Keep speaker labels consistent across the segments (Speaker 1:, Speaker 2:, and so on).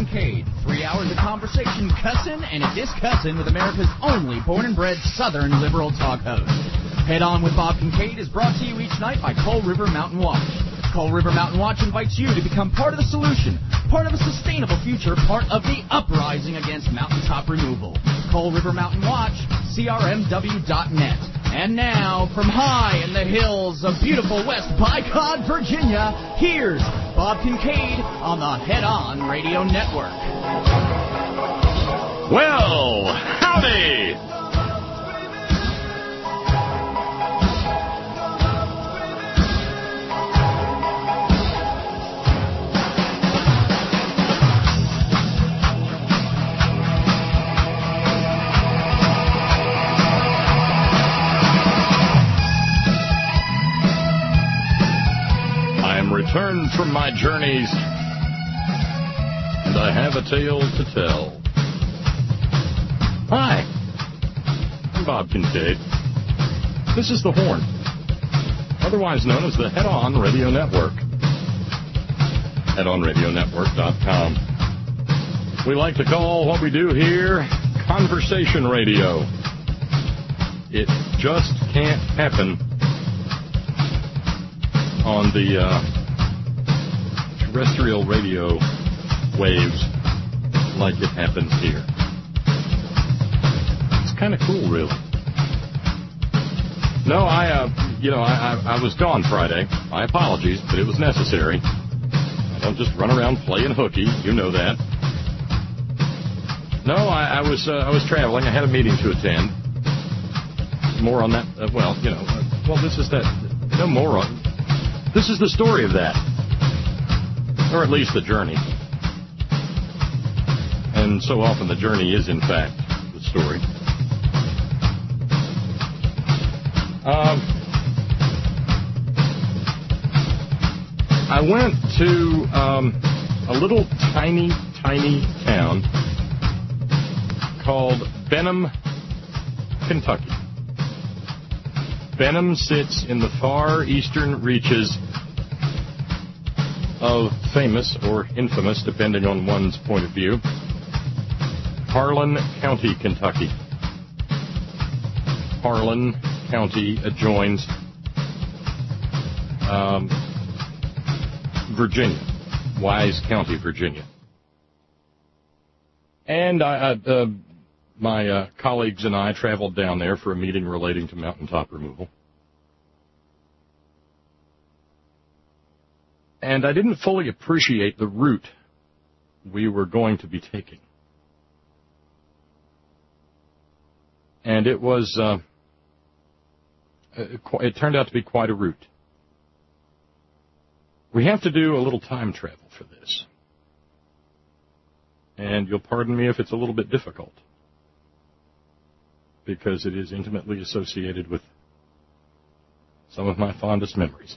Speaker 1: Kincaid. 3 hours of conversation, cussin' and a discussin' with America's only born and bred Southern liberal talk host. Head On with Bob Kincaid is brought to you each night by Coal River Mountain Watch. Coal River Mountain Watch invites you to become part of the solution, part of a sustainable future, part of the uprising against mountaintop removal. Coal River Mountain Watch, crmw.net. And now, from high in the hills of beautiful West Bicod, Virginia, here's Bob Kincaid on the Head On Radio Network.
Speaker 2: Well, howdy! Returned from my journeys, and I have a tale to tell. Hi, I'm Bob Kincaid. This is The Horn, otherwise known as the Head On Radio Network. HeadOnRadioNetwork.com. We like to call what we do here conversation radio. It just can't happen on the terrestrial radio waves like it happens here. It's kind of cool, really. No, I was gone Friday. My apologies, but it was necessary. I don't just run around playing hooky. You know that. No, I was traveling. I had a meeting to attend. More on that. This is that. No more on. This is the story of that. Or at least the journey. And so often the journey is, in fact, the story. I went to a little tiny town called Benham, Kentucky. Benham sits in the far eastern reaches of famous or infamous, depending on one's point of view, Harlan County, Kentucky. Harlan County adjoins Virginia, Wise County, Virginia. And my colleagues and I traveled down there for a meeting relating to mountaintop removal. And I didn't fully appreciate the route we were going to be taking. And it was, it turned out to be quite a route. We have to do a little time travel for this. And you'll pardon me if it's a little bit difficult, because it is intimately associated with some of my fondest memories.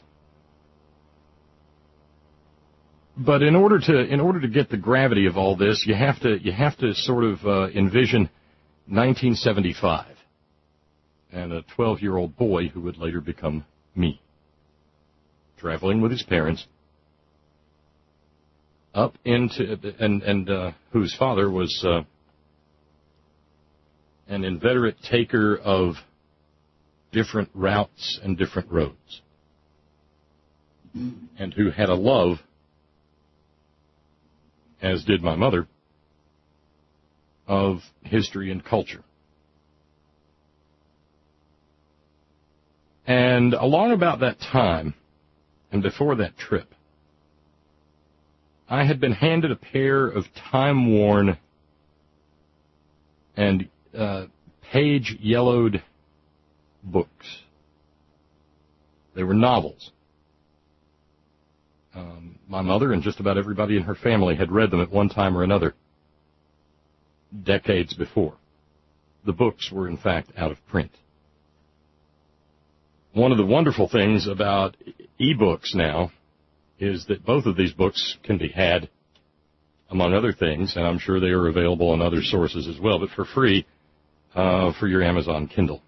Speaker 2: But in order to get the gravity of all this, you have to sort of envision 1975 and a 12-year-old boy who would later become me, traveling with his parents up into and whose father was an inveterate taker of different routes and different roads, and who had a love, as did my mother, of history and culture. And along about that time, and before that trip, I had been handed a pair of time-worn and page-yellowed books. They were novels. My mother and just about everybody in her family had read them at one time or another, decades before. The books were, in fact, out of print. One of the wonderful things about e-books now is that both of these books can be had, among other things, and I'm sure they are available on other sources as well, but for free for your Amazon Kindle.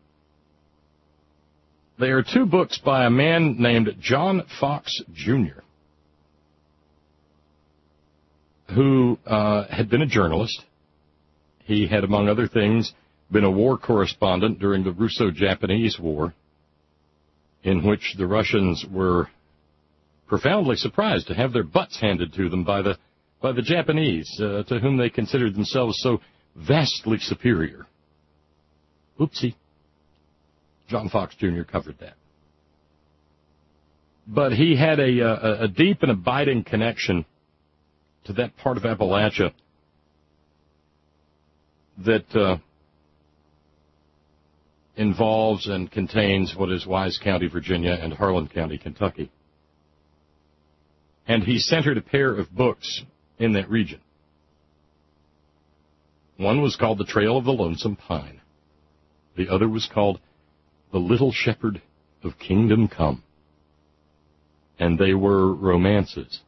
Speaker 2: They are two books by a man named John Fox, Jr. who had been a journalist. He had, among other things, been a war correspondent during the Russo-Japanese War, in which the Russians were profoundly surprised to have their butts handed to them by the Japanese, to whom they considered themselves so vastly superior. Oopsie. John Fox Jr. covered that. But he had a deep and abiding connection to that part of Appalachia that involves and contains what is Wise County, Virginia, and Harlan County, Kentucky. And he centered a pair of books in that region. One was called The Trail of the Lonesome Pine. The other was called The Little Shepherd of Kingdom Come. And they were romances.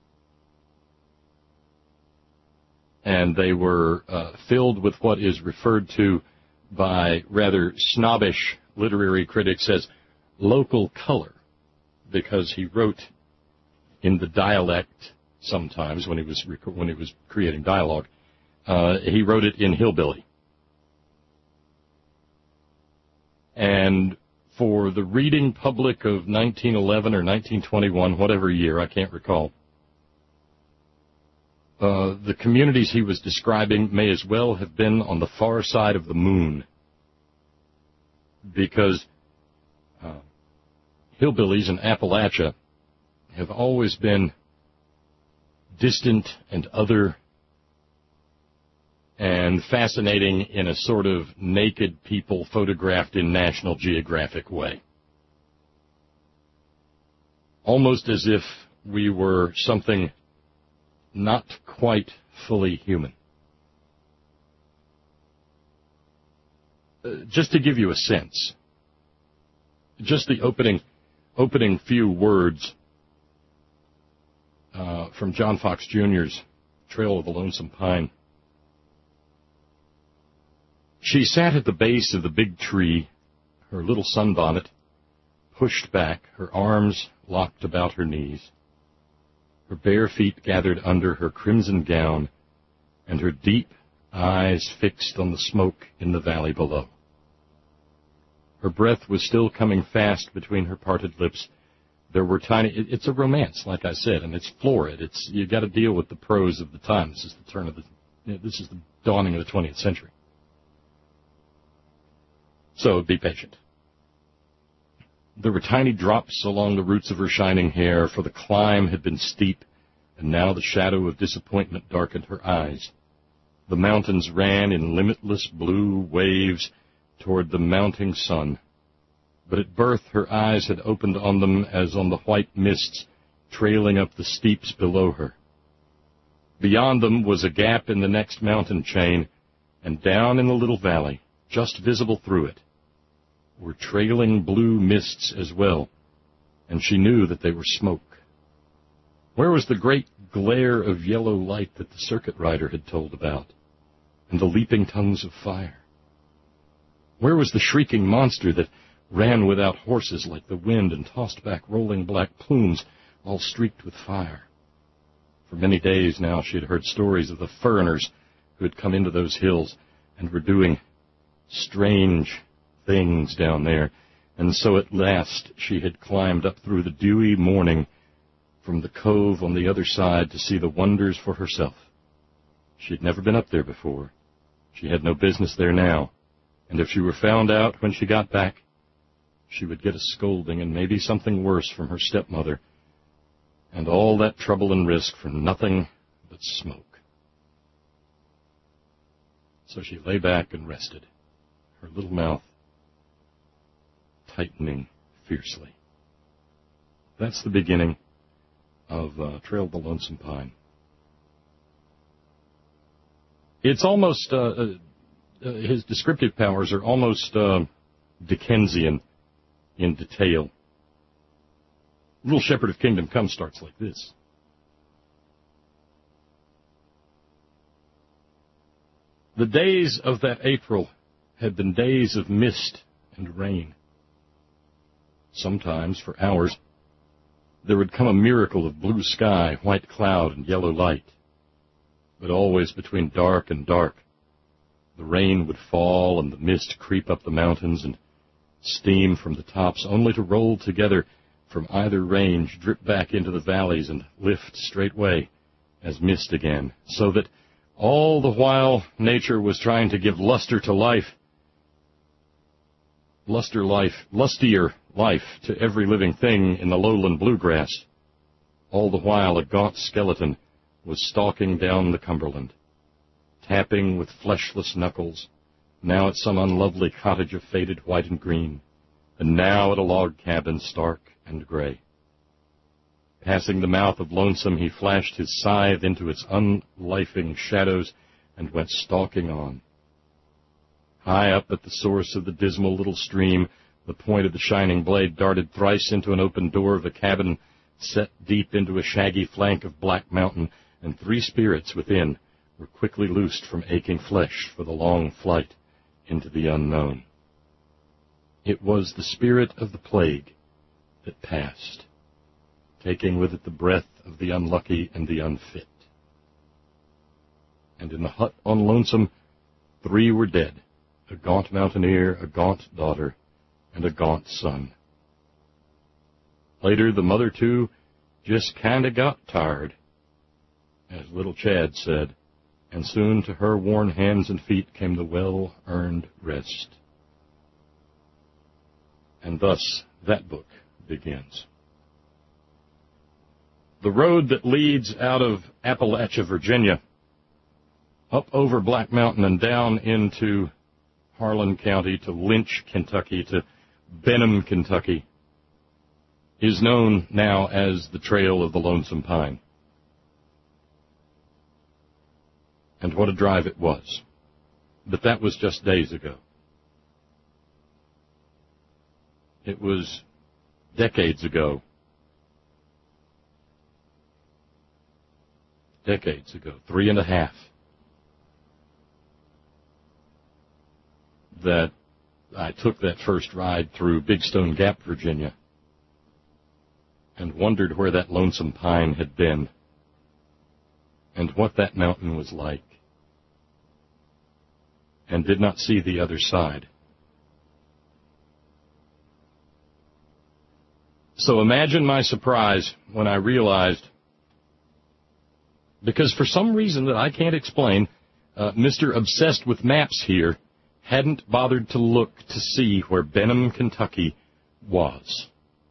Speaker 2: And they were filled with what is referred to by rather snobbish literary critics as local color, because he wrote in the dialect sometimes when he was creating dialogue. He wrote it in hillbilly. And for the reading public of 1911 or 1921, whatever year, I can't recall, the communities he was describing may as well have been on the far side of the moon, because hillbillies in Appalachia have always been distant and other and fascinating in a sort of naked people photographed in National Geographic way. Almost as if we were something not quite fully human. Just to give you a sense, just the opening few words from John Fox Jr.'s Trail of the Lonesome Pine. She sat at the base of the big tree, her little sunbonnet pushed back, her arms locked about her knees, her bare feet gathered under her crimson gown, and her deep eyes fixed on the smoke in the valley below. Her breath was still coming fast between her parted lips. There were it's a romance, like I said, and it's florid. You got to deal with the prose of the time. This is the dawning of the 20th century. So be patient. There were tiny drops along the roots of her shining hair, for the climb had been steep, and now the shadow of disappointment darkened her eyes. The mountains ran in limitless blue waves toward the mounting sun, but at birth her eyes had opened on them as on the white mists trailing up the steeps below her. Beyond them was a gap in the next mountain chain, and down in the little valley, just visible through it, were trailing blue mists as well, and she knew that they were smoke. Where was the great glare of yellow light that the circuit rider had told about, and the leaping tongues of fire? Where was the shrieking monster that ran without horses like the wind and tossed back rolling black plumes all streaked with fire? For many days now she had heard stories of the foreigners who had come into those hills and were doing strange things down there, and so at last she had climbed up through the dewy morning from the cove on the other side to see the wonders for herself. She had never been up there before. She had no business there now, and if she were found out when she got back, she would get a scolding and maybe something worse from her stepmother, and all that trouble and risk for nothing but smoke. So she lay back and rested, her little mouth tightening fiercely. That's the beginning of Trail of the Lonesome Pine. It's almost, his descriptive powers are almost Dickensian in detail. Little Shepherd of Kingdom Come starts like this. The days of that April had been days of mist and rain. Sometimes, for hours, there would come a miracle of blue sky, white cloud, and yellow light. but always between dark and dark. The rain would fall and the mist creep up the mountains and steam from the tops, only to roll together from either range, drip back into the valleys, and lift straightway as mist again, so that all the while nature was trying to give lustier life to every living thing in the lowland bluegrass. All the while a gaunt skeleton was stalking down the Cumberland, tapping with fleshless knuckles, now at some unlovely cottage of faded white and green, and now at a log cabin stark and gray. Passing the mouth of Lonesome, he flashed his scythe into its unlifing shadows and went stalking on. High up at the source of the dismal little stream, the point of the shining blade darted thrice into an open door of a cabin set deep into a shaggy flank of Black Mountain, and 3 spirits within were quickly loosed from aching flesh for the long flight into the unknown. It was the spirit of the plague that passed, taking with it the breath of the unlucky and the unfit. And in the hut on Lonesome, 3 were dead, a gaunt mountaineer, a gaunt daughter, and a gaunt son. Later, the mother, too, just kind of got tired, as little Chad said, and soon to her worn hands and feet came the well-earned rest. And thus that book begins. The road that leads out of Appalachia, Virginia, up over Black Mountain and down into Harlan County to Lynch, Kentucky, to Benham, Kentucky, is known now as the Trail of the Lonesome Pine. And what a drive it was. But that was just days ago. It was decades ago. Decades ago, 3.5, that I took that first ride through Big Stone Gap, Virginia, and wondered where that Lonesome Pine had been and what that mountain was like, and did not see the other side. So imagine my surprise when I realized, because for some reason that I can't explain, Mr. Obsessed with Maps here hadn't bothered to look to see where Benham, Kentucky was.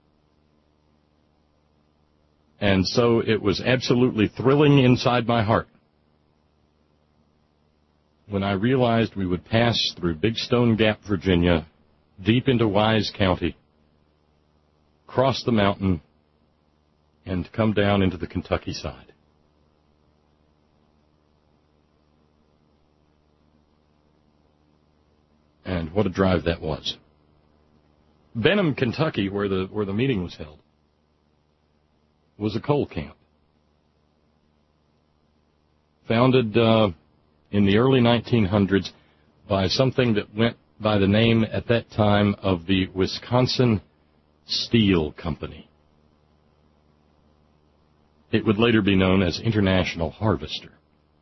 Speaker 2: And so it was absolutely thrilling inside my heart when I realized we would pass through Big Stone Gap, Virginia, deep into Wise County, cross the mountain, and come down into the Kentucky side. And what a drive that was. Benham, Kentucky, where the meeting was held, was a coal camp. Founded in the early 1900s by something that went by the name at that time of the Wisconsin Steel Company. It would later be known as International Harvester.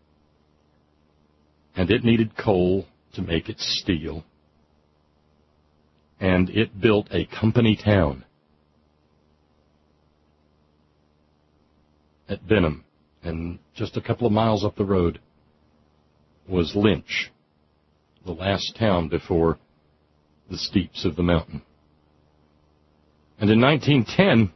Speaker 2: And it needed coal to make its steel. And it built a company town at Benham. And just a couple of miles up the road was Lynch, the last town before the steeps of the mountain. And in 1910,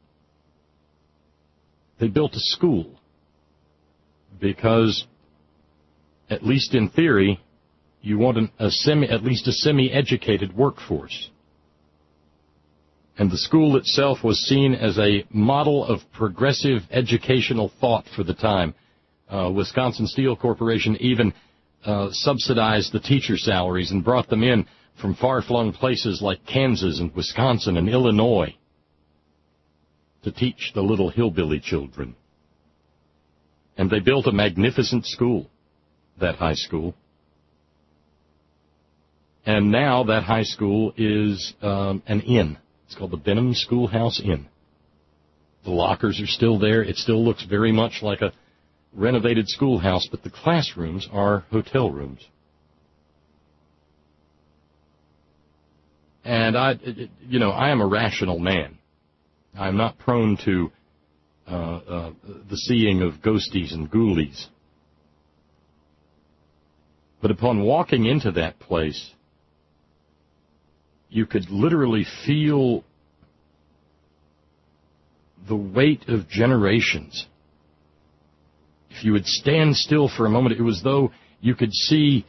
Speaker 2: they built a school because, at least in theory, you want at least a semi-educated workforce. And the school itself was seen as a model of progressive educational thought for the time. Wisconsin Steel Corporation even subsidized the teacher salaries and brought them in from far-flung places like Kansas and Wisconsin and Illinois to teach the little hillbilly children. And they built a magnificent school, that high school. And now that high school is an inn. It's called the Benham Schoolhouse Inn. The lockers are still there. It still looks very much like renovated schoolhouse, but the classrooms are hotel rooms. And I am a rational man. I'm not prone to the seeing of ghosties and ghoulies. But upon walking into that place, you could literally feel the weight of generations. If you would stand still for a moment, it was though you could see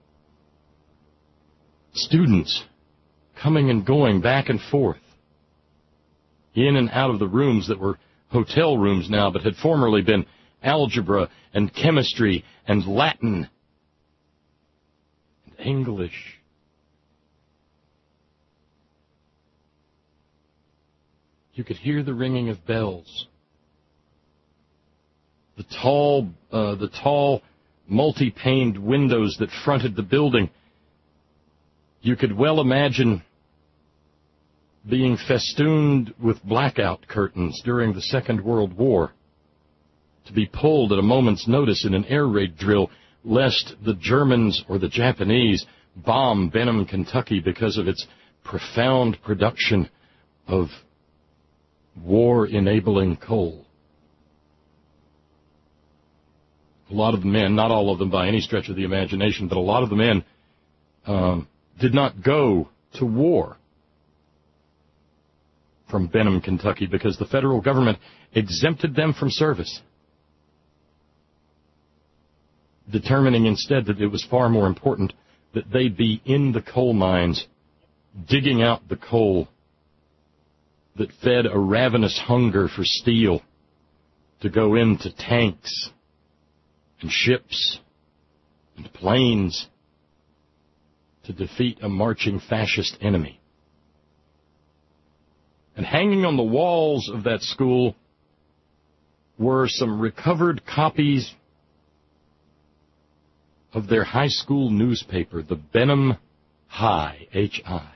Speaker 2: students coming and going back and forth, in and out of the rooms that were hotel rooms now, but had formerly been algebra and chemistry and Latin and English. You could hear the ringing of bells. The tall, multi-paned windows that fronted the building, you could well imagine being festooned with blackout curtains during the Second World War, to be pulled at a moment's notice in an air raid drill, lest the Germans or the Japanese bomb Benham, Kentucky, because of its profound production of war-enabling coal. A lot of the men, not all of them by any stretch of the imagination, but a lot of the men did not go to war from Benham, Kentucky, because the federal government exempted them from service, determining instead that it was far more important that they be in the coal mines, digging out the coal that fed a ravenous hunger for steel to go into tanks and ships and planes to defeat a marching fascist enemy. And hanging on the walls of that school were some recovered copies of their high school newspaper, the Benham High, H-I.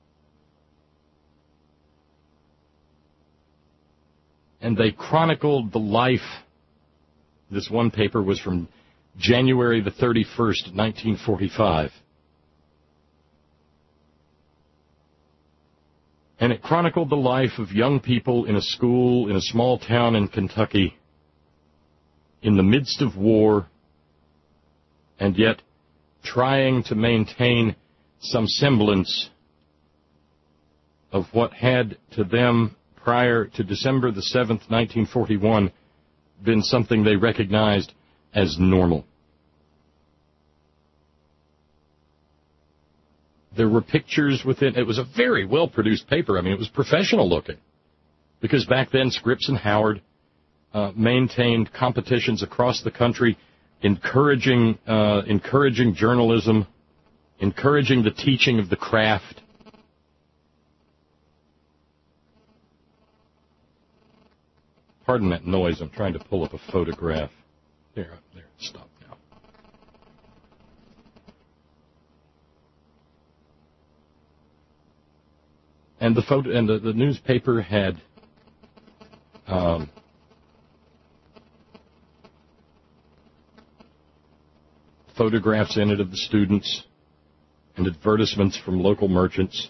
Speaker 2: And they chronicled the life. This one paper was from January the 31st, 1945. And it chronicled the life of young people in a school in a small town in Kentucky in the midst of war, and yet trying to maintain some semblance of what had to them prior to December the 7th, 1941, been something they recognized as normal. There were pictures within. It was a very well-produced paper. I mean, it was professional looking, because back then Scripps and Howard maintained competitions across the country, encouraging journalism, encouraging the teaching of the craft. Pardon that noise. I'm trying to pull up a photograph. There, stop now. And the newspaper had photographs in it of the students and advertisements from local merchants.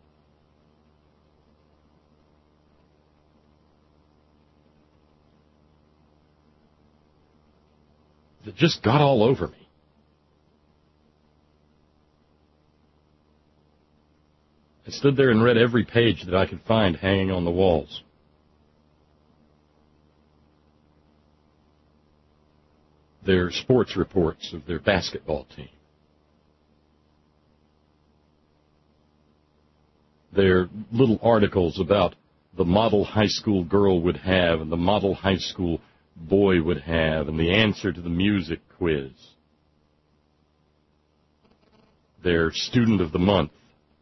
Speaker 2: That just got all over me. I stood there and read every page that I could find hanging on the walls. Their sports reports of their basketball team. Their little articles about the model high school girl would have and the model high school boy would have, and the answer to the music quiz. Their student of the month.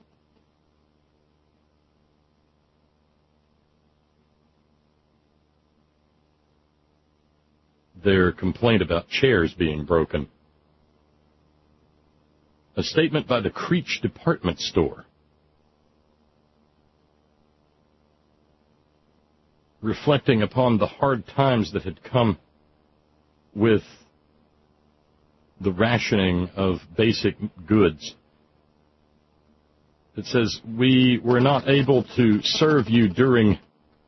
Speaker 2: Their complaint about chairs being broken. A statement by the Creech department store reflecting upon the hard times that had come with the rationing of basic goods. It says, we were not able to serve you during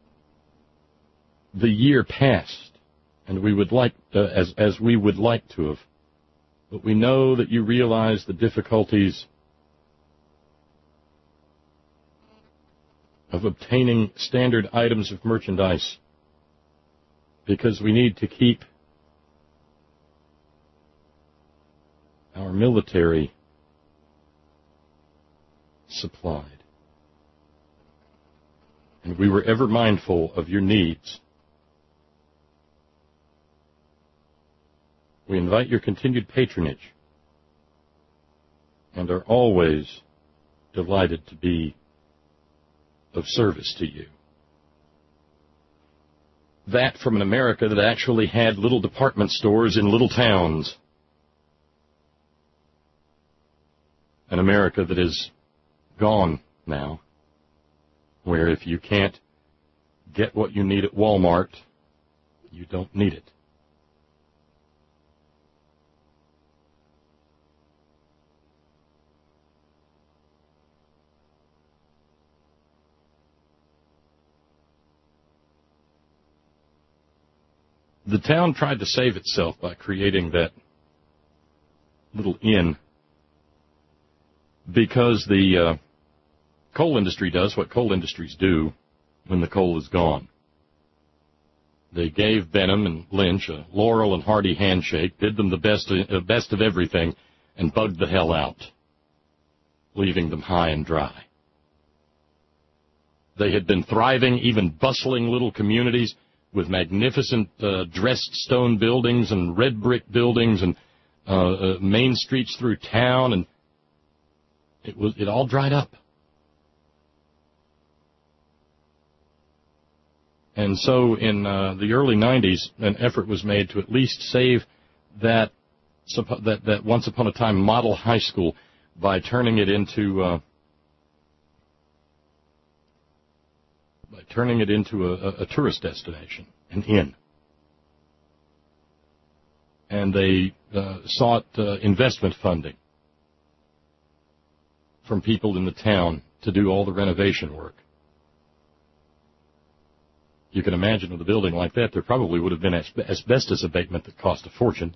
Speaker 2: the year past, and we would like, as we would like to have. But we know that you realize the difficulties of obtaining standard items of merchandise because we need to keep our military supplied. And we were ever mindful of your needs. We invite your continued patronage and are always delighted to be of service to you. That from an America that actually had little department stores in little towns. An America that is gone now, where if you can't get what you need at Walmart, you don't need it. The town tried to save itself by creating that little inn because the coal industry does what coal industries do when the coal is gone. They gave Benham and Lynch a Laurel and Hardy handshake, did them the best of everything, and bugged the hell out, leaving them high and dry. They had been thriving, even bustling little communities with magnificent dressed stone buildings and red brick buildings and main streets through town, and it all dried up. And so in the early 90s, an effort was made to at least save that once upon a time model high school by turning it into a tourist destination, an inn. And they sought investment funding from people in the town to do all the renovation work. You can imagine with a building like that, there probably would have been asbestos abatement that cost a fortune.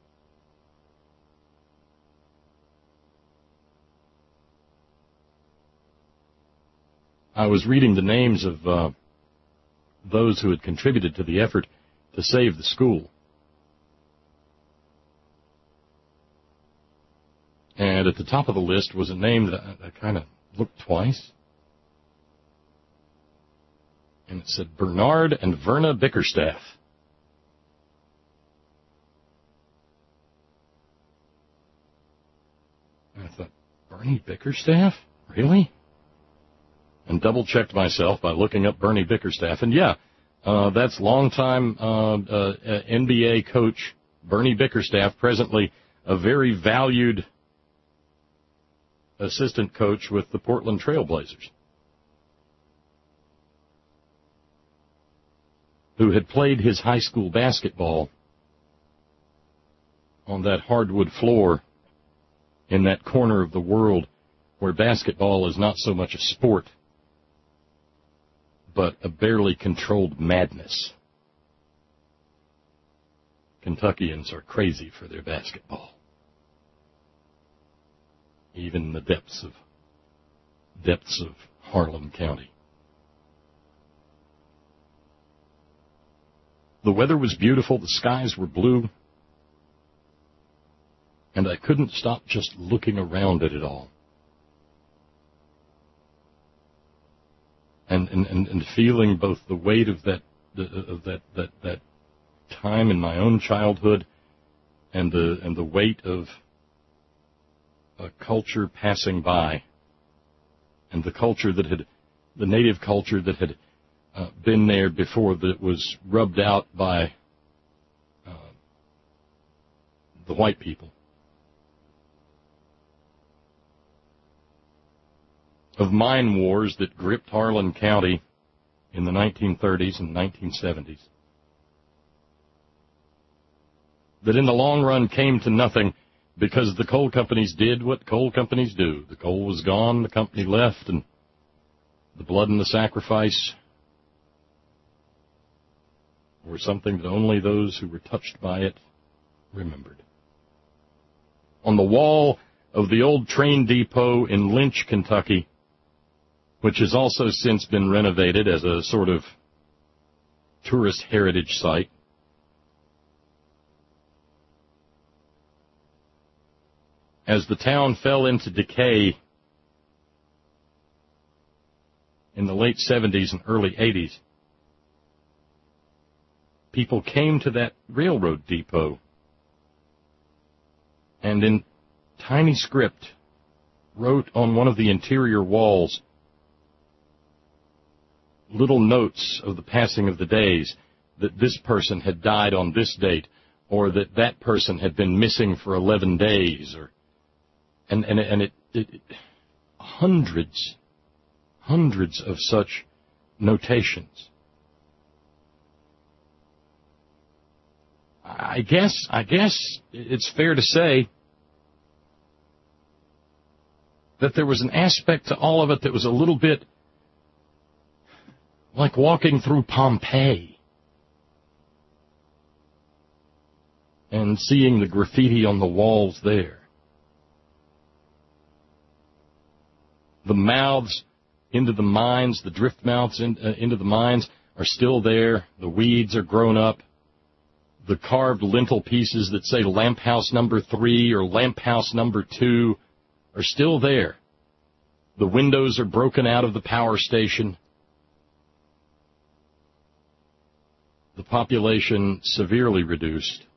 Speaker 2: I was reading the names of those who had contributed to the effort to save the school. And at the top of the list was a name that I kind of looked twice. And it said Bernard and Verna Bickerstaff. And I thought, Bernie Bickerstaff? Really? And double-checked myself by looking up Bernie Bickerstaff. And yeah, that's longtime NBA coach Bernie Bickerstaff, presently a very valued assistant coach with the Portland Trail Blazers, who had played his high school basketball on that hardwood floor in that corner of the world where basketball is not so much a sport, but a barely controlled madness. Kentuckians are crazy for their basketball, even in the depths of Harlan County. The weather was beautiful, the skies were blue, and I couldn't stop just looking around at it all. And feeling both the weight of that time in my own childhood and the weight of a culture passing by, and the native culture that had been there before, that was rubbed out by the white people. Of mine wars that gripped Harlan County in the 1930s and 1970s. that in the long run came to nothing because the coal companies did what coal companies do. The coal was gone, the company left, and the blood and the sacrifice were something that only those who were touched by it remembered. On the wall of the old train depot in Lynch, Kentucky, which has also since been renovated as a sort of tourist heritage site, as the town fell into decay in the late 70s and early 80s, people came to that railroad depot and in tiny script wrote on one of the interior walls little notes of the passing of the days, that this person had died on this date, or that that person had been missing for 11 days, or and hundreds of such notations. I guess it's fair to say that there was an aspect to all of it that was a little bit like walking through Pompeii and seeing the graffiti on the walls there. The mouths into the mines, the drift mouths into the mines are still there. The weeds are grown up. The carved lintel pieces that say Lamp House number 3 or Lamp House number 2 are still there. The windows are broken out of the power station. The population severely reduced.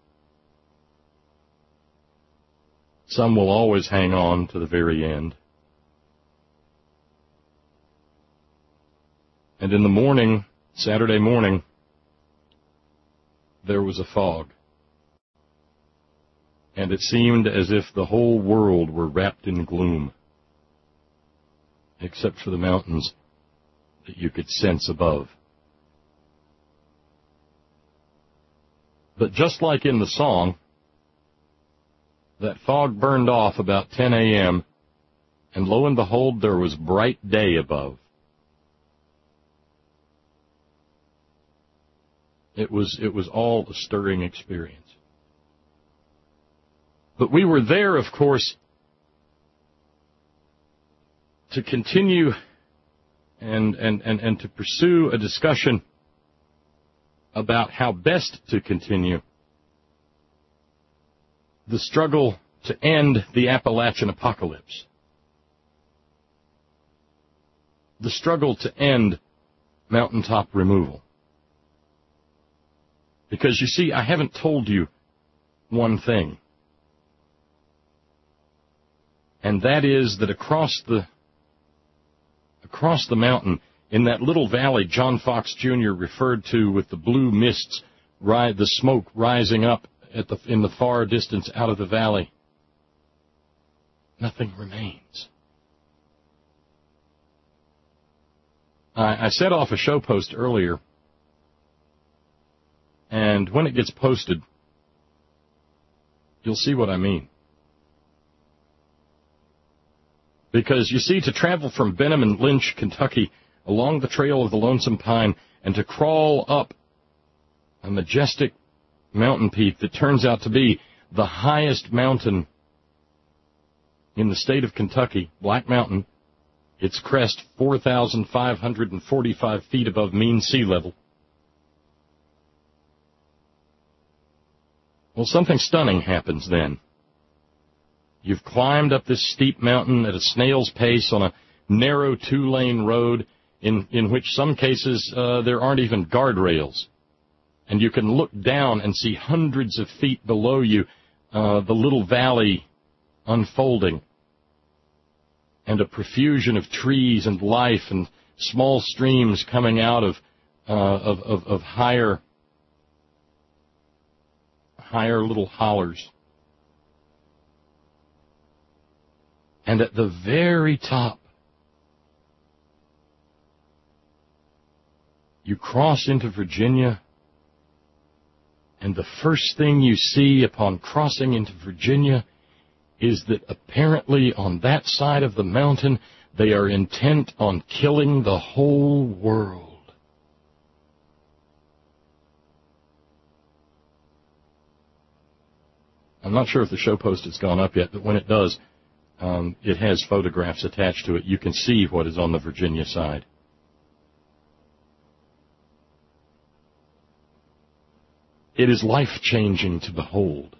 Speaker 2: Some will always hang on to the very end. And in the morning, Saturday morning, there was a fog. And it seemed as if the whole world were wrapped in gloom, except for the mountains that you could sense above. But just like in the song, that fog burned off about 10 a.m., and lo and behold, there was bright day above. It was all a stirring experience. But we were there, of course, to continue and to pursue a discussion about how best to continue the struggle to end the Appalachian apocalypse, the struggle to end mountaintop removal. Because, you see, I haven't told you one thing, and that is that across the mountain, in that little valley John Fox Jr. referred to with the blue mists, the smoke rising up in the far distance out of the valley, nothing remains. I set off a show post earlier, and when it gets posted, you'll see what I mean. Because, you see, to travel from Benham and Lynch, Kentucky, along the trail of the Lonesome Pine, and to crawl up a majestic mountain peak that turns out to be the highest mountain in the state of Kentucky, Black Mountain, its crest 4,545 feet above mean sea level. Well, something stunning happens then. You've climbed up this steep mountain at a snail's pace on a narrow 2-lane road in which some cases there aren't even guardrails. And you can look down and see hundreds of feet below you the little valley unfolding, and a profusion of trees and life and small streams coming out of higher little hollers. And at the very top, you cross into Virginia, And the first thing you see upon crossing into Virginia is that apparently on that side of the mountain, they are intent on killing the whole world. I'm not sure if the show post has gone up yet, but when it does, it has photographs attached to it. You can see what is on the Virginia side. It is life-changing to behold.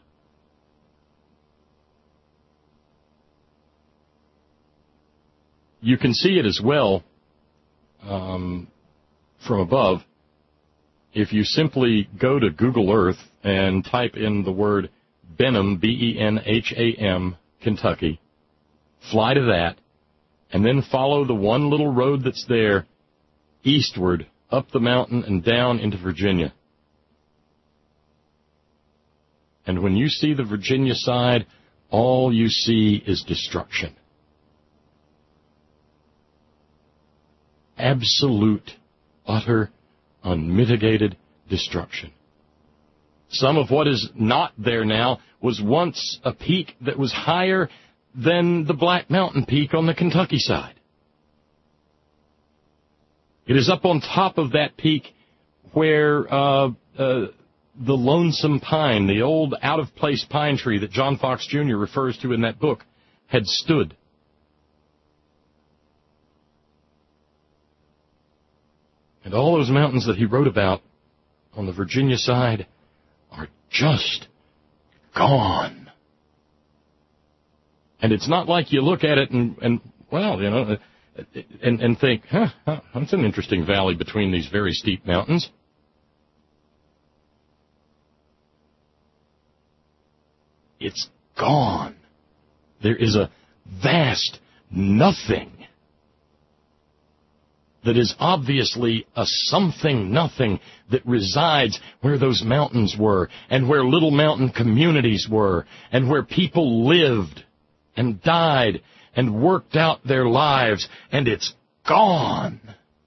Speaker 2: You can see it as well from above if you simply go to Google Earth and type in the word Benham, B-E-N-H-A-M, Kentucky, fly to that, and then follow the one little road that's there eastward, up the mountain and down into Virginia. And when you see the Virginia side, all you see is destruction. Absolute, utter, unmitigated destruction. Some of what is not there now was once a peak that was higher than the Black Mountain Peak on the Kentucky side. It is up on top of that peak where the lonesome pine, the old out-of-place pine tree that John Fox Jr. refers to in that book, had stood. And all those mountains that he wrote about on the Virginia side are just gone. And it's not like you look at it and well, you know, and think, that's an interesting valley between these very steep mountains. It's gone. There is a vast nothing that is obviously a something nothing that resides where those mountains were and where little mountain communities were and where people lived and died and worked out their lives, and it's gone.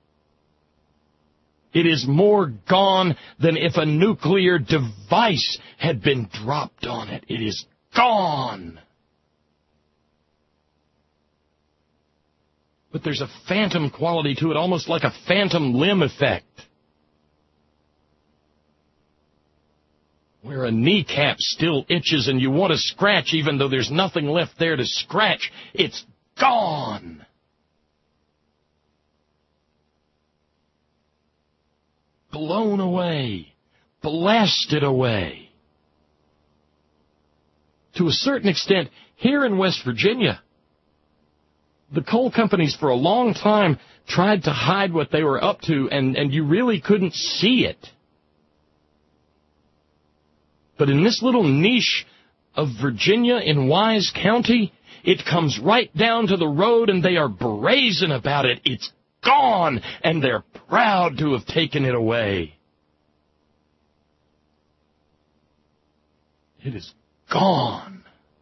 Speaker 2: It is more gone than if a nuclear device had been dropped on it. It is gone. But there's a phantom quality to it, almost like a phantom limb effect, where a kneecap still itches and you want to scratch even though there's nothing left there to scratch. It's gone. Blown away, blasted away. To a certain extent, here in West Virginia, the coal companies for a long time tried to hide what they were up to, and you really couldn't see it. But in this little niche of Virginia in Wise County, it comes right down to the road, and they are brazen about it. It's gone, and they're proud to have taken it away. It is gone.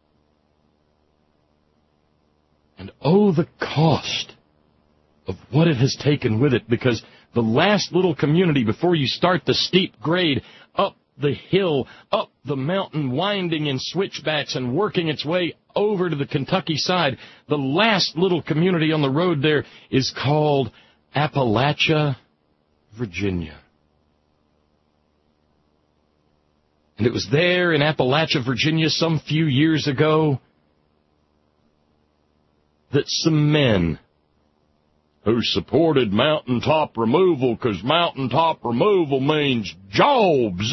Speaker 2: And oh, the cost of what it has taken with it, because the last little community before you start the steep grade up the hill, up the mountain, winding in switchbacks and working its way over to the Kentucky side, the last little community on the road there is called Appalachia, Virginia. And it was there in Appalachia, Virginia, some few years ago that some men who supported mountaintop removal, because mountaintop removal means jobs,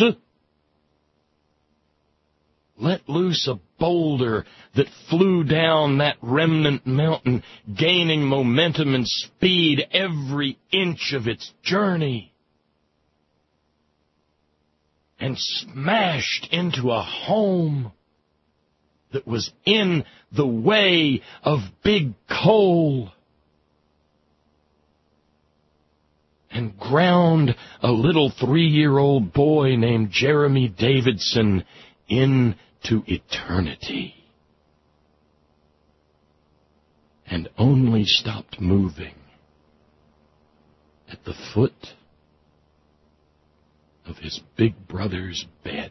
Speaker 2: let loose a boulder that flew down that remnant mountain, gaining momentum and speed every inch of its journey, and smashed into a home that was in the way of big coal, and ground a little 3-year-old boy named Jeremy Davidson into eternity, and only stopped moving at the foot of his big brother's bed.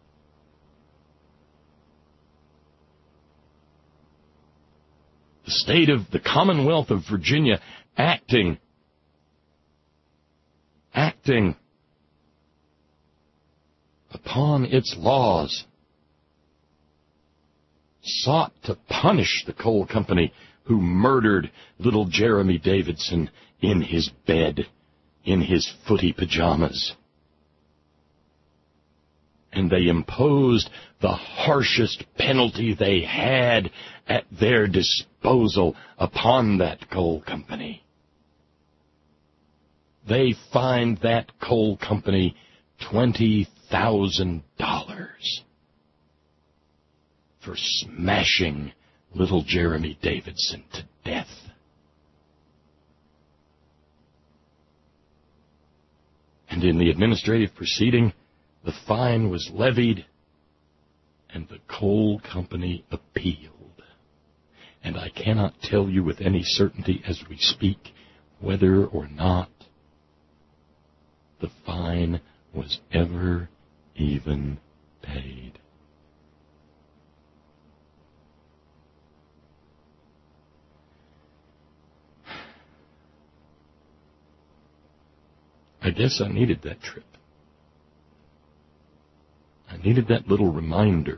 Speaker 2: The state of the Commonwealth of Virginia acting upon its laws sought to punish the coal company who murdered little Jeremy Davidson in his bed, in his footy pajamas. And they imposed the harshest penalty they had at their disposal upon that coal company. They fined that coal company $20,000 for smashing little Jeremy Davidson to death. And in the administrative proceeding, the fine was levied, and the coal company appealed. And I cannot tell you with any certainty as we speak whether or not the fine was ever even paid. I guess I needed that trip. I needed that little reminder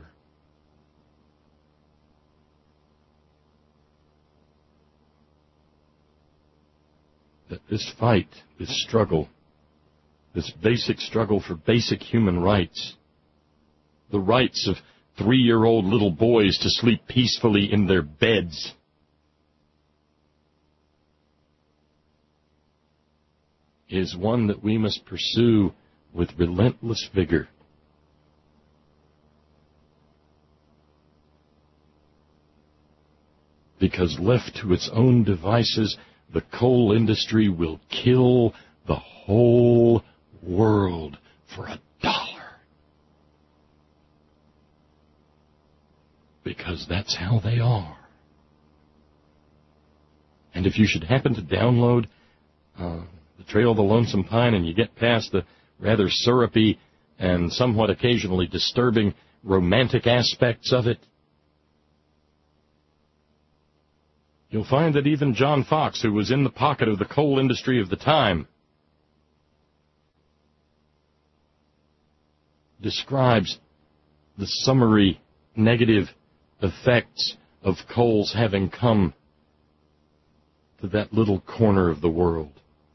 Speaker 2: that this fight, this struggle, this basic struggle for basic human rights, the rights of 3-year-old little boys to sleep peacefully in their beds, is one that we must pursue with relentless vigor. Because left to its own devices, the coal industry will kill the whole world for $1. Because that's how they are. And if you should happen to download The Trail of the Lonesome Pine and you get past the rather syrupy and somewhat occasionally disturbing romantic aspects of it, you'll find that even John Fox, who was in the pocket of the coal industry of the time, describes the summary negative effects of coal's having come to that little corner of the world.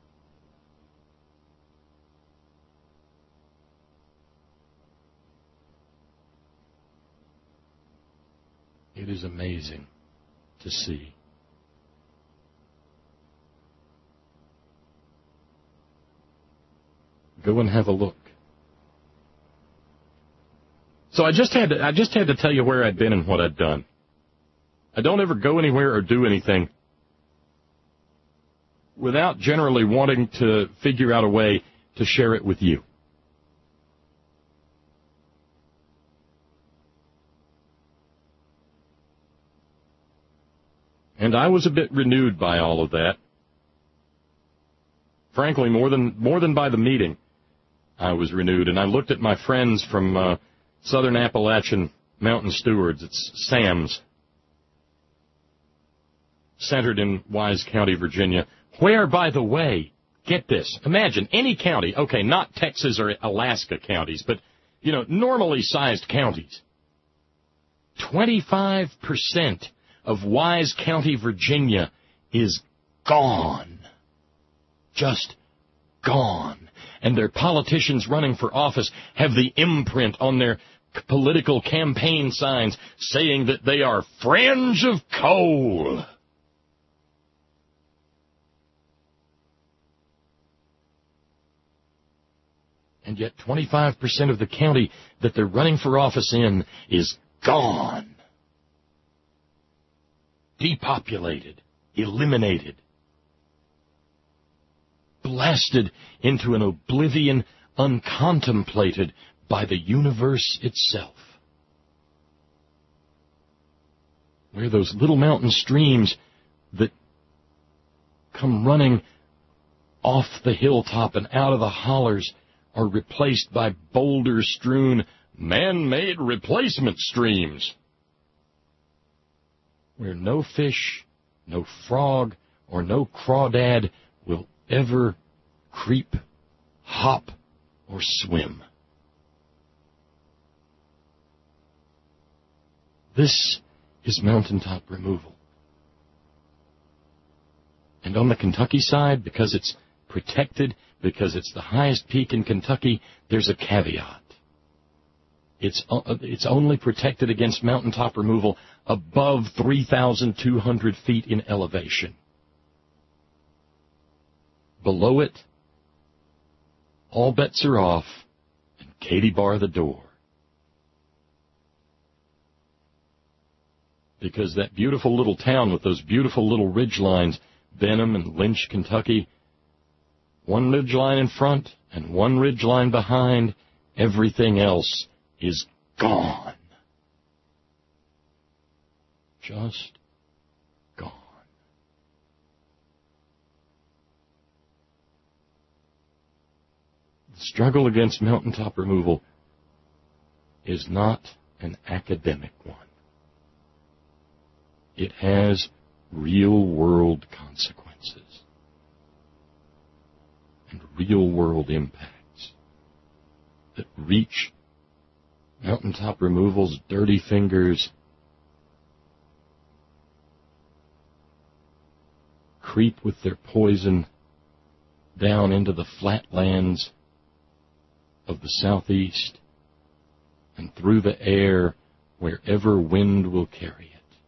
Speaker 2: It is amazing to see. Go and have a look. So I just had to tell you where I'd been and what I'd done. I don't ever go anywhere or do anything without generally wanting to figure out a way to share it with you. And I was a bit renewed by all of that. Frankly, more than by the meeting, I was renewed. And I looked at my friends from Southern Appalachian Mountain Stewards. It's SAMS, centered in Wise County, Virginia, where, by the way, get this, imagine any county, okay, not Texas or Alaska counties, but, normally sized counties, 25% of Wise County, Virginia is gone. Just gone. And their politicians running for office have the imprint on their political campaign signs saying that they are friends of coal. And yet 25% of the county that they're running for office in is gone. Depopulated, eliminated, blasted into an oblivion uncontemplated by the universe itself, where those little mountain streams that come running off the hilltop and out of the hollers are replaced by boulder-strewn, man-made replacement streams, where no fish, no frog, or no crawdad will ever creep, hop, or swim. This is mountaintop removal. And on the Kentucky side, because it's protected, because it's the highest peak in Kentucky, there's a caveat. It's only protected against mountaintop removal above 3,200 feet in elevation. Below it, all bets are off, and Katie bar the door. Because that beautiful little town with those beautiful little ridge lines, Benham and Lynch, Kentucky, one ridge line in front and one ridge line behind, everything else is gone. Just gone. The struggle against mountaintop removal is not an academic one. It has real-world consequences and real-world impacts that reach mountaintop removal's dirty fingers, creep with their poison down into the flatlands of the southeast and through the air wherever wind will carry it.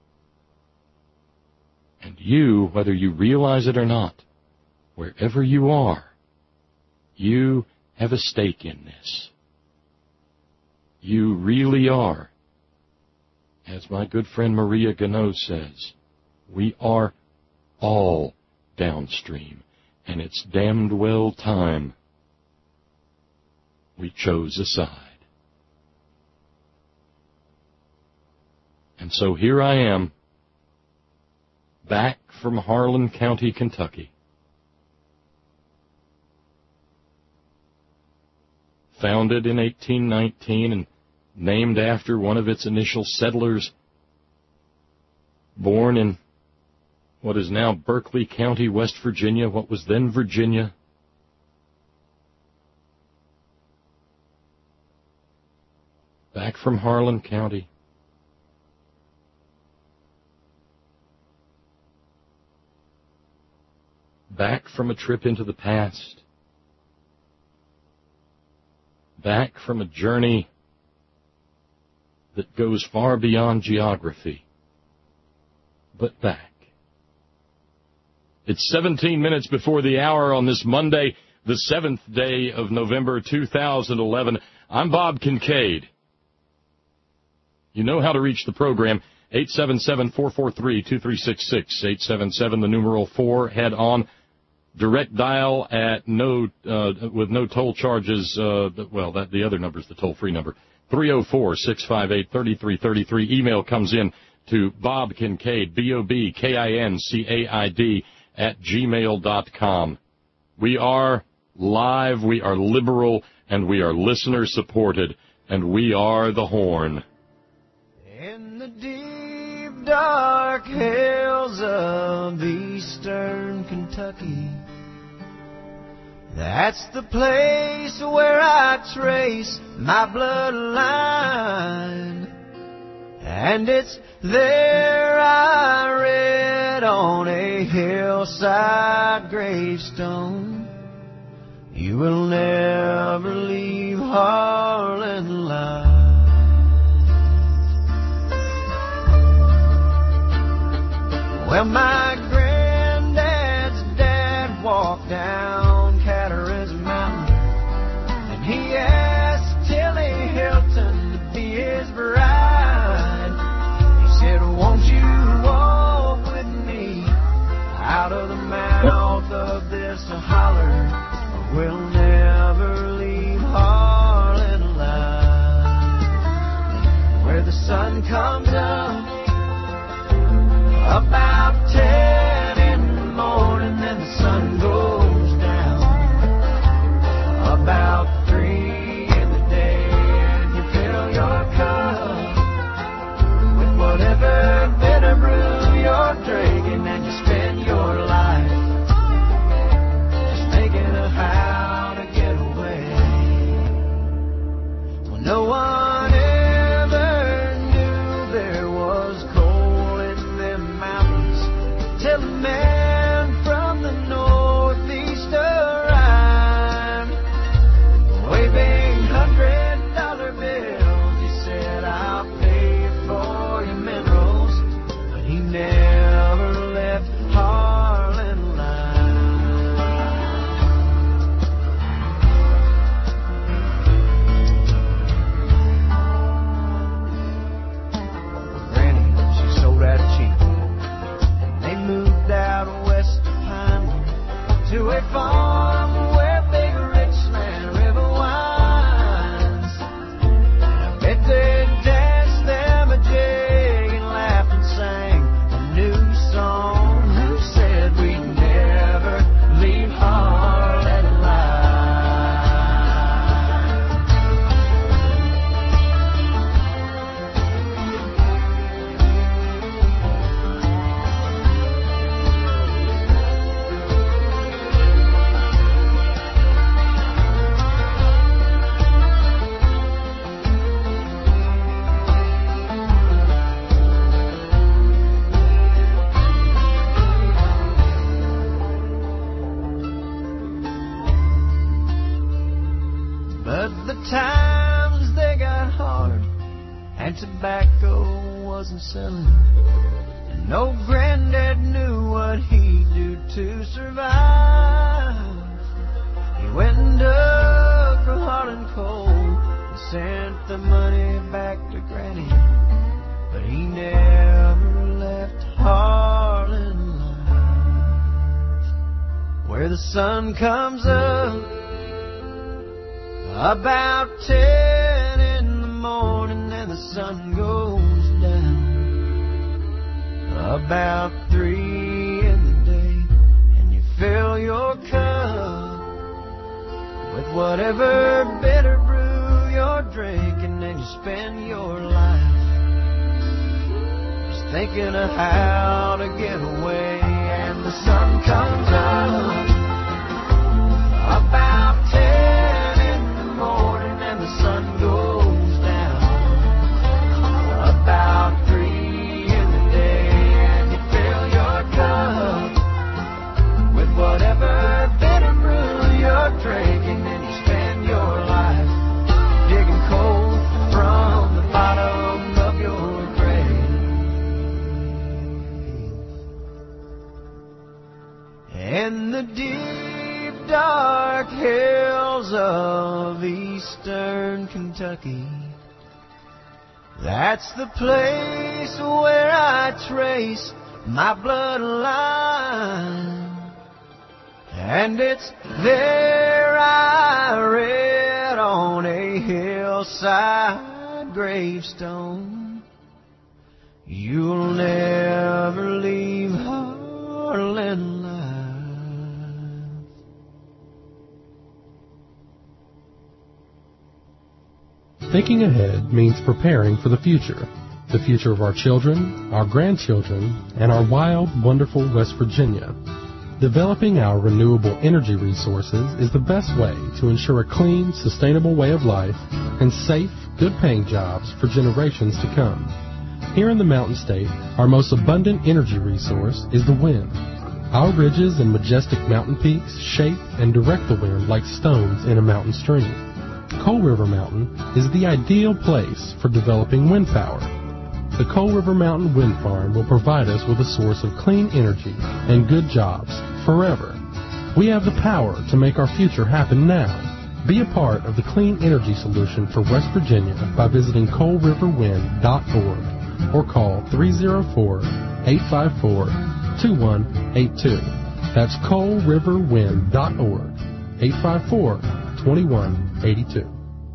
Speaker 2: And you, whether you realize it or not, wherever you are, you have a stake in this. You really are. As my good friend Maria Gano says, we are all downstream, and it's damned well time we chose a side. And so here I am, back from Harlan County, Kentucky, founded in 1819 and named after one of its initial settlers, born in what is now Berkeley County, West Virginia, what was then Virginia. Back from Harlan County. Back from a trip into the past. Back from a journey that goes far beyond geography. But back. It's 17 minutes before the hour on this Monday, the 7th day of November 2011. I'm Bob Kincaid. You know how to reach the program. 877-443-2366. 877, the numeral 4. Head on. Direct dial at with no toll charges. The other number is the toll-free number. 304-658-3333. Email comes in to Bob Kincaid, BOBKINCAID @gmail.com. We are live, we are liberal, and we are listener-supported, and we are the Horn.
Speaker 3: In the deep, dark hills of eastern Kentucky, that's the place where I trace my bloodline. And it's there I read on a hillside gravestone, you will never leave Harlan alive. Well, my granddad's dad walked down Catara's Mountain, and he asked Tilly Hilton to be his bride. He said, won't you walk with me out of the mouth of this holler, or we'll never leave Harlan alive. Where the sun comes up about 10 But the times they got hard, and tobacco wasn't selling, and no granddad knew what he'd do to survive. He went and dug for hot and cold and sent the money back to Granny, but he never left Harlan Live, where the sun comes up about 10 in the morning and the sun goes down about 3 in the day, and you fill your cup with whatever bitter brew you're drinking, and you spend your life just thinking of how to get away. And the sun comes up about 10 in the morning and the sun goes down about 3 in the day, and you fill your cup with whatever bitter brew you're drinking, and you spend your life digging coal from the bottom of your grave. In the deep dark hills of eastern Kentucky, that's the place where I trace my bloodline. And it's there I read on a hillside gravestone, you'll never leave Harlan Live.
Speaker 4: Thinking ahead means preparing for the future of our children, our grandchildren, and our wild, wonderful West Virginia. Developing our renewable energy resources is the best way to ensure a clean, sustainable way of life and safe, good-paying jobs for generations to come. Here in the Mountain State, our most abundant energy resource is the wind. Our ridges and majestic mountain peaks shape and direct the wind like stones in a mountain stream. Coal River Mountain is the ideal place for developing wind power. The Coal River Mountain Wind Farm will provide us with a source of clean energy and good jobs forever. We have the power to make our future happen now. Be a part of the clean energy solution for West Virginia by visiting coalriverwind.org or call 304-854-2182. That's coalriverwind.org, 854-2182.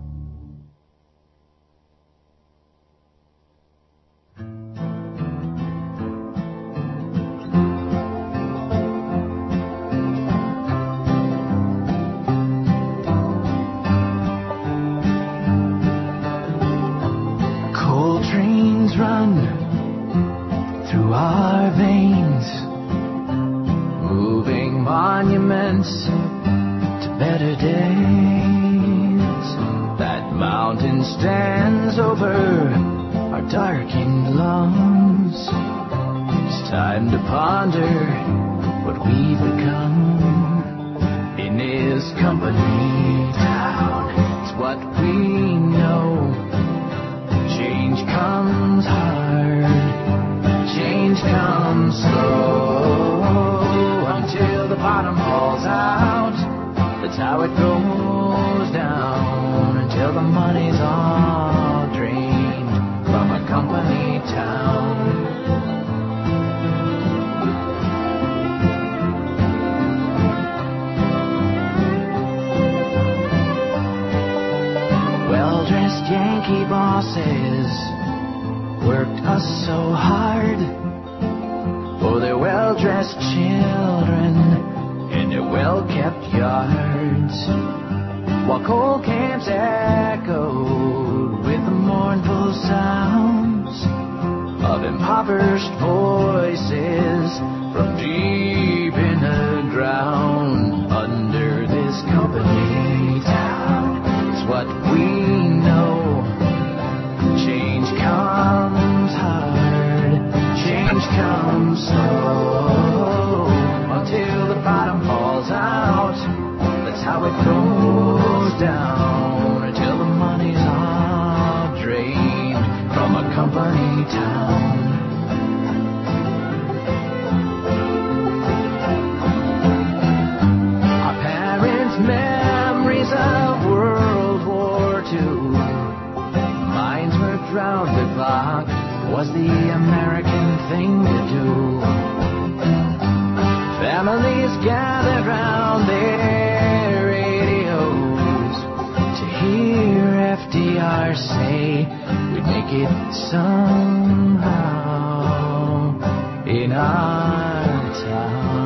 Speaker 3: Through our veins, moving monuments to better days. That mountain stands over our darkened lungs. It's time to ponder what we've become. In his company town, it's what we know. Change comes hard, change comes slow, until the bottom falls out. That's how it goes down, until the money's all drained from a company town. Well-dressed Yankee bosses worked us so hard for their well-dressed children in their well-kept yards, while coal camps echoed with the mournful sounds of impoverished voices from deep in the ground. Under this company town, it's what we know. Change comes hard, change comes slow, until the bottom falls out. That's how it goes down, was the American thing to do. Families gathered round their radios to hear FDR say we'd make it somehow in our town.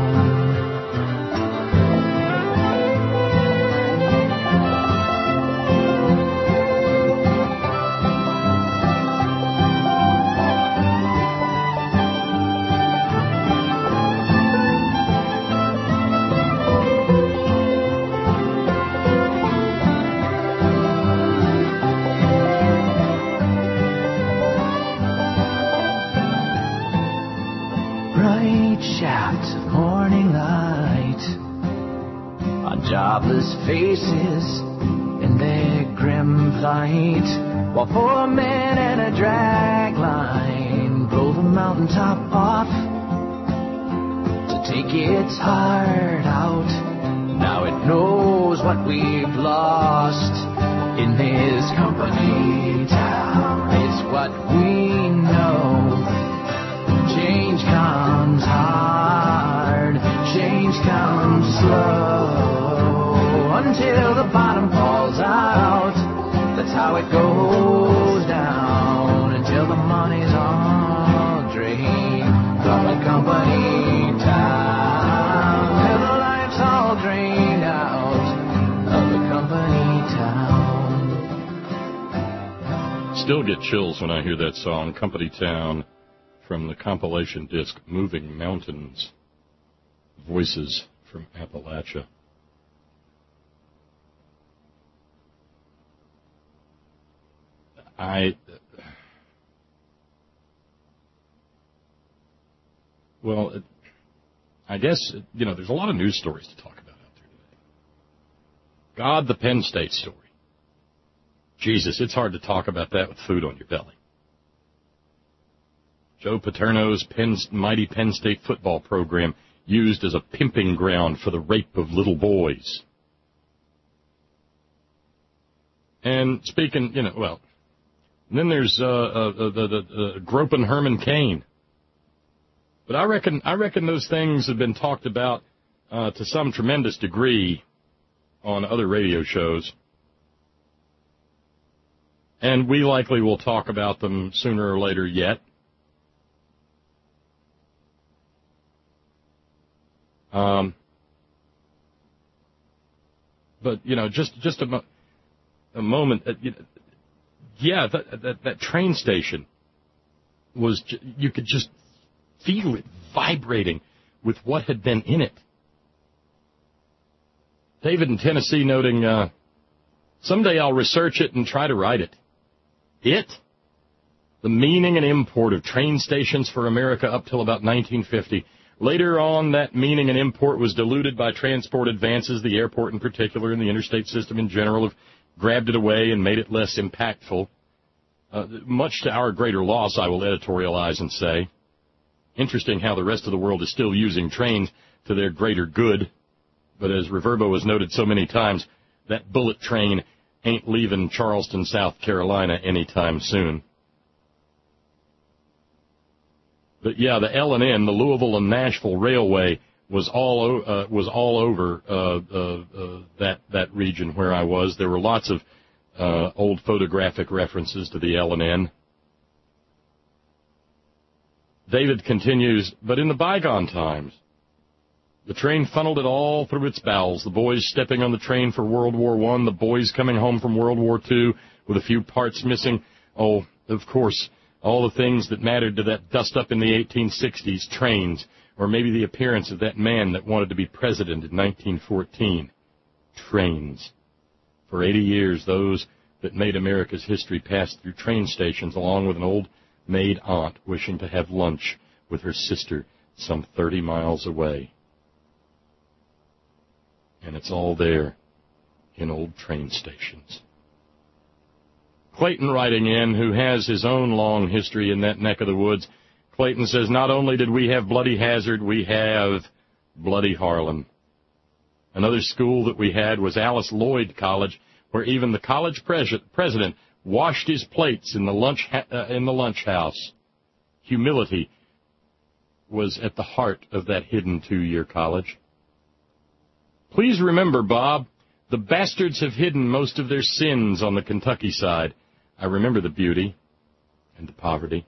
Speaker 3: Shaft of morning light on jobless faces in their grim plight, while 4 men and a drag line blow the mountaintop off to take its heart out. Now it knows what we've lost in this company town. It's what we know. Change comes hard, change comes slow, until the bottom falls out. That's how it goes down, until the money's all drained from the company town, till the life's all drained out of the company town.
Speaker 2: Still get chills when I hear that song, Company Town, from the compilation disc Moving Mountains, Voices from Appalachia. I guess, there's a lot of news stories to talk about out there today. God, the Penn State story. Jesus, it's hard to talk about that with food on your belly. Joe Paterno's mighty Penn State football program used as a pimping ground for the rape of little boys. And speaking, and then there's groping Herman Cain. But I reckon those things have been talked about to some tremendous degree on other radio shows. And we likely will talk about them sooner or later yet. But, just a moment, that train station was, you could just feel it vibrating with what had been in it. David in Tennessee noting, someday I'll research it and try to write it. The meaning and import of train stations for America up till about 1950. Later on, that meaning and import was diluted by transport advances. The airport in particular and the interstate system in general have grabbed it away and made it less impactful. Much to our greater loss, I will editorialize and say. Interesting how the rest of the world is still using trains to their greater good. But as Reverbo has noted so many times, that bullet train ain't leaving Charleston, South Carolina anytime soon. But yeah, the L&N, the Louisville and Nashville Railway, was all over that region where I was. There were lots of old photographic references to the L&N. David continues, but in the bygone times, the train funneled it all through its bowels. The boys stepping on the train for World War I, the boys coming home from World War II with a few parts missing. Oh, of course, all the things that mattered to that dust-up in the 1860s, trains, or maybe the appearance of that man that wanted to be president in 1914. Trains. For 80 years, those that made America's history passed through train stations along with an old maid aunt wishing to have lunch with her sister some 30 miles away. And it's all there in old train stations. Clayton writing in, who has his own long history in that neck of the woods, Clayton says, not only did we have Bloody Hazard, we have Bloody Harlan. Another school that we had was Alice Lloyd College, where even the college president washed his plates in the lunch house. Humility was at the heart of that hidden 2-year college. Please remember, Bob, the bastards have hidden most of their sins on the Kentucky side. I remember the beauty and the poverty.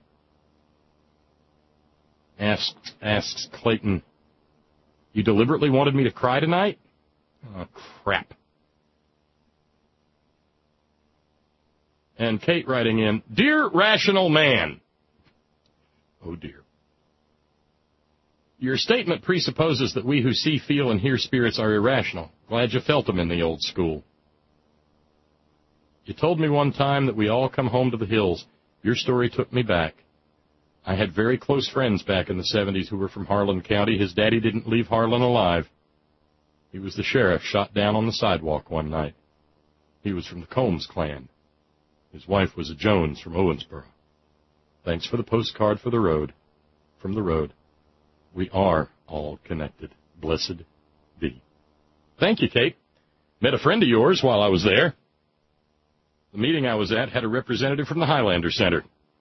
Speaker 2: Asks Clayton, you deliberately wanted me to cry tonight? Oh, crap. And Kate writing in, Dear Rational Man. Oh, dear. Your statement presupposes that we who see, feel, and hear spirits are irrational. Glad you felt them in the old school. You told me one time that we all come home to the hills. Your story took me back. I had very close friends back in the 70s who were from Harlan County. His daddy didn't leave Harlan alive. He was the sheriff shot down on the sidewalk one night. He was from the Combs clan. His wife was a Jones from Owensboro. Thanks for the postcard for the road. From the road. We are all connected. Blessed be. Thank you, Kate. Met a friend of yours while I was there. The meeting I was at had a representative from the Highlander Center.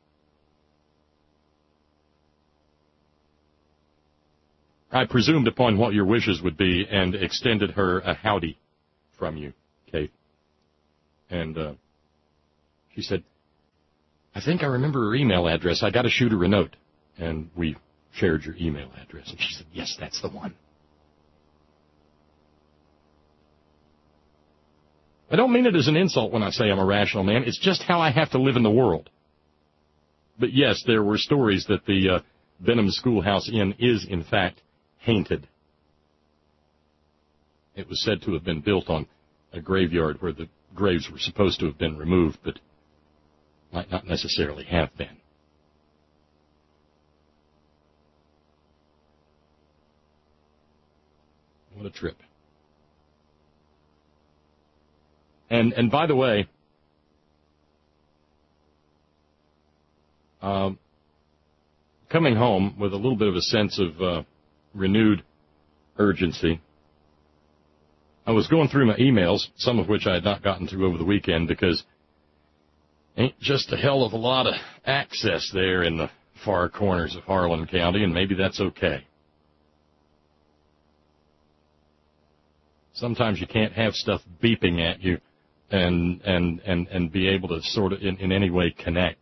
Speaker 2: I presumed upon what your wishes would be and extended her a howdy from you, Kate. And she said, I think I remember her email address. I got to shoot her a note. And we shared your email address. And she said, yes, that's the one. I don't mean it as an insult when I say I'm a rational man. It's just how I have to live in the world. But yes, there were stories that the Benham Schoolhouse Inn is, in fact, haunted. It was said to have been built on a graveyard where the graves were supposed to have been removed, but might not necessarily have been. What a trip. And by the way, coming home with a little bit of a sense of renewed urgency, I was going through my emails, some of which I had not gotten to over the weekend because ain't just a hell of a lot of access there in the far corners of Harlan County, and maybe that's okay. Sometimes you can't have stuff beeping at you and be able to sort of in any way connect.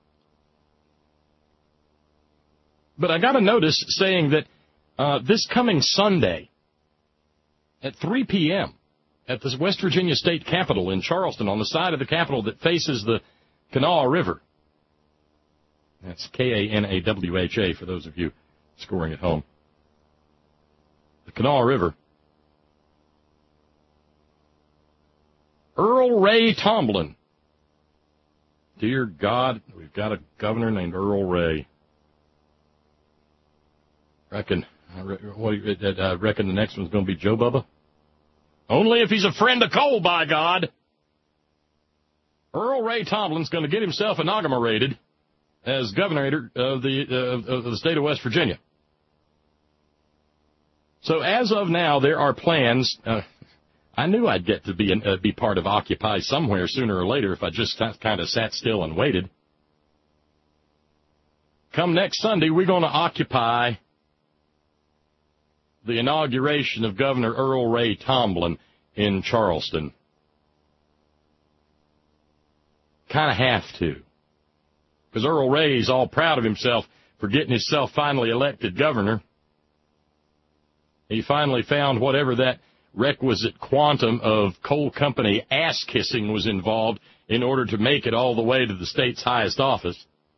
Speaker 2: But I got a notice saying that this coming Sunday at 3 p.m. at the West Virginia State Capitol in Charleston, on the side of the Capitol that faces the Kanawha River. That's Kanawha for those of you scoring at home. The Kanawha River. Earl Ray Tomblin. Dear God, we've got a governor named Earl Ray. I reckon the next one's going to be Joe Bubba. Only if he's a friend of Cole, by God. Earl Ray Tomblin's going to get himself inaugurated as governor of the state of West Virginia. So as of now, there are plans. I knew I'd get to be part of Occupy somewhere sooner or later if I just kind of sat still and waited. Come next Sunday, we're going to occupy the inauguration of Governor Earl Ray Tomblin in Charleston. Kind of have to. Because Earl Ray's all proud of himself for getting himself finally elected governor. He finally found whatever that requisite quantum of coal company ass-kissing was involved in order to make it all the way to the state's highest office.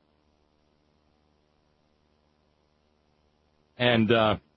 Speaker 2: And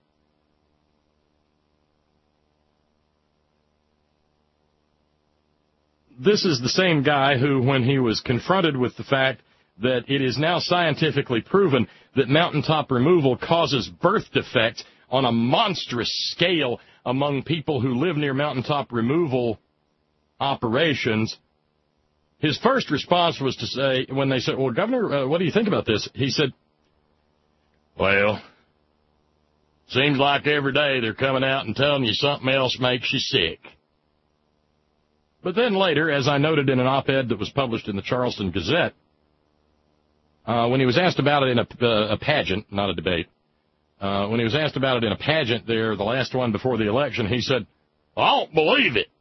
Speaker 2: this is the same guy who, when he was confronted with the fact that it is now scientifically proven that mountaintop removal causes birth defects on a monstrous scale among people who live near mountaintop removal operations, his first response was to say, when they said, well, Governor, what do you think about this? He said, well, seems like every day they're coming out and telling you something else makes you sick. But then later, as I noted in an op-ed that was published in the Charleston Gazette, when he was asked about it in a pageant, not a debate, when he was asked about it in a pageant there, the last one before the election, he said, "I don't believe it."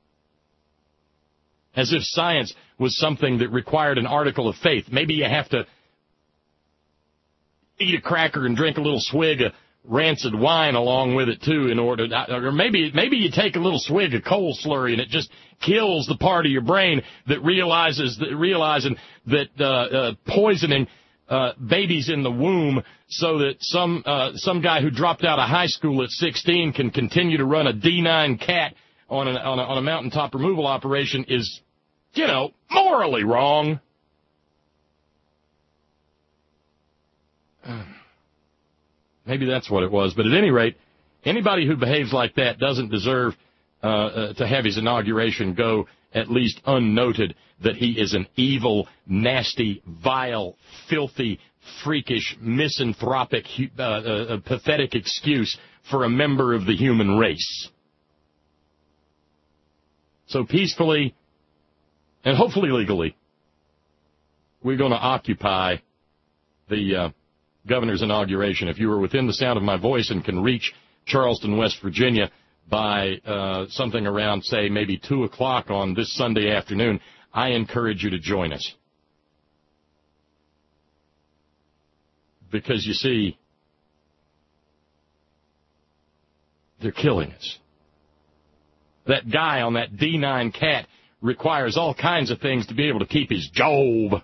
Speaker 2: As if science was something that required an article of faith. Maybe you have to eat a cracker and drink a little swig of rancid wine along with it, too, in order to, or maybe you take a little swig of coal slurry and it just kills the part of your brain that realizing that poisoning babies in the womb so that some guy who dropped out of high school at 16 can continue to run a D9 cat on a mountaintop removal operation is, morally wrong. Maybe that's what it was. But at any rate, anybody who behaves like that doesn't deserve to have his inauguration go at least unnoted that he is an evil, nasty, vile, filthy, freakish, misanthropic, pathetic excuse for a member of the human race. So peacefully and hopefully legally, we're going to occupy the governor's inauguration. If you are within the sound of my voice and can reach Charleston, West Virginia by something around, say, maybe 2 o'clock on this Sunday afternoon, I encourage you to join us. Because, you see, they're killing us. That guy on that D9 cat requires all kinds of things to be able to keep his job.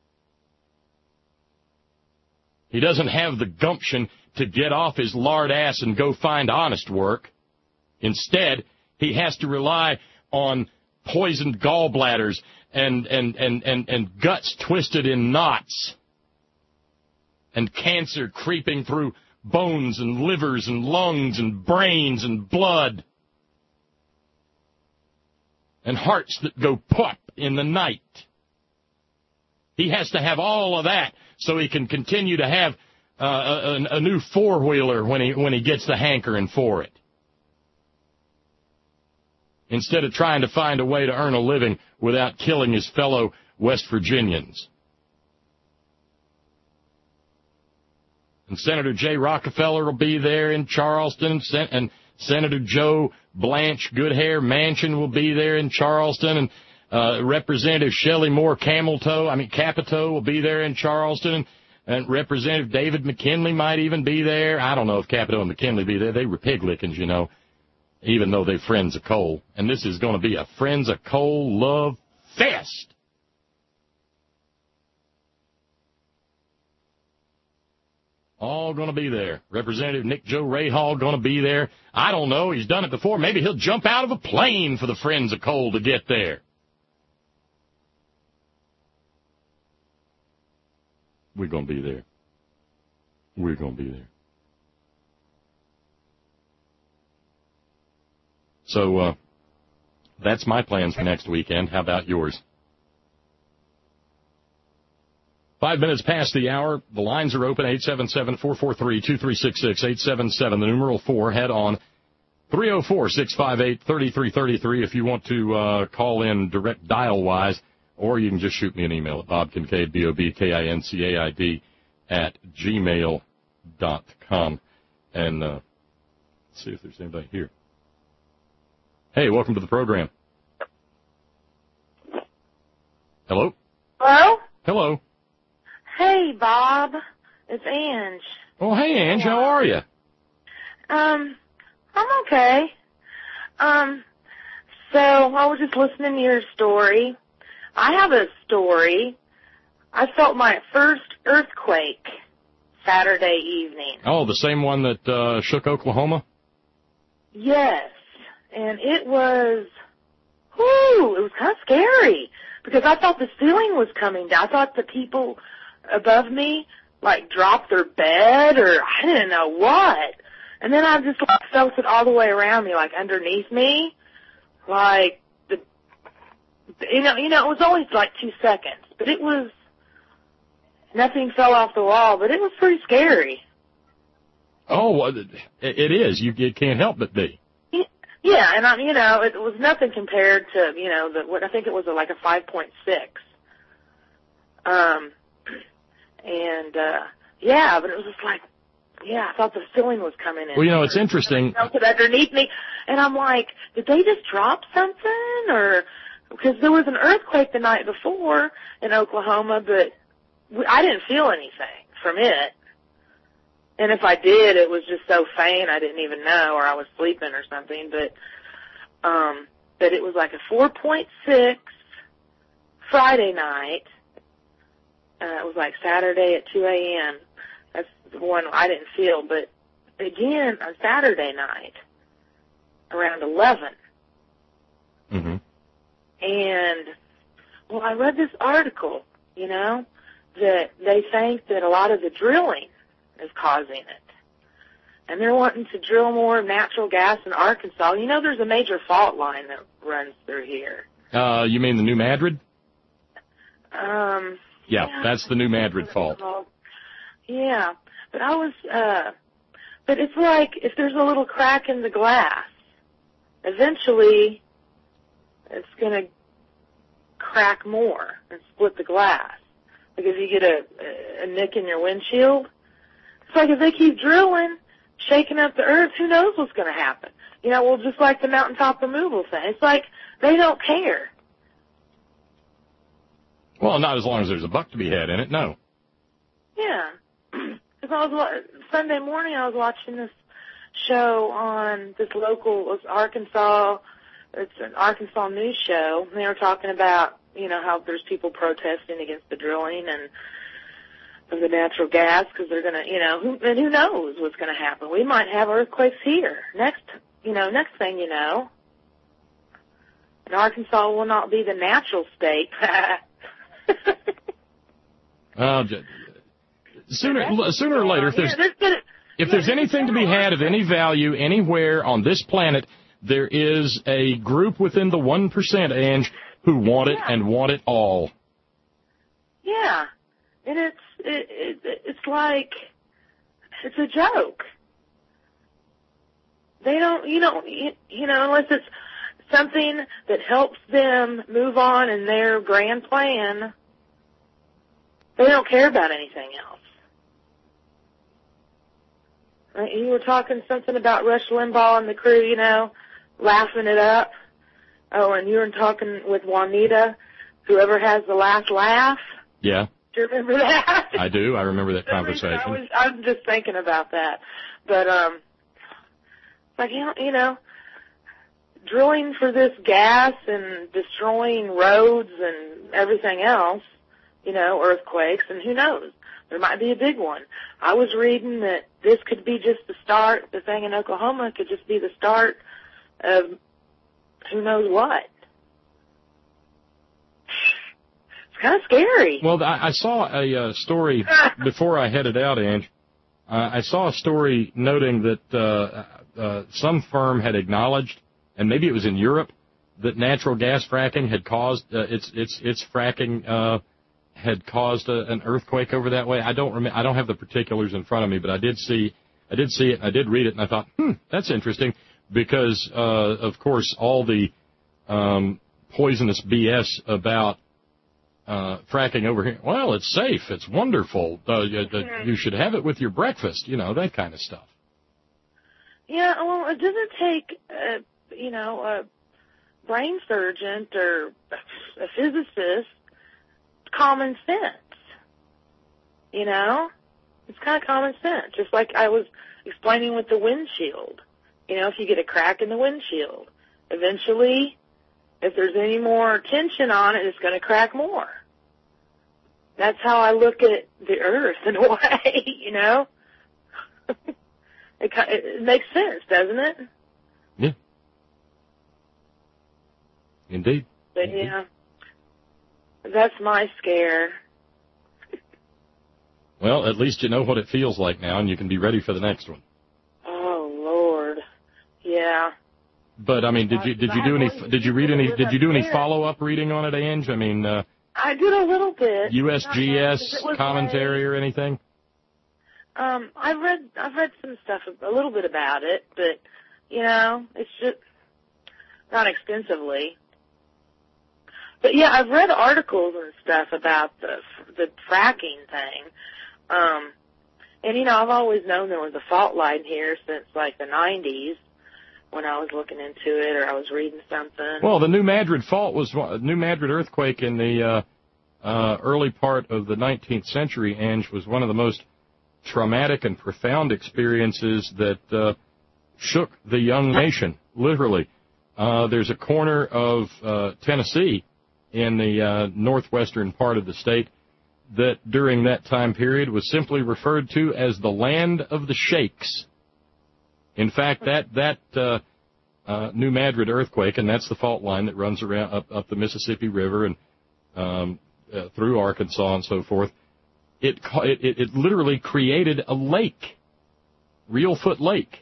Speaker 2: He doesn't have the gumption to get off his lard ass and go find honest work. Instead, he has to rely on poisoned gallbladders and guts twisted in knots and cancer creeping through bones and livers and lungs and brains and blood and hearts that go pop in the night. He has to have all of that so he can continue to have a new four-wheeler when he gets the hankering for it, instead of trying to find a way to earn a living without killing his fellow West Virginians. And Senator Jay Rockefeller will be there in Charleston, and Senator Joe Blanche Goodhair Manchin will be there in Charleston, and Representative Shelley Moore Capito will be there in Charleston, and Representative David McKinley might even be there. I don't know if Capito and McKinley be there. They were pig lickings, even though they're friends of coal. And this is going to be a friends of coal love fest. All going to be there. Representative Nick Joe Rahal going to be there. I don't know. He's done it before. Maybe he'll jump out of a plane for the friends of coal to get there. We're going to be there. We're going to be there. So that's my plans for next weekend. How about yours? 5 minutes past the hour. The lines are open, 877-443-2366, 877, the numeral 4. Head on 304-658-3333 if you want to call in direct dial-wise, or you can just shoot me an email at bobkincaid, BOBKINCAID, @gmail.com. And let's see if there's anybody here. Hey, welcome to the program. Hello?
Speaker 5: Hello?
Speaker 2: Hello.
Speaker 5: Hey, Bob. It's Ange.
Speaker 2: Oh, hey, Ange. How are you?
Speaker 5: I'm okay. So I was just listening to your story. I have a story. I felt my first earthquake Saturday evening.
Speaker 2: Oh, the same one that shook Oklahoma?
Speaker 5: Yes. And it was kind of scary because I thought the ceiling was coming down. I thought the people above me, dropped their bed or I didn't know what. And then I just, felt it all the way around me, underneath me. It was only 2 seconds, but nothing fell off the wall, but it was pretty scary.
Speaker 2: Oh, it is. You can't help but be.
Speaker 5: Yeah, and it was nothing compared to, what I think it was like a 5.6. Yeah, but it was just like, I thought the ceiling was coming in.
Speaker 2: Well, it's interesting.
Speaker 5: I felt it underneath me, and I'm like, did they just drop something? Or, because there was an earthquake the night before in Oklahoma, but I didn't feel anything from it. And if I did, it was just so faint I didn't even know, or I was sleeping or something. But it was like a 4.6 Friday night. It was like Saturday at 2 a.m. That's the one I didn't feel. But again, on Saturday night, around 11.
Speaker 2: Mm-hmm.
Speaker 5: And, well, I read this article, that they think that a lot of the drilling is causing it. And they're wanting to drill more natural gas in Arkansas. There's a major fault line that runs through here.
Speaker 2: You mean the New Madrid?
Speaker 5: Yeah,
Speaker 2: that's the New Madrid fault.
Speaker 5: Yeah, but but it's like if there's a little crack in the glass, eventually it's going to crack more and split the glass. Like if you get a nick in your windshield, it's like if they keep drilling, shaking up the earth, who knows what's going to happen? Just like the mountaintop removal thing. It's like they don't care.
Speaker 2: Well, not as long as there's a buck to be had in it, no.
Speaker 5: Yeah. Because Sunday morning I was watching this show on this local Arkansas. It's an Arkansas news show. And they were talking about, how there's people protesting against the drilling and of the natural gas because they're going to, who knows what's going to happen. We might have earthquakes here. Next thing you know, and Arkansas will not be the natural state.
Speaker 2: Sooner or later, if there's anything to be had of any value anywhere on this planet, there is a group within the 1%, Ange, who want it and want it all.
Speaker 5: Yeah, and it's like it's a joke. They don't, unless it's something that helps them move on in their grand plan. They don't care about anything else. You were talking something about Rush Limbaugh and the crew, laughing it up. Oh, and you were talking with Juanita, whoever has the last laugh.
Speaker 2: Yeah.
Speaker 5: Do you remember that?
Speaker 2: I do. I remember that conversation.
Speaker 5: I'm just thinking about that. But, drilling for this gas and destroying roads and everything else, earthquakes, and who knows? There might be a big one. I was reading that this could be just the start. The thing in Oklahoma could just be the start of who knows what. It's kind of scary.
Speaker 2: Well, I saw a story before I headed out, Ange. I saw a story noting that some firm had acknowledged, and maybe it was in Europe, that natural gas fracking had caused its fracking had caused an earthquake over that way. I don't have the particulars in front of me, but I did see it. I did read it, and I thought, that's interesting, because of course all the poisonous BS about fracking over here. Well, it's safe. It's wonderful. You should have it with your breakfast. That kind of stuff.
Speaker 5: Yeah. Well, it doesn't take a brain surgeon or a physicist. Common sense, it's kind of common sense. Just like I was explaining with the windshield, if you get a crack in the windshield, eventually, if there's any more tension on it, it's going to crack more. That's how I look at the earth in a way, It makes sense, doesn't it?
Speaker 2: Yeah. Indeed.
Speaker 5: But yeah. That's my scare.
Speaker 2: Well, at least you know what it feels like now, and you can be ready for the next one.
Speaker 5: Oh Lord, yeah.
Speaker 2: But I mean, did you read any follow-up reading on it, Ange? I mean,
Speaker 5: I did a little bit.
Speaker 2: USGS commentary or anything?
Speaker 5: I've read some stuff a little bit about it, but it's just not extensively. But yeah, I've read articles and stuff about the fracking thing. And, you know, I've always known there was a fault line here since, like, the 90s when I was looking into it or I was reading something.
Speaker 2: Well, the New Madrid fault was New Madrid earthquake in the early part of the 19th century, Ange, was one of the most traumatic and profound experiences that shook the young nation, literally. There's a corner of Tennessee in the northwestern part of the state that during that time period was simply referred to as the land of the sheiks. In fact, that New Madrid earthquake, and that's the fault line that runs around up the Mississippi River and through Arkansas and so forth, it literally created a lake, Reelfoot Lake.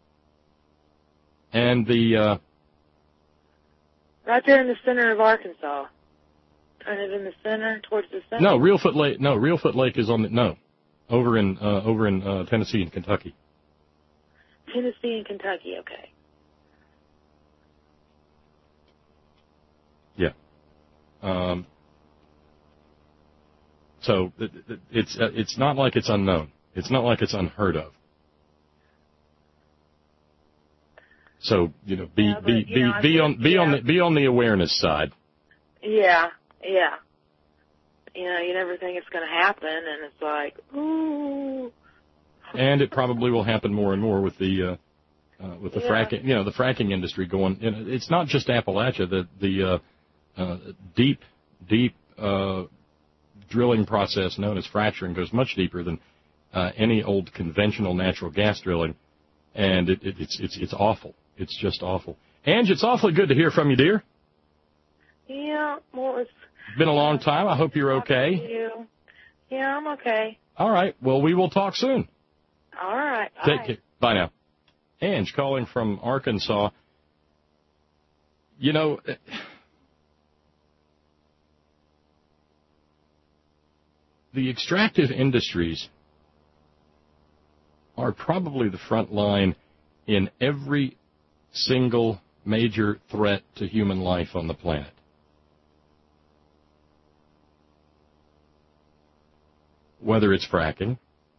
Speaker 2: And the
Speaker 5: right there in the center of Arkansas. Kind of in the center, towards the center.
Speaker 2: No, Reelfoot Lake is over in Tennessee and Kentucky.
Speaker 5: Tennessee and Kentucky, okay.
Speaker 2: Yeah. So it's not like it's unknown. It's not like it's unheard of. So, you know, be on the awareness side.
Speaker 5: Yeah. You know, you never think it's going to happen, and it's like, ooh.
Speaker 2: And it probably will happen more and more with the fracking, you know, the fracking industry going. You know, it's not just Appalachia. The deep drilling process known as fracturing goes much deeper than any old conventional natural gas drilling, and it's awful. It's just awful. Ange, it's awfully good to hear from you, dear.
Speaker 5: Yeah, well, it's
Speaker 2: been a long time. I hope you're okay.
Speaker 5: Yeah, I'm okay.
Speaker 2: All right. Well, we will talk soon.
Speaker 5: All right.
Speaker 2: Take care. Bye now. Ange calling from Arkansas. You know, the extractive industries are probably the front line in every single major threat to human life on the planet. Whether it's fracking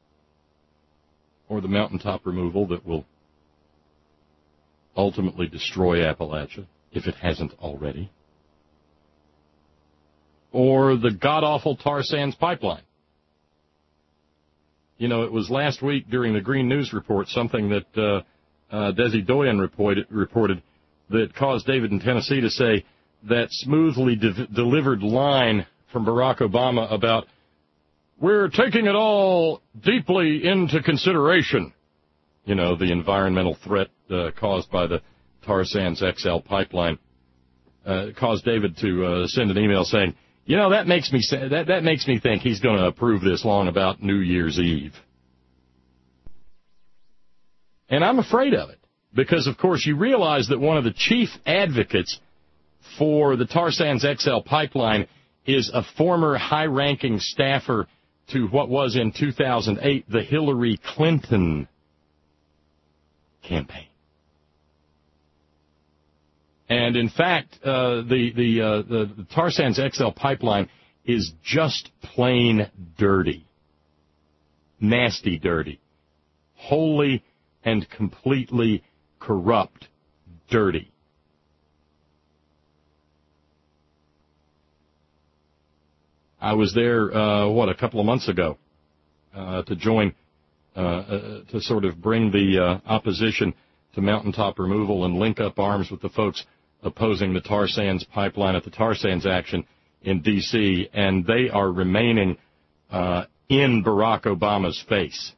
Speaker 2: or the mountaintop removal that will ultimately destroy Appalachia, if it hasn't already, or the god-awful tar sands pipeline. You know, it was last week during the Green News Report, something that Desi Doyen reported that caused David in Tennessee to say that smoothly delivered line from Barack Obama about, we're taking it all deeply into consideration. You know, the environmental threat caused by the tar sands XL pipeline caused David to send an email saying, you know, that makes me think he's going to approve this long about New Year's Eve. And I'm afraid of it because, of course, you realize that one of the chief advocates for the tar sands XL pipeline is a former high-ranking staffer to what was in 2008 the Hillary Clinton campaign. And in fact, the tar sands XL pipeline is just plain dirty, nasty dirty, wholly and completely corrupt dirty. I was there, a couple of months ago, to join, to sort of bring the opposition to mountaintop removal and link up arms with the folks opposing the tar sands pipeline at the tar sands action in D.C., and they are remaining in Barack Obama's face.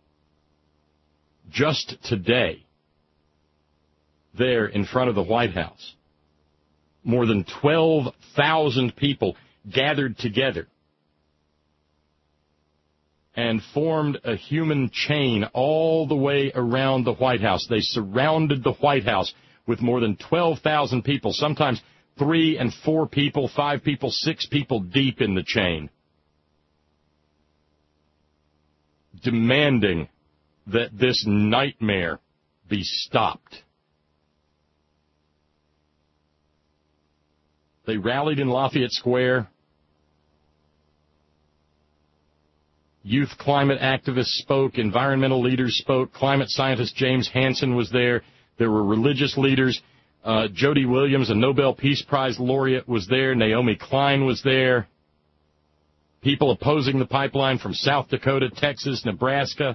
Speaker 2: Just today, there in front of the White House, more than 12,000 people gathered together and formed a human chain all the way around the White House. They surrounded the White House with more than 12,000 people, sometimes 3 and 4 people, 5 people, 6 people deep in the chain, demanding that this nightmare be stopped. They rallied in Lafayette Square. Youth climate activists spoke. Environmental leaders spoke. Climate scientist James Hansen was there. There were religious leaders. Jody Williams, a Nobel Peace Prize laureate, was there. Naomi Klein was there. People opposing the pipeline from South Dakota, Texas, Nebraska.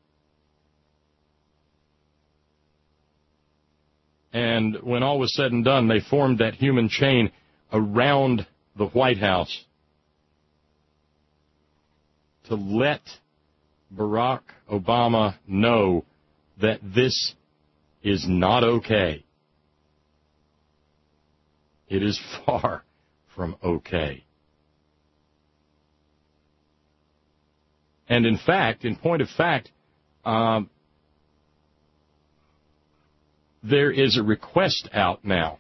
Speaker 2: And when all was said and done, they formed that human chain around the White House to let Barack Obama know that this is not okay. It is far from okay. And in fact, in point of fact, there is a request out now,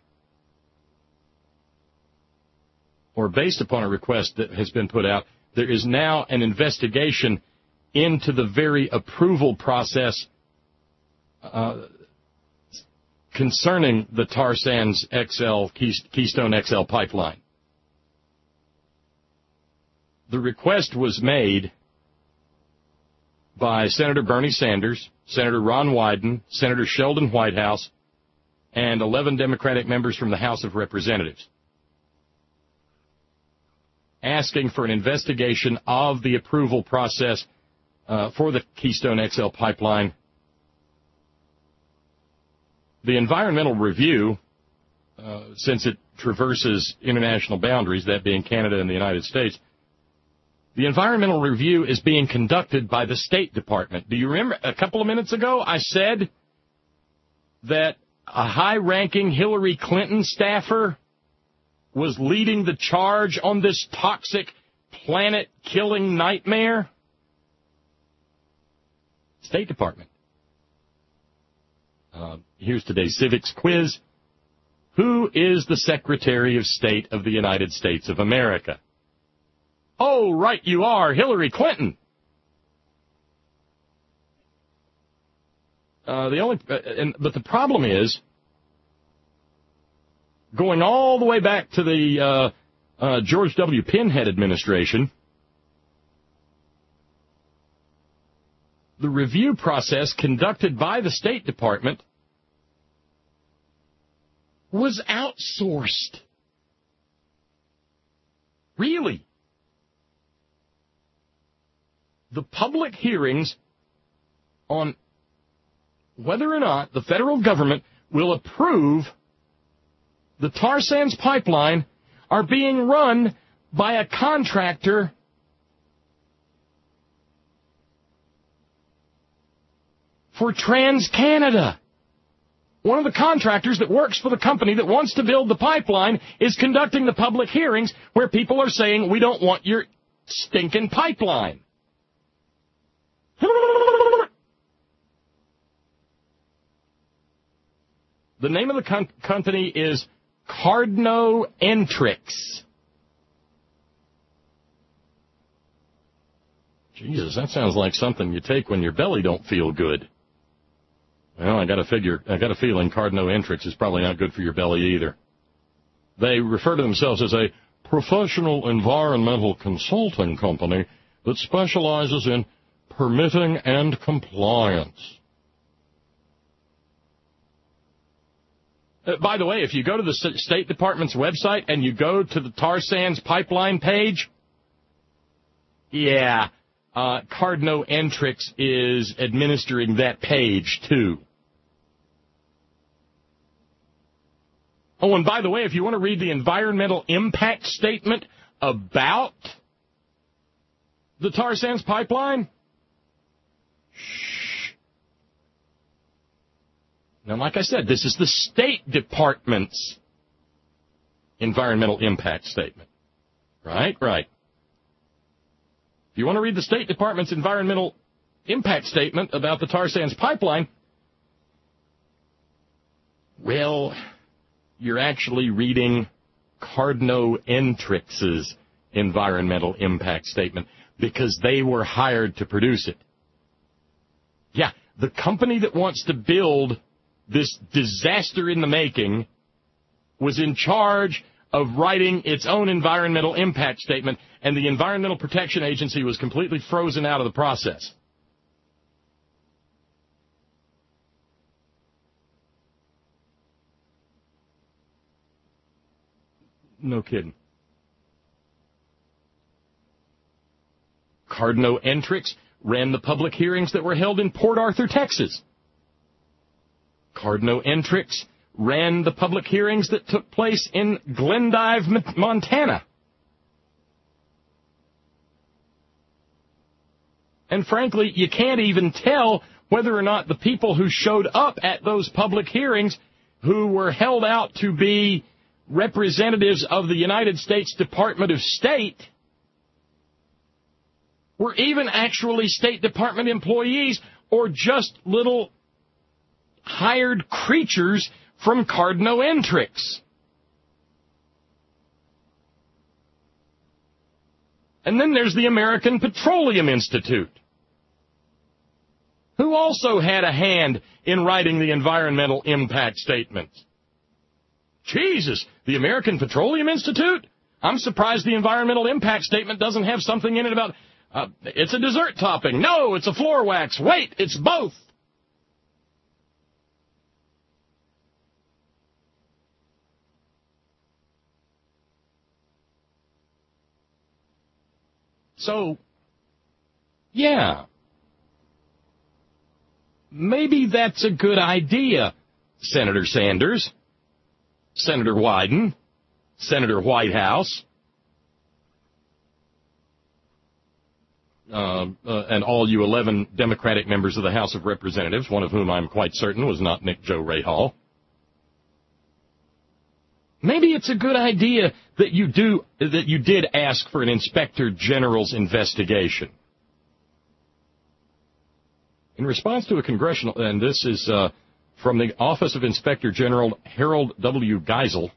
Speaker 2: or based upon a request that has been put out, there is now an investigation into the very approval process concerning the Tar Sands Keystone XL pipeline. The request was made by Senator Bernie Sanders, Senator Ron Wyden, Senator Sheldon Whitehouse, and 11 Democratic members from the House of Representatives, asking for an investigation of the approval process for the Keystone XL pipeline. The environmental review, since it traverses international boundaries, that being Canada and the United States, the environmental review is being conducted by the State Department. Do you remember a couple of minutes ago I said that a high-ranking Hillary Clinton staffer was leading the charge on this toxic, planet-killing nightmare? State Department. Here's today's civics quiz. Who is the Secretary of State of the United States of America? Oh, right, you are, Hillary Clinton. But the problem is, going all the way back to the George W. Pinhead administration, the review process conducted by the State Department was outsourced. Really? The public hearings on whether or not the federal government will approve the tar sands pipeline are being run by a contractor for TransCanada. One of the contractors that works for the company that wants to build the pipeline is conducting the public hearings where people are saying, we don't want your stinking pipeline. The name of the company is Cardno Entrix. Jesus, that sounds like something you take when your belly don't feel good. Well, I got a feeling Cardno Entrix is probably not good for your belly either. They refer to themselves as a professional environmental consulting company that specializes in permitting and compliance. By the way, if you go to the State Department's website and you go to the tar sands pipeline page, Cardno Entrix is administering that page, too. Oh, and by the way, if you want to read the environmental impact statement about the tar sands pipeline, shh. Now, like I said, this is the State Department's environmental impact statement. Right? Right. If you want to read the State Department's environmental impact statement about the tar sands pipeline, well, you're actually reading Cardno Entrix's environmental impact statement because they were hired to produce it. Yeah, the company that wants to build this disaster in the making was in charge of writing its own environmental impact statement, and the Environmental Protection Agency was completely frozen out of the process. No kidding. Cardno-Entrix ran the public hearings that were held in Port Arthur, Texas. Cardno-Entrix ran the public hearings that took place in Glendive, Montana. And frankly, you can't even tell whether or not the people who showed up at those public hearings, who were held out to be representatives of the United States Department of State, were even actually State Department employees or just little hired creatures from Cardno-Entrix. And then there's the American Petroleum Institute, who also had a hand in writing the environmental impact statement. Jesus, the American Petroleum Institute? I'm surprised the environmental impact statement doesn't have something in it about, it's a dessert topping. No, it's a floor wax. Wait, it's both. So, yeah, maybe that's a good idea, Senator Sanders, Senator Wyden, Senator Whitehouse, and all you 11 Democratic members of the House of Representatives, one of whom I'm quite certain was not Nick Joe Rahal. Maybe it's a good idea that you did ask for an Inspector General's investigation. In response to a congressional, and this is from the Office of Inspector General Harold W. Geisel.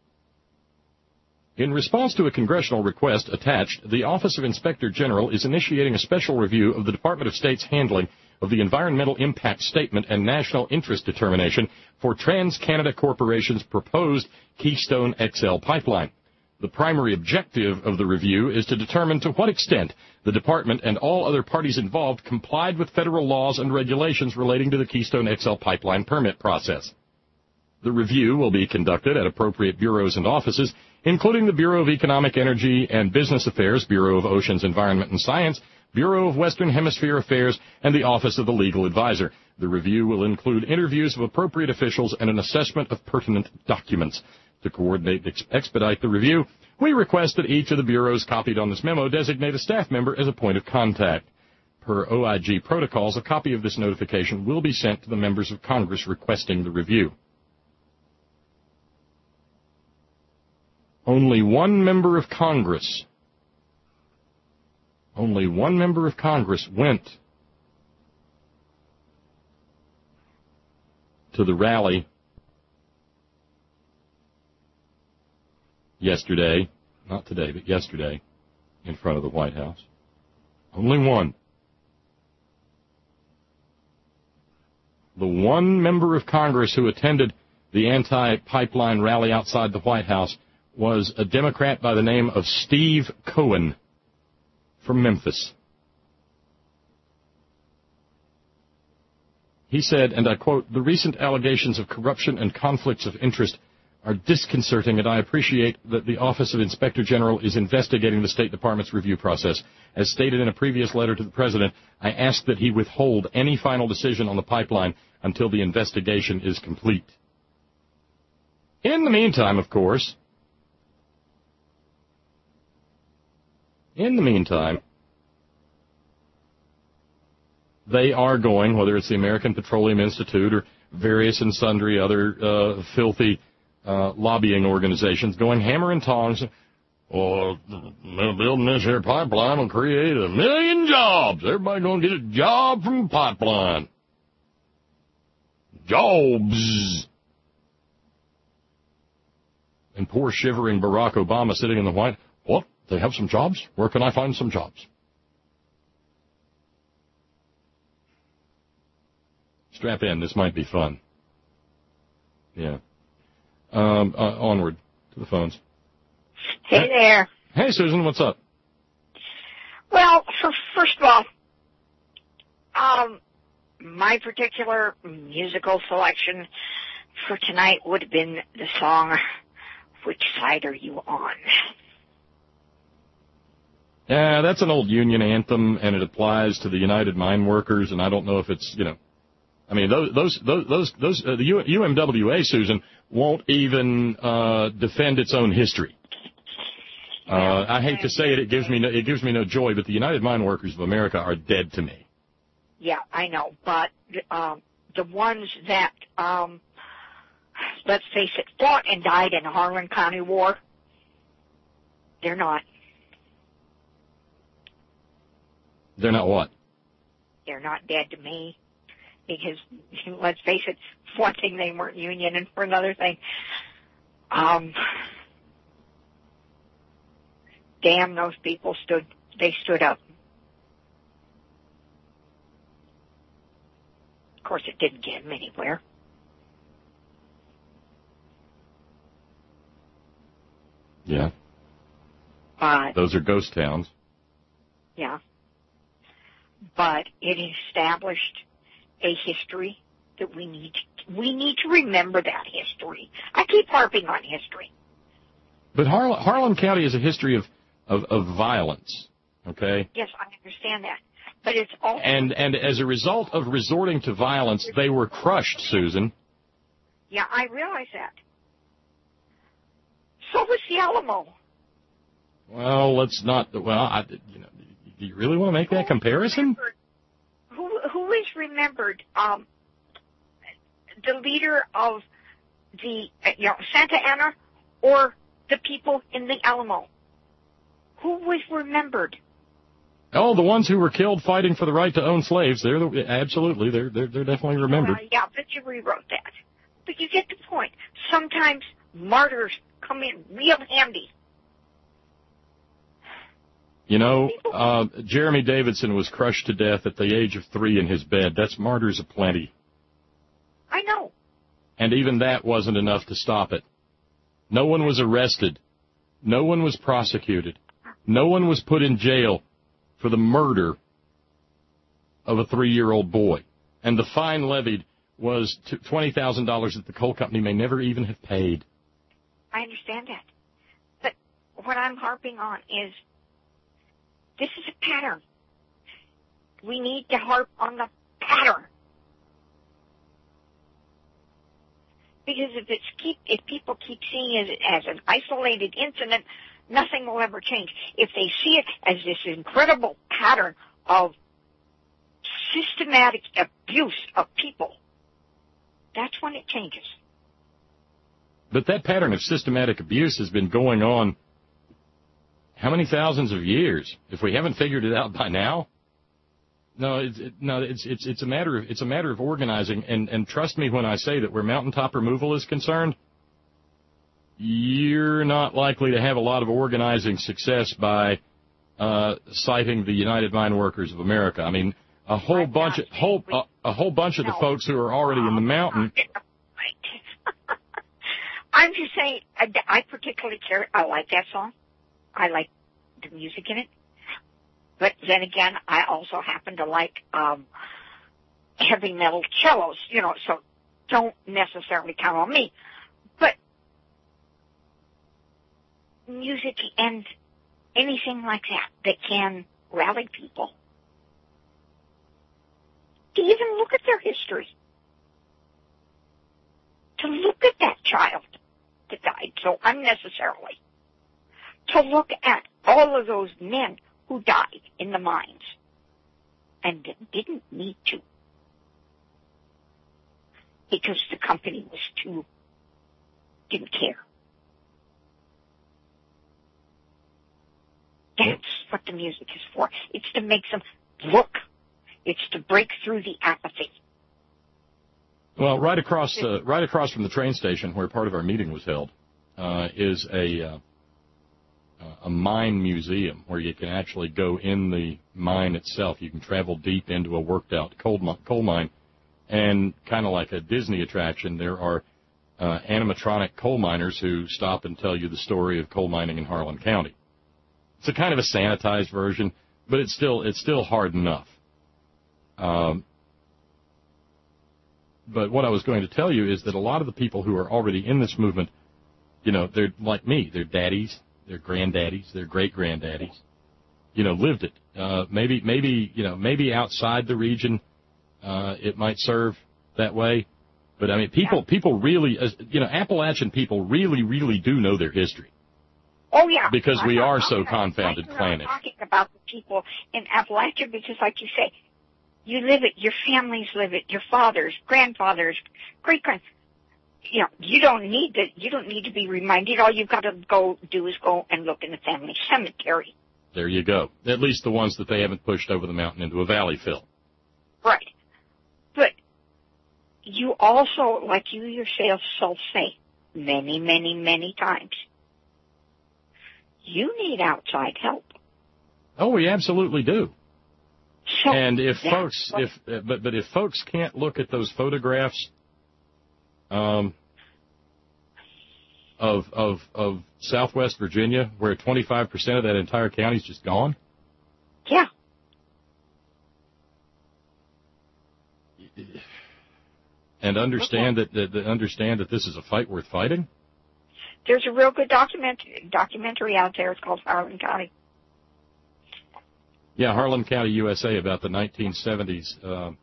Speaker 2: In response to a congressional request attached, the Office of Inspector General is initiating a special review of the Department of State's handling of the Environmental Impact Statement and National Interest Determination for TransCanada Corporation's proposed Keystone XL pipeline. The primary objective of the review is to determine to what extent the department and all other parties involved complied with federal laws and regulations relating to the Keystone XL pipeline permit process. The review will be conducted at appropriate bureaus and offices, including the Bureau of Economic, Energy, and Business Affairs, Bureau of Oceans, Environment, and Science, Bureau of Western Hemisphere Affairs, and the Office of the Legal Advisor. The review will include interviews of appropriate officials and an assessment of pertinent documents. To coordinate and expedite the review, we request that each of the bureaus copied on this memo designate a staff member as a point of contact. Per OIG protocols, a copy of this notification will be sent to the members of Congress requesting the review. Only one member of Congress went to the rally yesterday, not today, but yesterday, in front of the White House. Only one. The one member of Congress who attended the anti-pipeline rally outside the White House was a Democrat by the name of Steve Cohen from Memphis. He said, and I quote, "The recent allegations of corruption and conflicts of interest are disconcerting, and I appreciate that the Office of Inspector General is investigating the State Department's review process. As stated in a previous letter to the President, I ask that he withhold any final decision on the pipeline until the investigation is complete." In the meantime, of course, they are going, whether it's the American Petroleum Institute or various and sundry other filthy lobbying organizations, going hammer and tongs, or building this here pipeline will create 1 million jobs. Everybody going to get a job from the pipeline. Jobs. And poor shivering Barack Obama sitting in the White House. What? They have some jobs? Where can I find some jobs? Strap in. This might be fun. Yeah. Onward to the phones.
Speaker 6: Hey there.
Speaker 2: Hey, Susan, what's up?
Speaker 6: Well, first of all, my particular musical selection for tonight would have been the song, Which Side Are You On?
Speaker 2: Yeah, that's an old union anthem, and it applies to the United Mine Workers, and I don't know if it's, I mean, the UMWA, Susan, won't even defend its own history. I hate to say it, it gives me no joy, but the United Mine Workers of America are dead to me.
Speaker 6: Yeah, I know, but the ones that, let's face it, fought and died in the Harlan County War, they're not.
Speaker 2: They're not what?
Speaker 6: They're not dead to me. Because, let's face it, for one thing, they weren't union, and for another thing, damn, those people stood up. Of course, it didn't get them anywhere.
Speaker 2: Yeah. Those are ghost towns.
Speaker 6: Yeah. But it established a history that we need to remember that history. I keep harping on history.
Speaker 2: But Harlan County is a history of violence, okay?
Speaker 6: Yes, I understand that. But it's also...
Speaker 2: And as a result of resorting to violence, they were crushed, Susan.
Speaker 6: Yeah, I realize that. So was the Alamo.
Speaker 2: Well, let's not... Well, do you really want to make that comparison?
Speaker 6: Who is remembered? The leader of the, Santa Ana, or the people in the Alamo? Who was remembered?
Speaker 2: Oh, the ones who were killed fighting for the right to own slaves. They're definitely remembered.
Speaker 6: Yeah, but you rewrote that. But you get the point. Sometimes martyrs come in real handy.
Speaker 2: Jeremy Davidson was crushed to death at the age of 3 in his bed. That's martyrs aplenty.
Speaker 6: I know.
Speaker 2: And even that wasn't enough to stop it. No one was arrested. No one was prosecuted. No one was put in jail for the murder of a 3-year-old boy. And the fine levied was $20,000 that the coal company may never even have paid.
Speaker 6: I understand that. But what I'm harping on is this is a pattern. We need to harp on the pattern. Because if people keep seeing it as an isolated incident, nothing will ever change. If they see it as this incredible pattern of systematic abuse of people, that's when it changes.
Speaker 2: But that pattern of systematic abuse has been going on how many thousands of years? If we haven't figured it out by now? It's a matter of organizing, and trust me when I say that where mountaintop removal is concerned, you're not likely to have a lot of organizing success by citing the United Mine Workers of America. I mean, a whole bunch of the folks who are already in the mountain.
Speaker 6: I'm just saying, I particularly care. I like that song. I like the music in it. But then again, I also happen to like heavy metal cellos, so don't necessarily count on me. But music and anything like that can rally people to even look at their history, to look at that child that died so unnecessarily, to look at all of those men who died in the mines and didn't need to because the company didn't care. That's what the music is for. It's to make them look. It's to break through the apathy.
Speaker 2: Well, right across from the train station where part of our meeting was held is a mine museum where you can actually go in the mine itself. You can travel deep into a worked-out coal mine, and kind of like a Disney attraction, there are animatronic coal miners who stop and tell you the story of coal mining in Harlan County. It's a kind of a sanitized version, but it's still hard enough. But what I was going to tell you is that a lot of the people who are already in this movement, they're like me. They're daddies, they're granddaddies, they're great-granddaddies, lived it. Maybe outside the region it might serve that way. But, I mean, people really, Appalachian people really, really do know their history.
Speaker 6: Oh, yeah.
Speaker 2: Because we are so confounded clannish.
Speaker 6: I'm talking about the people in Appalachia because, like you say, you live it, your families live it, your fathers, grandfathers, great-grandfathers. You don't need to be reminded. All you've got to do is go and look in the family cemetery.
Speaker 2: There you go. At least the ones that they haven't pushed over the mountain into a valley fill.
Speaker 6: Right. But you also, like you yourself say many, many, many times, you need outside help.
Speaker 2: Oh, we absolutely do.
Speaker 6: So,
Speaker 2: and if folks can't look at those photographs of Southwest Virginia, where 25% of that entire county is just gone.
Speaker 6: Yeah.
Speaker 2: And understand that this is a fight worth fighting.
Speaker 6: There's a real good documentary out there. It's called Harlan County.
Speaker 2: Yeah, Harlan County, USA, about the 1970s.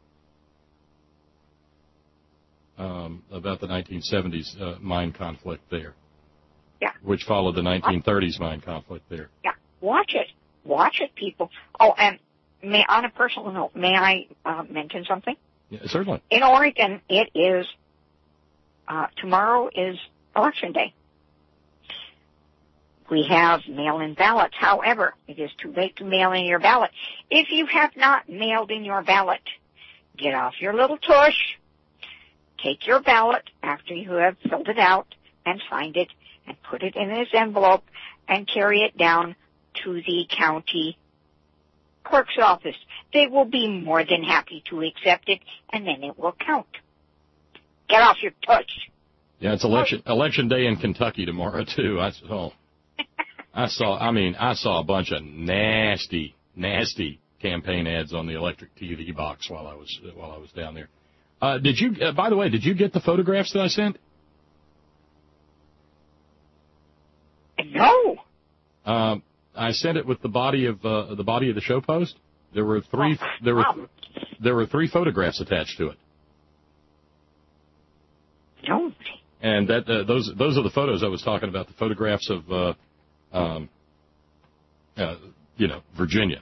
Speaker 2: About the 1970s mine conflict there.
Speaker 6: Yeah.
Speaker 2: Which followed the 1930s mine conflict there.
Speaker 6: Yeah. Watch it, people. Oh, and on a personal note, may I mention something?
Speaker 2: Yeah, certainly.
Speaker 6: In Oregon, it is tomorrow is Election Day. We have mail-in ballots. However, it is too late to mail in your ballot. If you have not mailed in your ballot, get off your little tush. Take your ballot after you have filled it out and signed it and put it in this envelope and carry it down to the county clerk's office. They will be more than happy to accept it, and then it will count. Get off your tush.
Speaker 2: Yeah, it's election day in Kentucky tomorrow too. I saw a bunch of nasty campaign ads on the electric TV box while I was down there. By the way, did you get the photographs that I sent?
Speaker 6: No.
Speaker 2: I sent it with the body of the show post. There were three photographs attached to it.
Speaker 6: No.
Speaker 2: And those are the photos I was talking about. The photographs of Virginia.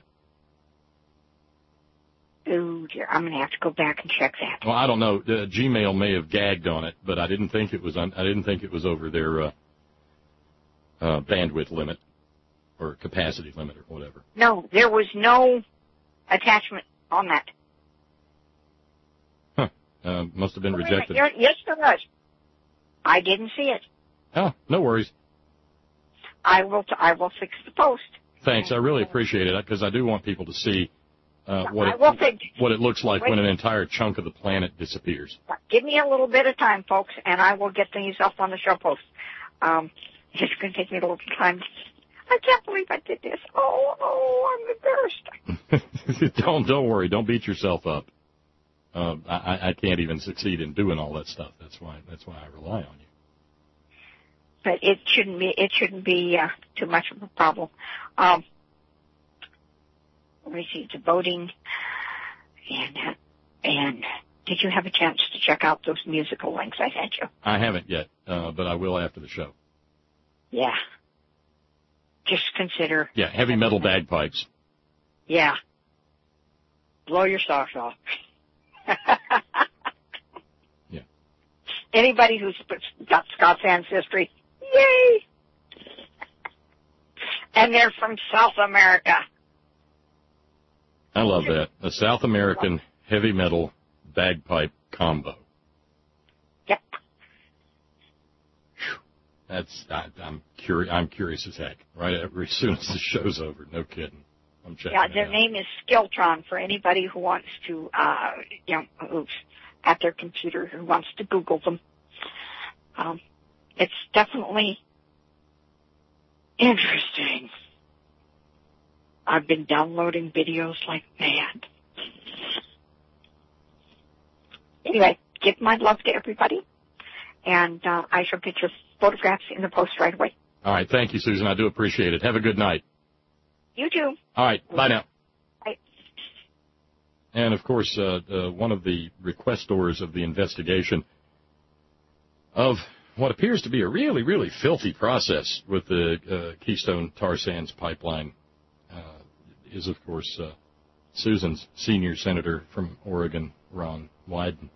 Speaker 6: Oh dear, I'm going to have to go back and check that.
Speaker 2: Well, I don't know. Gmail may have gagged on it, but I didn't think it was over their bandwidth limit or capacity limit or whatever.
Speaker 6: No, there was no attachment on that.
Speaker 2: Huh. Must have been rejected.
Speaker 6: Yes, there was. I didn't see it.
Speaker 2: Oh, no worries.
Speaker 6: I will fix the post.
Speaker 2: Thanks. I really appreciate it because I do want people to see what it looks like when an entire chunk of the planet disappears.
Speaker 6: Give me a little bit of time, folks, and I will get things up on the show post. It's going to take me a little time. I can't believe I did this. Oh, I'm embarrassed.
Speaker 2: Don't worry. Don't beat yourself up. I can't even succeed in doing all that stuff. That's why I rely on you.
Speaker 6: But it shouldn't be too much of a problem. Let me see, the voting, and did you have a chance to check out those musical links I sent you?
Speaker 2: I haven't yet, but I will after the show.
Speaker 6: Yeah. Just consider.
Speaker 2: Yeah, heavy metal bagpipes.
Speaker 6: Yeah. Blow your socks off.
Speaker 2: Yeah.
Speaker 6: Anybody who's got Scott's ancestry, yay! And they're from South America.
Speaker 2: I love that. A South American heavy metal bagpipe combo.
Speaker 6: Yep.
Speaker 2: I'm curious as heck. Right as soon as the show's over. No kidding. I'm checking.
Speaker 6: Yeah, their name is Skiltron for anybody who wants to, who's at their computer who wants to Google them. it's definitely interesting. I've been downloading videos like mad. Anyway, give my love to everybody, and I shall get your photographs in the post right away.
Speaker 2: All right. Thank you, Susan. I do appreciate it. Have a good night.
Speaker 6: You too.
Speaker 2: All right. Bye now.
Speaker 6: Bye.
Speaker 2: And, of course, one of the requestors of the investigation of what appears to be a really, really filthy process with the Keystone tar sands pipeline is, of course, Susan's senior senator from Oregon, Ron Wyden.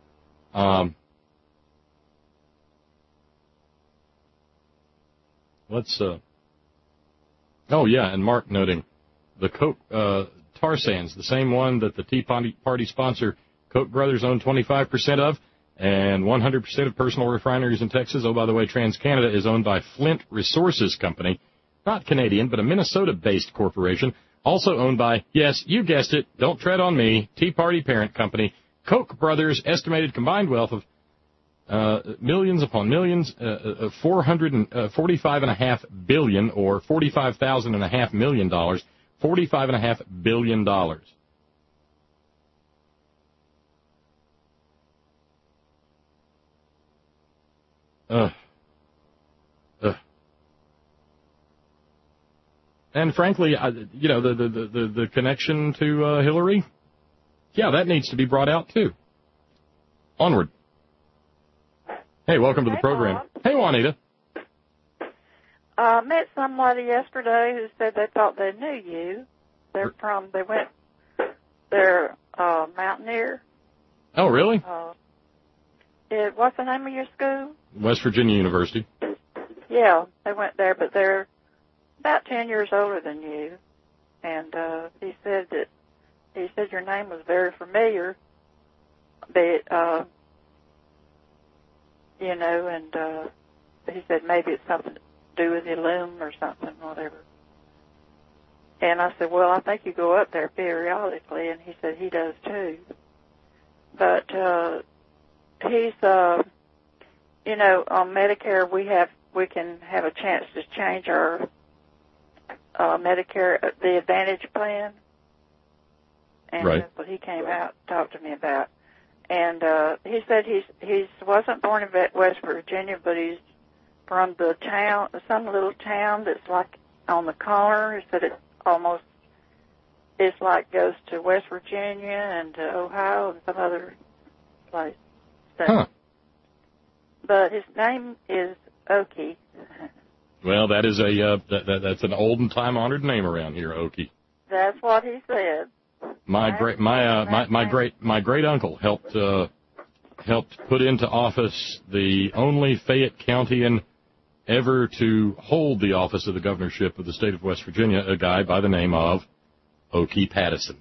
Speaker 2: And Mark noting the Koch tar sands, the same one that the Tea Party sponsor Koch brothers own 25% of, and 100% of personal refineries in Texas. Oh, by the way, TransCanada is owned by Flint Resources Company, not Canadian, but a Minnesota-based corporation, also owned by, yes, you guessed it, don't tread on me, Tea Party parent company, Koch brothers' estimated combined wealth of millions upon millions, $45.5 billion, or $45,500 million, $45.5 billion. And frankly, the connection to Hillary, yeah, that needs to be brought out too. Onward. Hey, welcome to the program.
Speaker 7: Bob.
Speaker 2: Hey, Juanita.
Speaker 7: Met somebody yesterday who said they thought they knew you. They're Mountaineer.
Speaker 2: Oh, really?
Speaker 7: What's the name of your school?
Speaker 2: West Virginia University.
Speaker 7: Yeah, they went there, but they're about 10 years older than you. And he said your name was very familiar, but and he said maybe it's something to do with the Loom or something, whatever. And I said, well, I think you go up there periodically, and he said he does too. But he's, on Medicare we can have a chance to change our Medicare, the Advantage plan. And
Speaker 2: right.
Speaker 7: That's what he came out and talked to me about. And he said he wasn't born in West Virginia, but he's from the town, some little town that's like on the corner. He said it's like goes to West Virginia and to Ohio and some other place.
Speaker 2: Huh.
Speaker 7: But his name is Okie.
Speaker 2: Well, that is that's an old and time-honored name around here, Okie.
Speaker 7: That's what he said.
Speaker 2: My great uncle helped put into office the only Fayette Countian ever to hold the office of the governorship of the state of West Virginia, a guy by the name of Okie Pattison.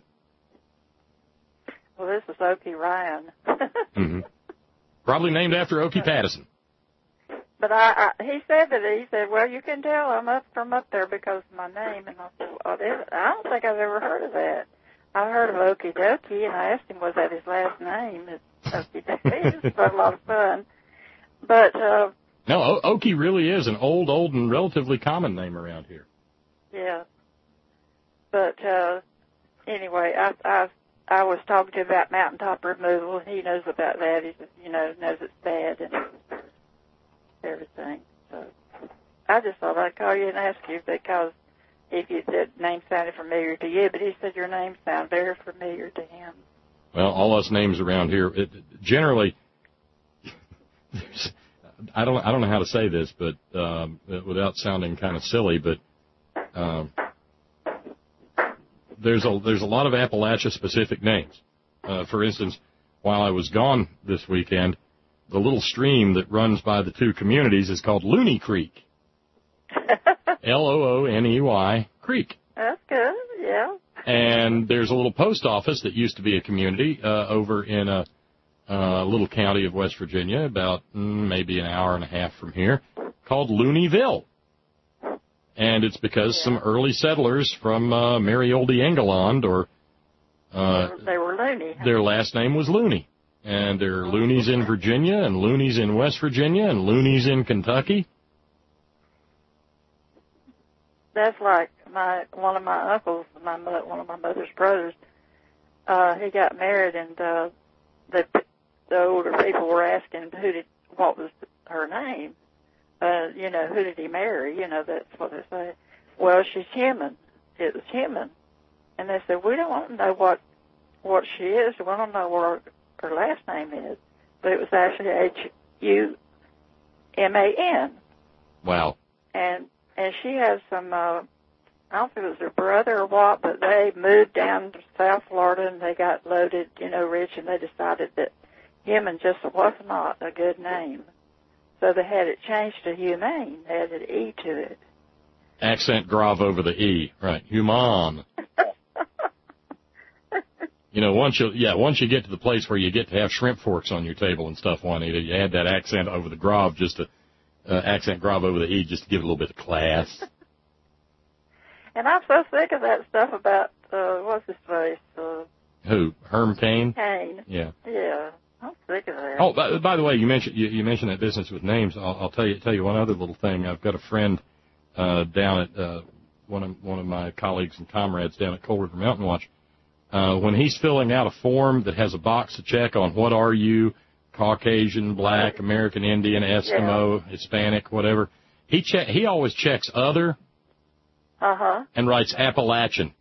Speaker 7: Well, this is Okie Ryan.
Speaker 2: Mm-hmm. Probably named after Okie Pattison.
Speaker 7: But he said, well, you can tell I'm from up there because of my name. And I said, well, I don't think I've ever heard of that. I heard of Okie Dokie, and I asked him, was that his last name? It's Okie Dokie. It's a lot of fun. But
Speaker 2: no, Okie really is an old and relatively common name around here.
Speaker 7: Yeah. But anyway, I was talking to him about mountaintop removal, and he knows about that. He says, knows it's bad and everything. So I just thought I'd call you and ask you because if you said name sounded familiar to you, but he said your name sounded very familiar to him.
Speaker 2: Well, all us names around here, generally, I don't know how to say this, but without sounding kind of silly, but there's a lot of Appalachia-specific names. For instance, while I was gone this weekend, the little stream that runs by the two communities is called Looney Creek. Looney Creek.
Speaker 7: That's good, yeah.
Speaker 2: And there's a little post office that used to be a community over in a little county of West Virginia, about maybe an hour and a half from here, called Looneyville. And it's because some early settlers from merry old Engeland, or
Speaker 7: they were Looney.
Speaker 2: Their last name was Looney. And there are loonies in Virginia and loonies in West Virginia and loonies in Kentucky.
Speaker 7: That's like one of my uncles, one of my mother's brothers. He got married, and the older people were asking what was her name. Who did he marry? That's what they say. Well, she's human. It was human. And they said, we don't want to know what she is. We don't know what her last name is. But it was actually Human.
Speaker 2: Wow.
Speaker 7: And she has some, I don't know if it was her brother or what, but they moved down to South Florida and they got loaded, rich, and they decided that Human just was not a good name. So they had it changed to Humane. They added an E to it.
Speaker 2: Accent grave over the E, right? Human. Once you get to the place where you get to have shrimp forks on your table and stuff, Juanita, you add that accent over the grave accent grave over the E just to give it a little bit of class.
Speaker 7: And I'm so sick of that stuff about, what's his face?
Speaker 2: Who? Herm Cain?
Speaker 7: Cain.
Speaker 2: Yeah.
Speaker 7: Yeah. I'm sick of that.
Speaker 2: Oh, by the way, you mentioned that business with names. I'll tell you one other little thing. I've got a friend down at one of my colleagues and comrades down at Coal River Mountain Watch. When he's filling out a form that has a box to check on what are you, Caucasian, Black, American Indian, Eskimo, Hispanic, whatever, he always checks other and writes Appalachian.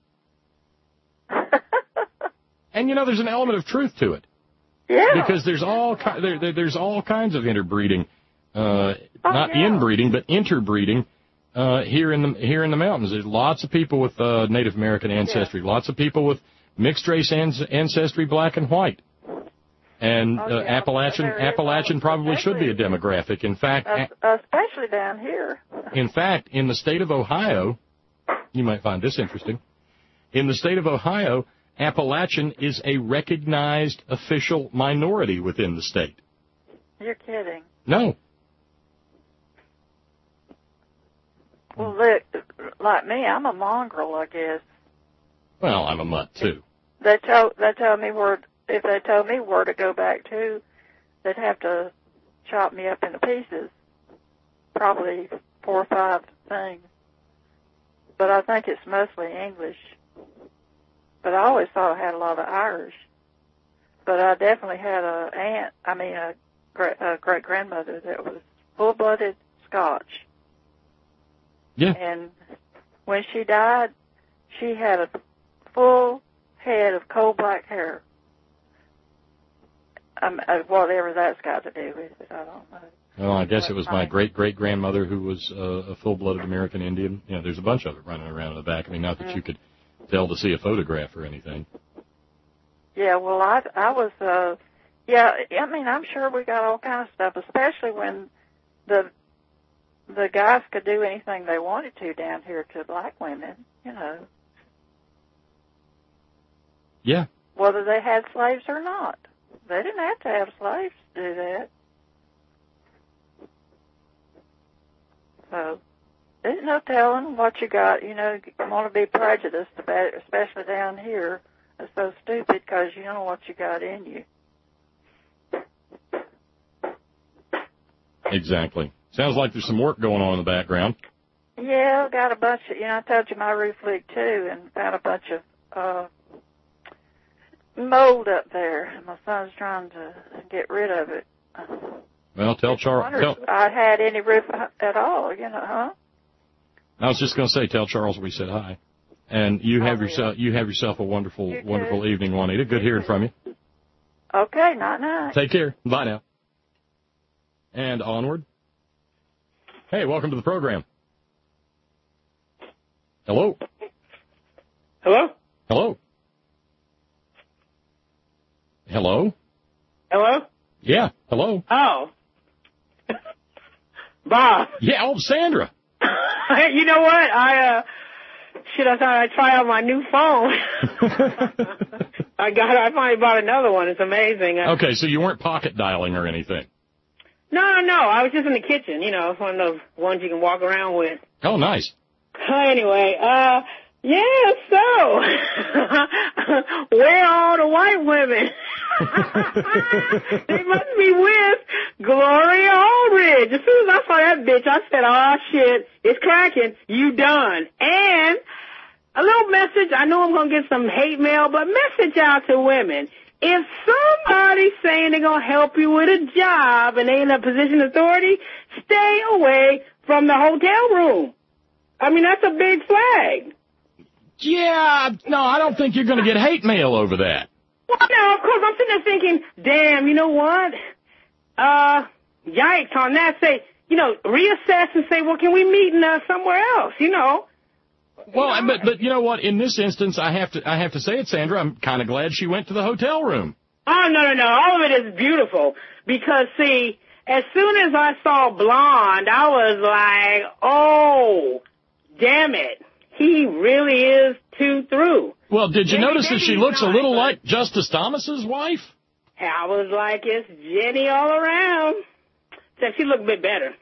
Speaker 2: And there's an element of truth to it.
Speaker 7: Yeah.
Speaker 2: Because there's all kinds of interbreeding, not inbreeding, but interbreeding here in the mountains. There's lots of people with Native American ancestry, lots of people with mixed race ancestry, black and white. And Appalachian probably should be a demographic. In fact,
Speaker 7: especially down here.
Speaker 2: In fact, in the state of Ohio, you might find this interesting. In the state of Ohio, Appalachian is a recognized official minority within the state.
Speaker 7: You're kidding.
Speaker 2: No.
Speaker 7: Well, look, like me, I'm a mongrel, I guess.
Speaker 2: Well, I'm a mutt, too.
Speaker 7: They told me if they told me where to go back to, they'd have to chop me up into pieces. Probably 4 or 5 things. But I think it's mostly English. But I always thought I had a lot of Irish. But I definitely had a great-grandmother that was full-blooded Scotch.
Speaker 2: Yeah.
Speaker 7: And when she died, she had a full head of coal black hair. Whatever that's got to do with it, I don't know.
Speaker 2: Well, I guess it was my great-great-grandmother who was a full-blooded American Indian. There's a bunch of it running around in the back. I mean, not that you could tell to see a photograph or anything.
Speaker 7: Yeah, well, I was, I'm sure we got all kinds of stuff, especially when the guys could do anything they wanted to down here to black women,
Speaker 2: Yeah.
Speaker 7: Whether they had slaves or not. They didn't have to have slaves to do that. So, there's no telling what you got. You want to be prejudiced about it, especially down here. It's so stupid because you don't know what you got in you.
Speaker 2: Exactly. Sounds like there's some work going on in the background.
Speaker 7: Yeah, I've got a bunch of, I told you my roof leaked too, and found a bunch of mold up there. My son's trying to get rid of it.
Speaker 2: Well, tell Charles.
Speaker 7: If I had any roof at all, huh?
Speaker 2: I was just going to say, tell Charles we said hi, and you have yourself a wonderful evening, Juanita. Good hearing from you.
Speaker 7: Okay, night.
Speaker 2: Take care. Bye now. And onward. Hey, welcome to the program. Hello.
Speaker 8: Hello.
Speaker 2: Hello. Hello.
Speaker 8: Hello.
Speaker 2: Yeah. Hello.
Speaker 8: Oh. Bob.
Speaker 2: Yeah. Oh, Sandra.
Speaker 8: You know what? I thought I'd try out my new phone. I finally bought another one. It's amazing.
Speaker 2: Okay, so you weren't pocket dialing or anything?
Speaker 8: No. I was just in the kitchen. It's one of those ones you can walk around with.
Speaker 2: Oh, nice.
Speaker 8: Anyway, so where are all the white women? They must be with Gloria Aldridge. As soon as I saw that bitch, I said, oh, shit, it's cracking. You done. And a little message. I know I'm going to get some hate mail, but message out to women. If somebody's saying they're going to help you with a job and they in a position of authority, stay away from the hotel room. I mean, that's a big flag.
Speaker 2: Yeah, no, I don't think you're going to get hate mail over that.
Speaker 8: Well, no, of course, I'm sitting there thinking, damn, you know what? Yikes on that. Say, reassess and say, well, can we meet in somewhere else,
Speaker 2: Well, but you know what? In this instance, I have to say it, Sandra. I'm kind of glad she went to the hotel room.
Speaker 8: Oh, no. All of it is beautiful. Because, see, as soon as I saw Blonde, I was like, oh, damn it. He really is too through.
Speaker 2: Well, did you notice that she looks a little like Justice Thomas's wife?
Speaker 8: I was like, it's Jenny all around. Except she looked a bit better.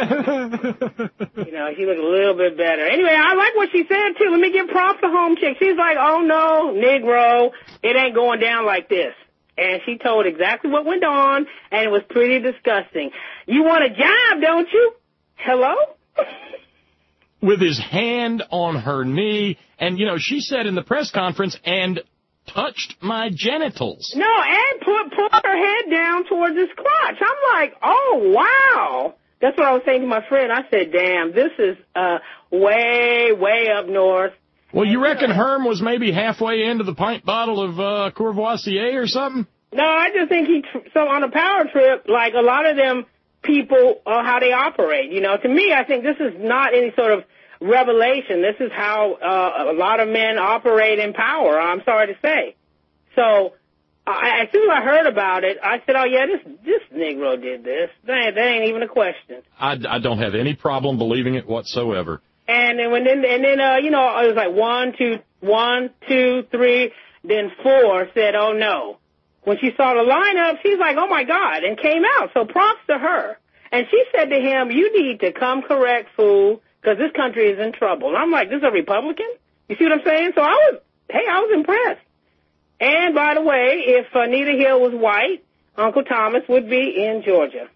Speaker 8: She looked a little bit better. Anyway, I like what she said, too. Let me give props to Home Chick. She's like, oh, no, Negro, it ain't going down like this. And she told exactly what went on, and it was pretty disgusting. You want a job, don't you? Hello?
Speaker 2: With his hand on her knee, and, she said in the press conference, and touched my genitals.
Speaker 8: No, and put her head down towards his crotch. I'm like, oh, wow. That's what I was saying to my friend. I said, damn, this is way, way up north.
Speaker 2: Well, you reckon Herm was maybe halfway into the pint bottle of Courvoisier or something?
Speaker 8: No, I just think on a power trip, like a lot of them people, how they operate. To me, I think this is not any sort of revelation. This is how a lot of men operate in power, I'm sorry to say. So as soon as I heard about it, I said, oh, yeah, this Negro did this. That ain't even a question.
Speaker 2: I don't have any problem believing it whatsoever.
Speaker 8: And then it was like 1, 2, 3, then 4 said, oh, no. When she saw the lineup, she's like, oh, my God, and came out. So props to her. And she said to him, you need to come correct, fool, because this country is in trouble. And I'm like, this is a Republican? You see what I'm saying? So I was impressed. And, by the way, if Anita Hill was white, Uncle Thomas would be in Georgia.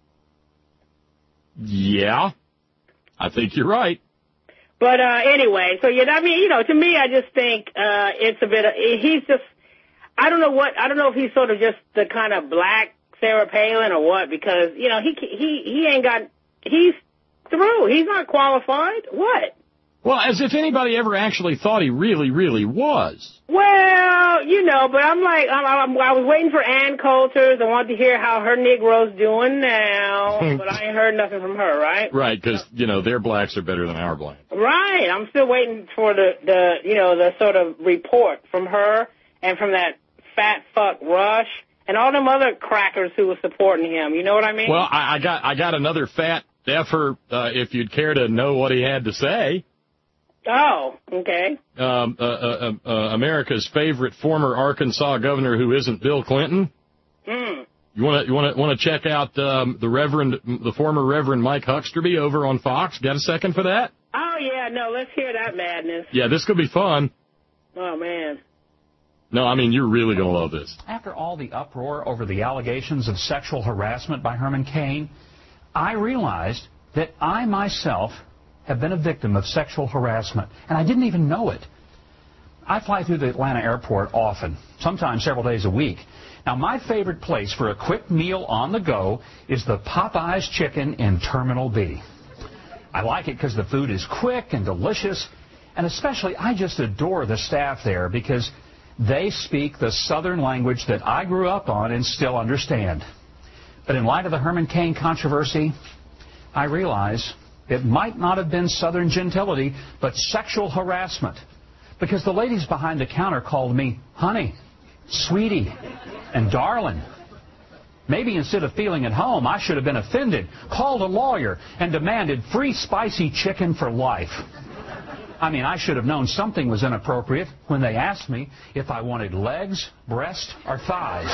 Speaker 2: Yeah, I think you're right.
Speaker 8: But anyway, so, to me, I just think it's a bit of, he's just, I don't know if he's sort of just the kind of black Sarah Palin or what, because, he ain't got, he's through. He's not qualified. What?
Speaker 2: Well, as if anybody ever actually thought he really, really was.
Speaker 8: Well, but I'm like, I was waiting for Ann Coulter's. I wanted to hear how her Negro's doing now, but I ain't heard nothing from her, right?
Speaker 2: Right, because, their blacks are better than our blacks.
Speaker 8: Right. I'm still waiting for the sort of report from her and from that fat fuck Rush and all them other crackers who were supporting him. You know what I mean?
Speaker 2: Well, I got another fat effer, if you'd care to know what he had to say.
Speaker 8: Oh, okay.
Speaker 2: America's favorite former Arkansas governor who isn't Bill Clinton.
Speaker 8: Mm.
Speaker 2: You want to check out the former Reverend Mike Hucksterby over on Fox? Got a second for that?
Speaker 8: Oh yeah, no, let's hear that madness.
Speaker 2: Yeah, this could be fun.
Speaker 8: Oh man.
Speaker 2: No, I mean, you're really going to love this.
Speaker 9: After all the uproar over the allegations of sexual harassment by Herman Cain, I realized that I myself have been a victim of sexual harassment, and I didn't even know it. I fly through the Atlanta airport often, sometimes several days a week. Now, my favorite place for a quick meal on the go is the Popeyes Chicken in Terminal B. I like it because the food is quick and delicious, and especially I just adore the staff there because they speak the Southern language that I grew up on and still understand. But in light of the Herman Cain controversy, I realize it might not have been Southern gentility, but sexual harassment. Because the ladies behind the counter called me honey, sweetie, and darling. Maybe instead of feeling at home, I should have been offended, called a lawyer, and demanded free spicy chicken for life. I mean, I should have known something was inappropriate when they asked me if I wanted legs, breast, or thighs.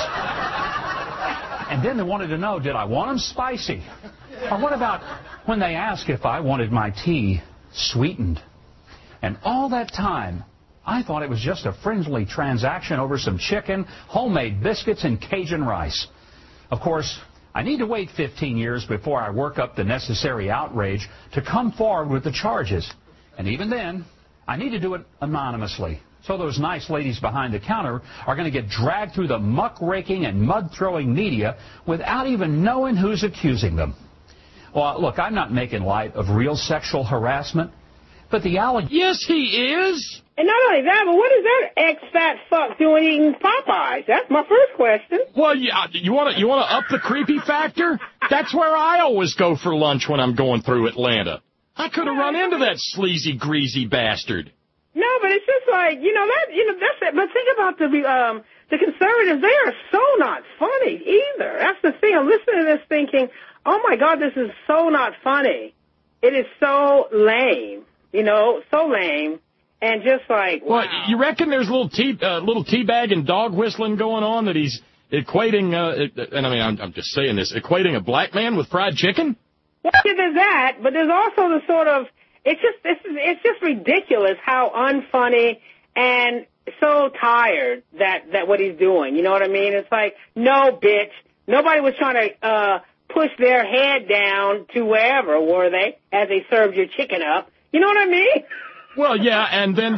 Speaker 9: And then they wanted to know, did I want them spicy? Or what about when they asked if I wanted my tea sweetened? And all that time, I thought it was just a friendly transaction over some chicken, homemade biscuits, and Cajun rice. Of course, I need to wait 15 years before I work up the necessary outrage to come forward with the charges. And even then, I need to do it anonymously. So those nice ladies behind the counter are going to get dragged through the muck-raking and mud-throwing media without even knowing who's accusing them. Well, look, I'm not making light of real sexual harassment, but the allegation...
Speaker 2: Yes, he is.
Speaker 8: And not only that, but what is that ex-fat fuck doing eating Popeyes? That's my first question.
Speaker 2: Well, you want to up the creepy factor? That's where I always go for lunch when I'm going through Atlanta. I could have run into that sleazy, greasy bastard.
Speaker 8: No, but it's just like, that's it. But think about the conservatives. They are so not funny either. That's the thing. I'm listening to this thinking, oh my God, this is so not funny. It is so lame, so lame. And just like, wow.
Speaker 2: Well, you reckon there's a little teabag and dog whistling going on that he's equating, and I mean, I'm just saying this, equating a black man with fried chicken?
Speaker 8: Well, there's that, but there's also the sort of, it's just ridiculous how unfunny and so tired that what he's doing. You know what I mean? It's like, no, bitch. Nobody was trying to push their head down to wherever, were they, as they served your chicken up. You know what I mean?
Speaker 2: Well, yeah, and then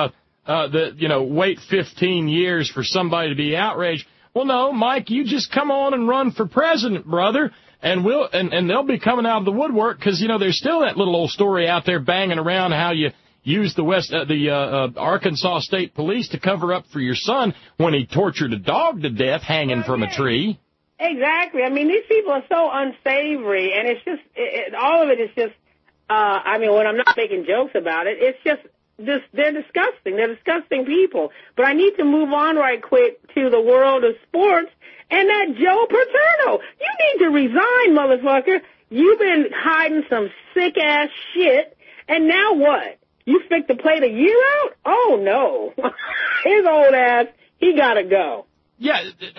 Speaker 2: wait 15 years for somebody to be outraged. Well, no, Mike, you just come on and run for president, brother, and they'll be coming out of the woodwork because, there's still that little old story out there banging around how you used the Arkansas State Police to cover up for your son when he tortured a dog to death hanging from a tree.
Speaker 8: Exactly. I mean, these people are so unsavory, and it's just, all of it is just, when I'm not making jokes about it, it's just they're disgusting. They're disgusting people. But I need to move on right quick to the world of sports and that Joe Paterno. You need to resign, motherfucker. You've been hiding some sick-ass shit, and now what? You expect to play the year out? Oh, no. His old ass, he got to go.
Speaker 2: Yeah,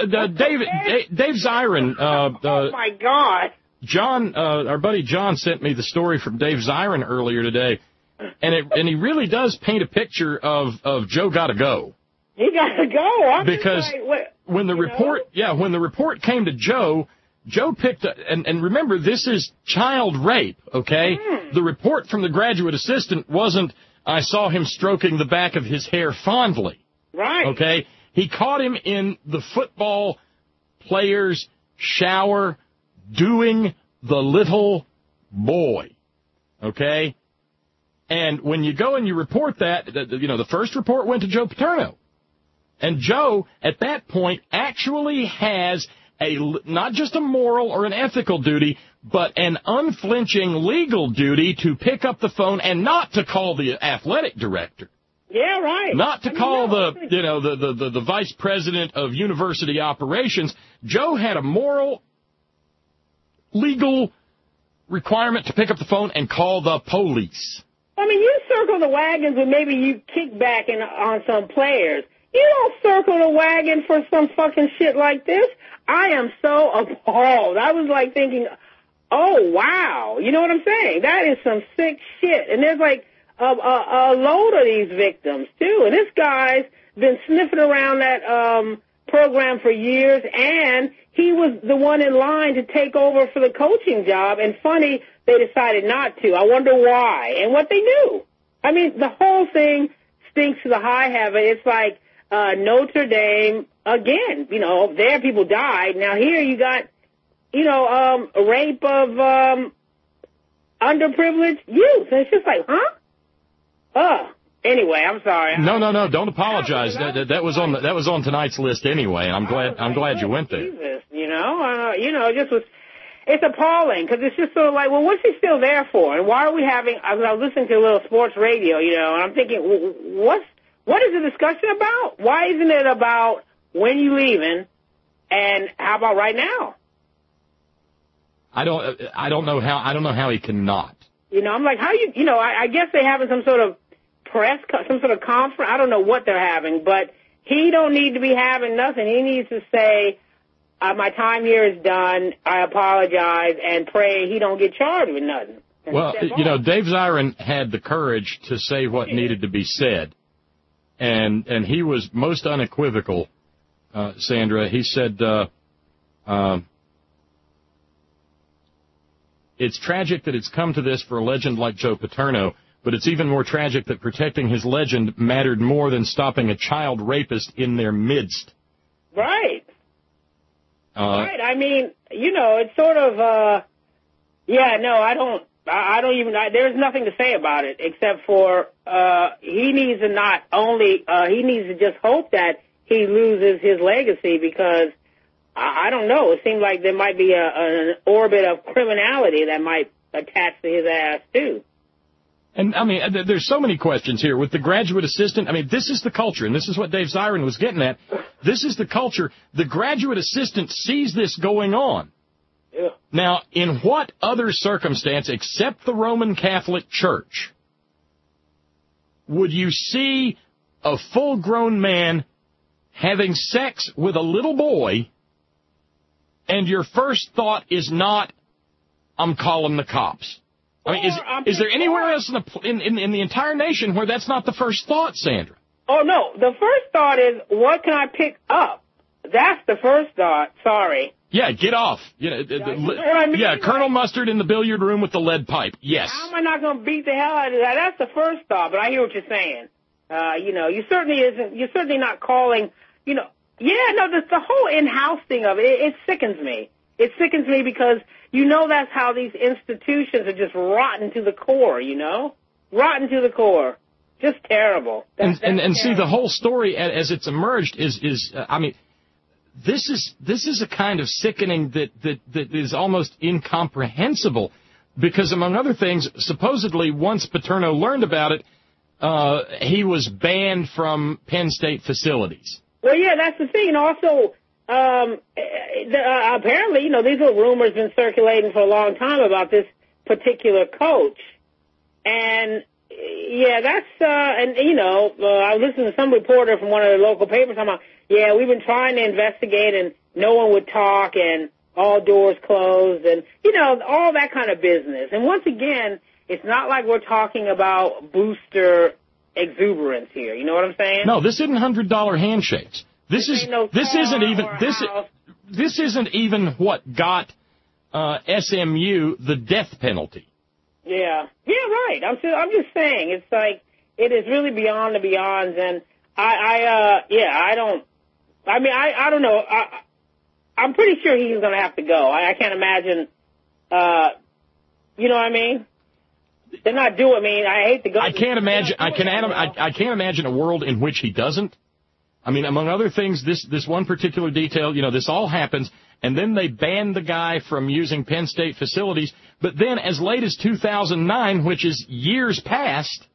Speaker 2: Dave Zirin.
Speaker 8: Oh, my God.
Speaker 2: John, our buddy John sent me the story from Dave Zirin earlier today, and he really does paint a picture of Joe gotta go.
Speaker 8: He gotta go.
Speaker 2: Because when the report came to Joe picked and remember, this is child rape, okay? The report from the graduate assistant wasn't, I saw him stroking the back of his hair fondly.
Speaker 8: Right.
Speaker 2: Okay? He caught him in the football player's shower doing the little boy, okay? And when you go and you report that, the first report went to Joe Paterno. And Joe, at that point, actually has not just a moral or an ethical duty, but an unflinching legal duty to pick up the phone and not to call the athletic director.
Speaker 8: Yeah, right.
Speaker 2: Not to call the vice president of university operations. Joe had a moral, legal requirement to pick up the phone and call the police.
Speaker 8: I mean, you circle the wagons and maybe you kick back on some players. You don't circle the wagon for some fucking shit like this. I am so appalled. I was like thinking, oh, wow. You know what I'm saying? That is some sick shit. And there's like a load of these victims, too. And this guy's been sniffing around that program for years, and he was the one in line to take over for the coaching job. And funny, they decided not to. I wonder why and what they knew. I mean, the whole thing stinks to the high heaven. It's like Notre Dame again. There people died. Now here you got, rape of underprivileged youth. And it's just like, huh? Anyway, I'm sorry.
Speaker 2: No, don't apologize. That was on tonight's list anyway. I'm glad you went there.
Speaker 8: Jesus, it's appalling because it's just sort of like, well, what's he still there for? And why are we having? I was listening to a little sports radio, and I'm thinking, what is the discussion about? Why isn't it about when you leaving, and how about right now?
Speaker 2: I don't know how he cannot.
Speaker 8: I'm like, how I guess they're having some sort of some sort of conference. I don't know what they're having, but he don't need to be having nothing. He needs to say, my time here is done. I apologize, and pray he don't get charged with nothing.
Speaker 2: Well, Dave Zirin had the courage to say what needed to be said. And he was most unequivocal, Sandra. He said, it's tragic that it's come to this for a legend like Joe Paterno, but it's even more tragic that protecting his legend mattered more than stopping a child rapist in their midst.
Speaker 8: Right. Right. I mean, it's sort of, there's nothing to say about it except for, he needs to just hope that he loses his legacy because, I don't know, it seems like there might be an orbit of criminality that might attach to his ass, too.
Speaker 2: And, I mean, there's so many questions here. With the graduate assistant, I mean, this is the culture, and this is what Dave Zirin was getting at. This is the culture. The graduate assistant sees this going on.
Speaker 8: Yeah.
Speaker 2: Now, in what other circumstance, except the Roman Catholic Church, would you see a full-grown man having sex with a little boy, and your first thought is not, I'm calling the cops? I mean, is there anywhere else in the entire nation where that's not the first thought, Sandra?
Speaker 8: Oh, no. The first thought is, what can I pick up? That's the first thought. Sorry.
Speaker 2: Yeah, get off. You know what I mean? Yeah, Colonel Mustard in the billiard room with the lead pipe. Yes.
Speaker 8: How am I not going to beat the hell out of that? That's the first thought, but I hear what you're saying. You're certainly not calling, the whole in-house thing of it sickens me. It sickens me because that's how these institutions are just rotten to the core, rotten to the core. Just terrible. That's terrible.
Speaker 2: See, the whole story as it's emerged is this is a kind of sickening that is almost incomprehensible because, among other things, supposedly once Paterno learned about it, he was banned from Penn State facilities.
Speaker 8: Well, yeah, that's the thing. Also, apparently, these are rumors been circulating for a long time about this particular coach. And, yeah, I listened to some reporter from one of the local papers talking about, yeah, we've been trying to investigate and no one would talk and all doors closed and, all that kind of business. And once again, it's not like we're talking about booster exuberance here. You know what I'm saying?
Speaker 2: No, this isn't $100 handshakes. This isn't even what got SMU the death penalty.
Speaker 8: Yeah, right. I'm just saying it's like it is really beyond the beyonds, and I don't know. I'm pretty sure he's going to have to go. I can't imagine. You know what I mean? They're not doing. I mean, I hate to go.
Speaker 2: I can't imagine. I can't imagine a world in which he doesn't. I mean, among other things, this one particular detail, this all happens, and then they ban the guy from using Penn State facilities. But then, as late as 2009, which is years past,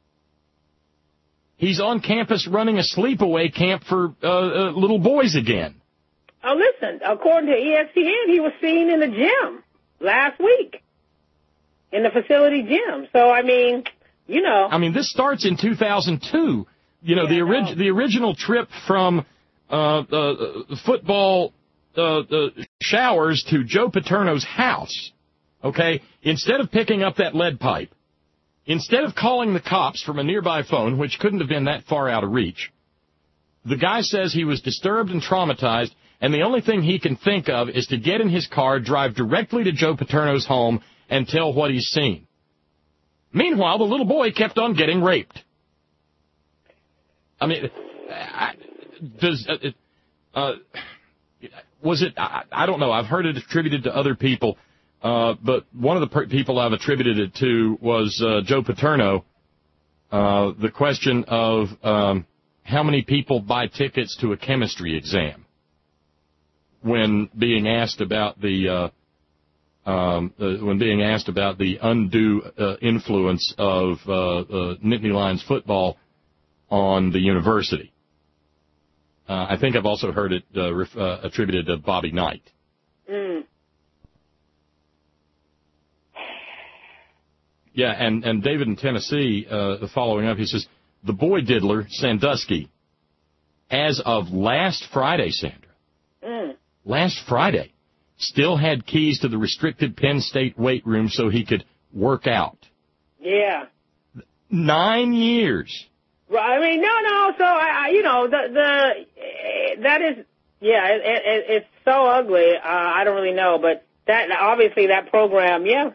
Speaker 2: he's on campus running a sleepaway camp for little boys again.
Speaker 8: Oh, listen, according to ESPN, he was seen in the gym last week, in the facility gym. So, I mean, I mean, this starts in 2002. The original trip from football showers to Joe Paterno's house, okay, instead of picking up that lead pipe, instead of calling the cops from a nearby phone, which couldn't have been that far out of reach, the guy says he was disturbed and traumatized, and the only thing he can think of is to get in his car, drive directly to Joe Paterno's home, and tell what he's seen. Meanwhile, the little boy kept on getting raped. I mean, was it, I don't know, I've heard it attributed to other people, but one of the people I've attributed it to was Joe Paterno. The question of how many people buy tickets to a chemistry exam when being asked about the undue influence of Nittany Lions football on the university. I think I've also heard it attributed to Bobby Knight. Mm. Yeah, and David in Tennessee, following up, he says, the boy diddler, Sandusky, as of last Friday, Sandra, last Friday, still had keys to the restricted Penn State weight room so he could work out. Yeah.
Speaker 2: 9 years.
Speaker 8: Right. I mean, no. So know, that is, yeah, it's so ugly. I don't really know, but that obviously that program, he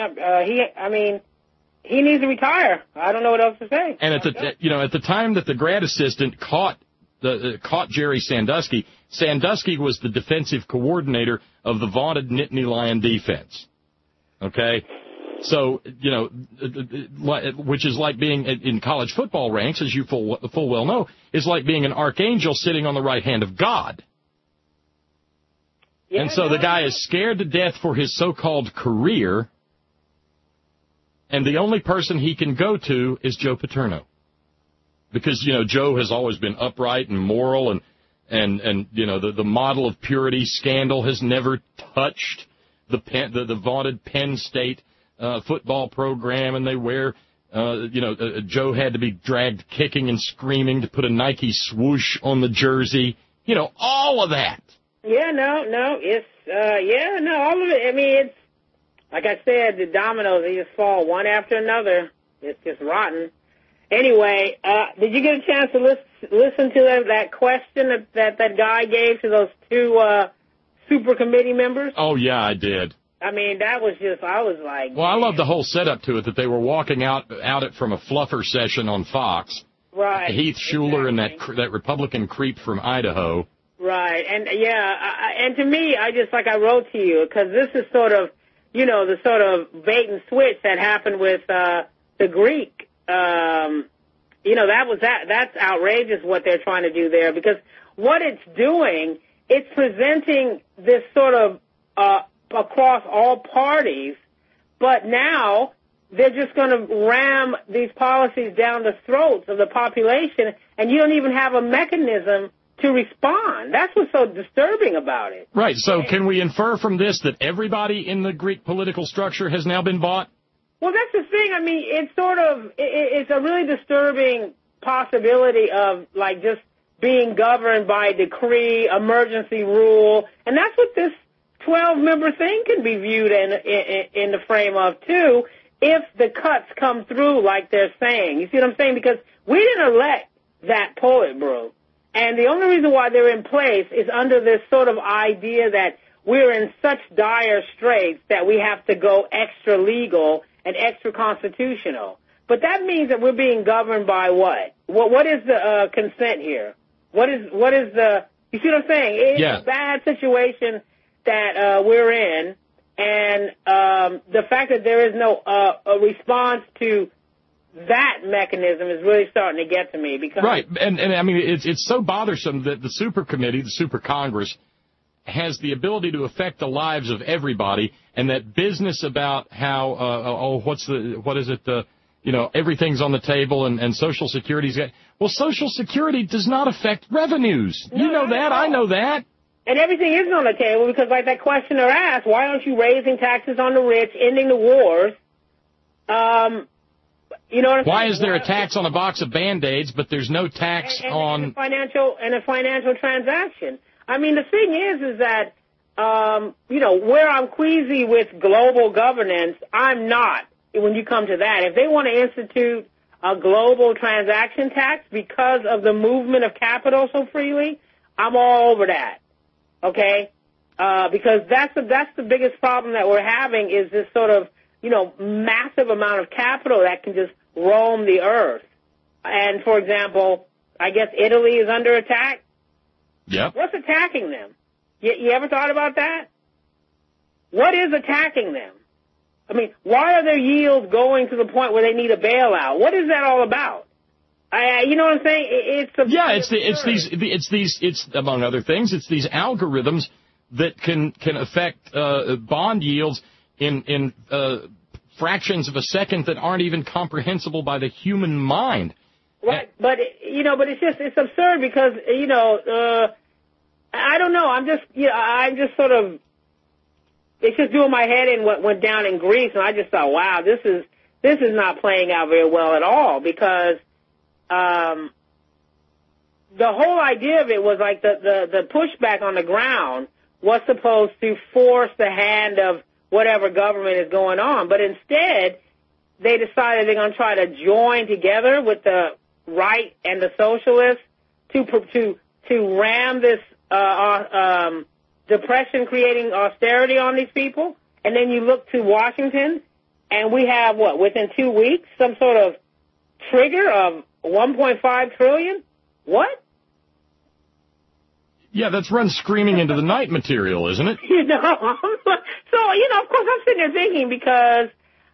Speaker 8: needs to retire. I don't know what else to say.
Speaker 2: And at the time that the grad assistant caught Jerry Sandusky, Sandusky was the defensive coordinator of the vaunted Nittany Lion defense. Okay? So, you know, which is like being in college football ranks, as you full well know, is like being an archangel sitting on the right hand of God. Yeah, and so the guy is scared to death for his so-called career, and the only person he can go to is Joe Paterno. Because, you know, Joe has always been upright and moral, and you know, the model of purity scandal has never touched the vaunted Penn State football program, and they wear, Joe had to be dragged kicking and screaming to put a Nike swoosh on the jersey. You know, all of that.
Speaker 8: Yeah, it's, all of it. I mean, it's, like I said, the dominoes, they just fall one after another. It's just rotten. Anyway, did you get a chance to listen to that question that guy gave to those two super committee members?
Speaker 2: Oh, yeah, I did.
Speaker 8: I mean, that was just, I was like...
Speaker 2: Well, I love the whole setup to it, that they were walking out it from a fluffer session on Fox.
Speaker 8: Right.
Speaker 2: Heath Schuler and that Republican creep from Idaho.
Speaker 8: Right. And, and to me, I wrote to you, because this is sort of, you know, the sort of bait and switch that happened with the Greek. That's outrageous what they're trying to do there, because what it's doing, it's presenting this sort of across all parties, but now they're just going to ram these policies down the throats of the population, and you don't even have a mechanism to respond. That's what's so disturbing about it.
Speaker 2: Right. So can we infer from this that everybody in the Greek political structure has now been bought?
Speaker 8: Well, that's the thing. I mean, it's a really disturbing possibility of, like, just being governed by decree, emergency rule, and that's what this 12-member thing can be viewed in the frame of, too, if the cuts come through like they're saying. You see what I'm saying? Because we didn't elect that Politburo, and the only reason why they're in place is under this sort of idea that we're in such dire straits that we have to go extra legal and extra constitutional. But that means that we're being governed by what? What is the consent here? What is the, you see what I'm saying? It's a bad situation that we're in, and the fact that there is no a response to that mechanism is really starting to get to me. Because
Speaker 2: right, and I mean, it's so bothersome that the super committee, the super Congress, has the ability to affect the lives of everybody, and that business about how everything's on the table and Social Security's got. Well, Social Security does not affect revenues. You know that. I know that.
Speaker 8: And everything is on the table because, like that questioner asked, why aren't you raising taxes on the rich, ending the wars? You know what I'm saying?
Speaker 2: Why is there a tax on a box of Band-Aids, but there's no tax on
Speaker 8: a financial transaction? I mean, the thing is that where I'm queasy with global governance, I'm not. When you come to that, if they want to institute a global transaction tax because of the movement of capital so freely, I'm all over that. Okay, because that's the biggest problem that we're having is this sort of massive amount of capital that can just roam the earth. And for example, I guess Italy is under attack.
Speaker 2: Yeah.
Speaker 8: What's attacking them? You ever thought about that? What is attacking them? I mean, why are their yields going to the point where they need a bailout? What is that all about? You know what I'm saying? It's
Speaker 2: among other things, it's these algorithms that can affect bond yields in fractions of a second that aren't even comprehensible by the human mind.
Speaker 8: Right, but it's absurd because I don't know. I'm just sort of, it's just doing my head in what went down in Greece, and I just thought, wow, this is not playing out very well at all because the whole idea of it was like the pushback on the ground was supposed to force the hand of whatever government is going on, but instead they decided they're going to try to join together with the right and the socialists to ram this depression-creating austerity on these people, and then you look to Washington, and we have, within 2 weeks, some sort of trigger of $1.5 trillion? What?
Speaker 2: Yeah, that's run screaming into the night material, isn't it?
Speaker 8: So, of course, I'm sitting there thinking because,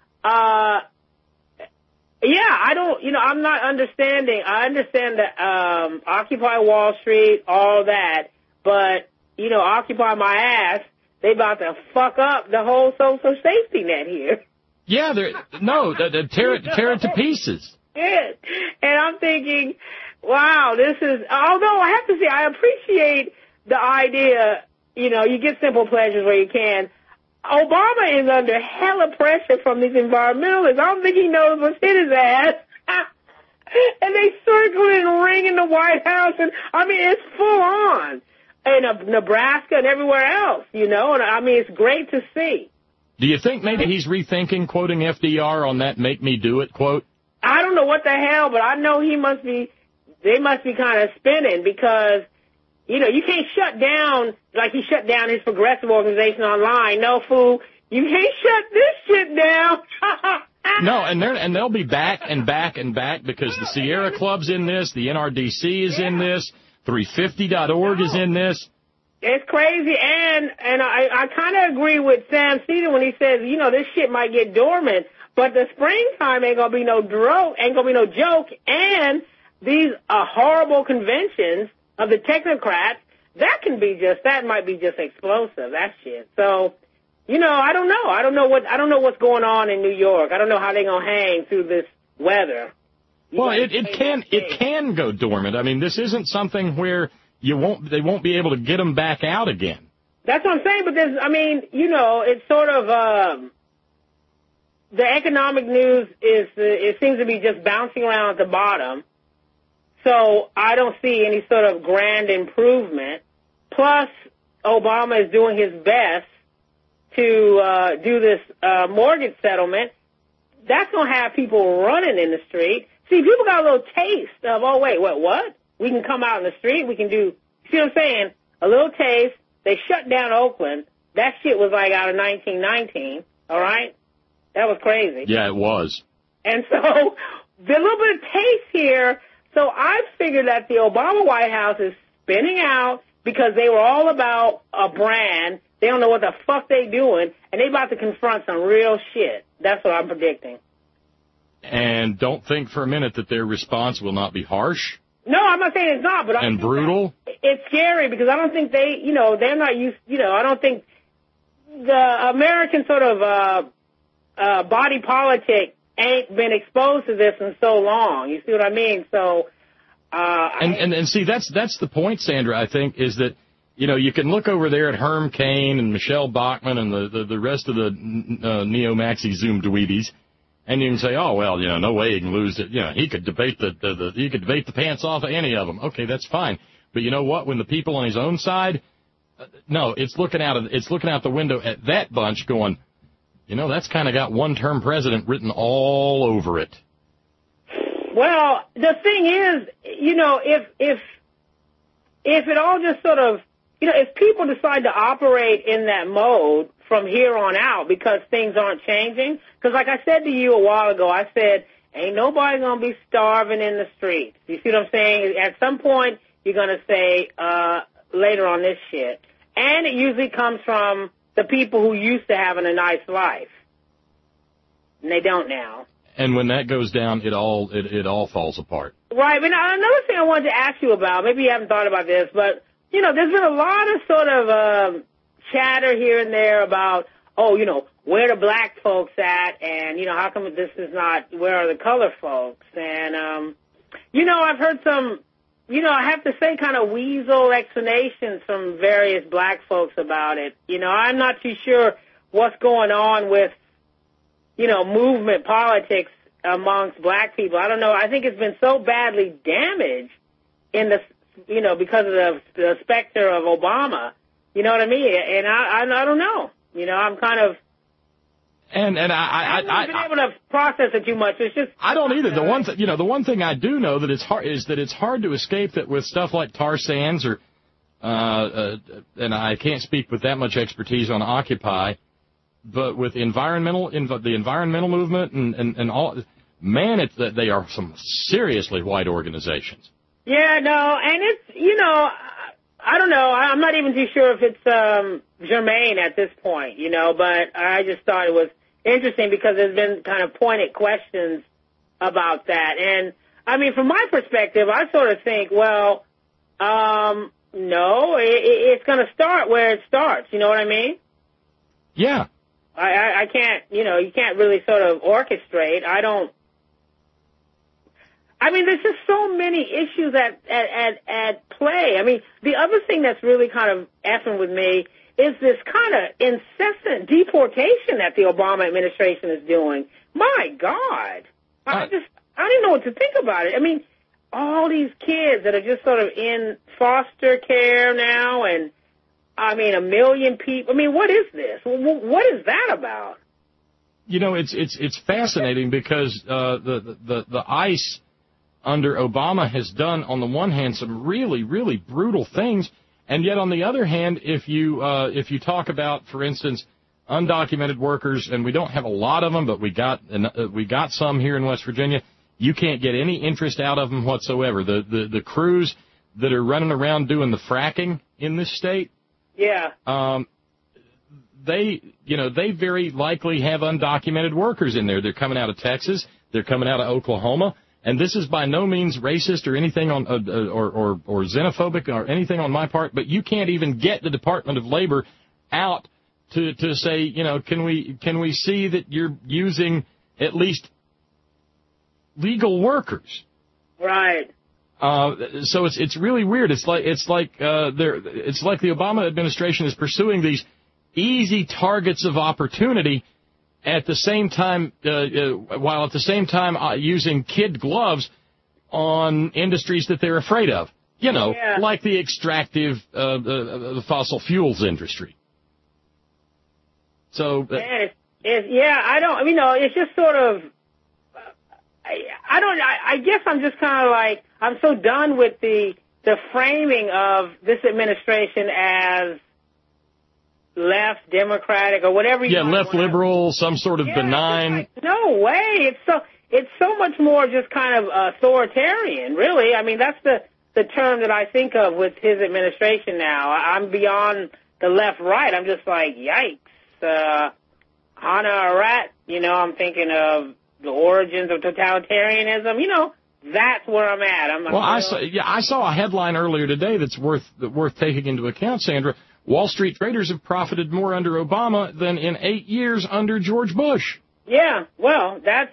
Speaker 8: I'm not understanding. I understand that Occupy Wall Street, all that, but, Occupy my ass, they about to fuck up the whole social safety net here.
Speaker 2: Yeah, tear it to pieces.
Speaker 8: Yeah. And I'm thinking, wow, although I have to say, I appreciate the idea, you get simple pleasures where you can. Obama is under hella pressure from these environmentalists. I don't think he knows what's hit his ass. And they circle and ring in the White House, and, it's full on. In Nebraska and everywhere else, and it's great to see.
Speaker 2: Do you think maybe he's rethinking quoting FDR on that "make me do it" quote?
Speaker 8: I don't know what the hell, but I know they must be kind of spinning because, you can't shut down, like he shut down his progressive organization online. No, fool, you can't shut this shit down.
Speaker 2: No, and they'll be back and back and back because the Sierra Club's in this, the NRDC is in this, 350.org is in this.
Speaker 8: It's crazy, and I kind of agree with Sam Cedar when he says, this shit might get dormant, but the springtime ain't gonna be no joke, and these horrible conventions of the technocrats, that might be just explosive, that shit. So, I don't know. I don't know what's going on in New York. I don't know how they're gonna hang through this weather.
Speaker 2: Well, it can go dormant. This isn't something where they won't be able to get them back out again.
Speaker 8: That's what I'm saying, but it's sort of, the economic news it seems to be just bouncing around at the bottom. So I don't see any sort of grand improvement. Plus, Obama is doing his best to, do this, mortgage settlement. That's going to have people running in the street. See, people got a little taste of, what? We can come out in the street. We can do, see what I'm saying? A little taste. They shut down Oakland. That shit was like out of 1919, all right? That was crazy.
Speaker 2: Yeah, it was.
Speaker 8: And so, there's a little bit of taste here. So I figured that the Obama White House is spinning out because they were all about a brand. They don't know what the fuck they doing, and they about to confront some real shit. That's what I'm predicting.
Speaker 2: And don't think for a minute that their response will not be harsh.
Speaker 8: No, I'm not saying it's not, but
Speaker 2: and brutal.
Speaker 8: It's scary because I don't think they're not used. I don't think the American sort of body politic ain't been exposed to this in so long. You see what I mean? So,
Speaker 2: and see that's the point, Sandra. I think is that you can look over there at Herm Cain and Michelle Bachmann and the rest of the neo-maxi Zoom dweebies. And you can say, oh, well, no way he can lose it. He could debate the pants off of any of them. Okay, that's fine. But you know what? When the people on his own side, no, it's looking out the window at that bunch going, that's kind of got one-term president written all over it.
Speaker 8: Well, the thing is, if it all just sort of, if people decide to operate in that mode from here on out because things aren't changing, because like I said to you a while ago, I said, ain't nobody going to be starving in the streets. You see what I'm saying? At some point, you're going to say, later on this shit. And it usually comes from the people who used to having a nice life. And they don't now.
Speaker 2: And when that goes down, it all falls apart.
Speaker 8: Right. But another thing I wanted to ask you about, maybe you haven't thought about this, but, there's been a lot of sort of chatter here and there about, where the black folks at, and, how come this is not, where are the color folks? And, I've heard some, I have to say kind of weasel explanations from various black folks about it. I'm not too sure what's going on with, movement politics amongst black people. I don't know. I think it's been so badly damaged in the, because of the specter of Obama. You know what I mean? And I don't know. I'm kind of.
Speaker 2: And
Speaker 8: I haven't been able to process it too much. It's just
Speaker 2: I don't either. The one thing I do know that it's hard to escape that with stuff like tar sands or and I can't speak with that much expertise on Occupy, but with the environmental movement and all, man, they are some seriously white organizations.
Speaker 8: Yeah, no, and it's, I don't know. I'm not even too sure if it's germane at this point, but I just thought it was interesting because there's been kind of pointed questions about that. And, I mean, from my perspective, I sort of think, well, no, it's going to start where it starts. You know what I mean?
Speaker 2: Yeah.
Speaker 8: I can't, you can't really sort of orchestrate. There's just so many issues at play. I mean, the other thing that's really kind of effing with me is this kind of incessant deportation that the Obama administration is doing. My God. I don't even know what to think about it. I mean, all these kids that are just sort of in foster care now, and, I mean, 1 million people. I mean, what is this? What is that about?
Speaker 2: It's fascinating because the ICE under Obama has done, on the one hand, some really, really brutal things, and yet on the other hand, if you talk about, for instance, undocumented workers, and we don't have a lot of them, but we got some here in West Virginia, you can't get any interest out of them whatsoever. The crews that are running around doing the fracking in this state,
Speaker 8: yeah,
Speaker 2: they very likely have undocumented workers in there. They're coming out of Texas, they're coming out of Oklahoma. And this is by no means racist or anything on or xenophobic or anything on my part, but you can't even get the Department of Labor out to say, can we see that you're using at least legal workers?
Speaker 8: Right.
Speaker 2: So it's really weird. It's like the Obama administration is pursuing these easy targets of opportunity. At the same time, while at the same time using kid gloves on industries that they're afraid of, like the extractive, the fossil fuels industry. So, it's just sort of, I guess I'm just kind of like, I'm so done with the framing of this administration as left, democratic, or whatever you left liberal, some sort of benign.
Speaker 8: Like, no way. It's so much more just kind of authoritarian, really. I mean, that's the term that I think of with his administration now. I'm beyond the left-right. I'm just like, yikes. Hannah Arendt, I'm thinking of the origins of totalitarianism. That's where I'm at.
Speaker 2: I saw a headline earlier today that's worth taking into account, Sandra. Wall Street traders have profited more under Obama than in 8 years under George Bush.
Speaker 8: Yeah, well, that's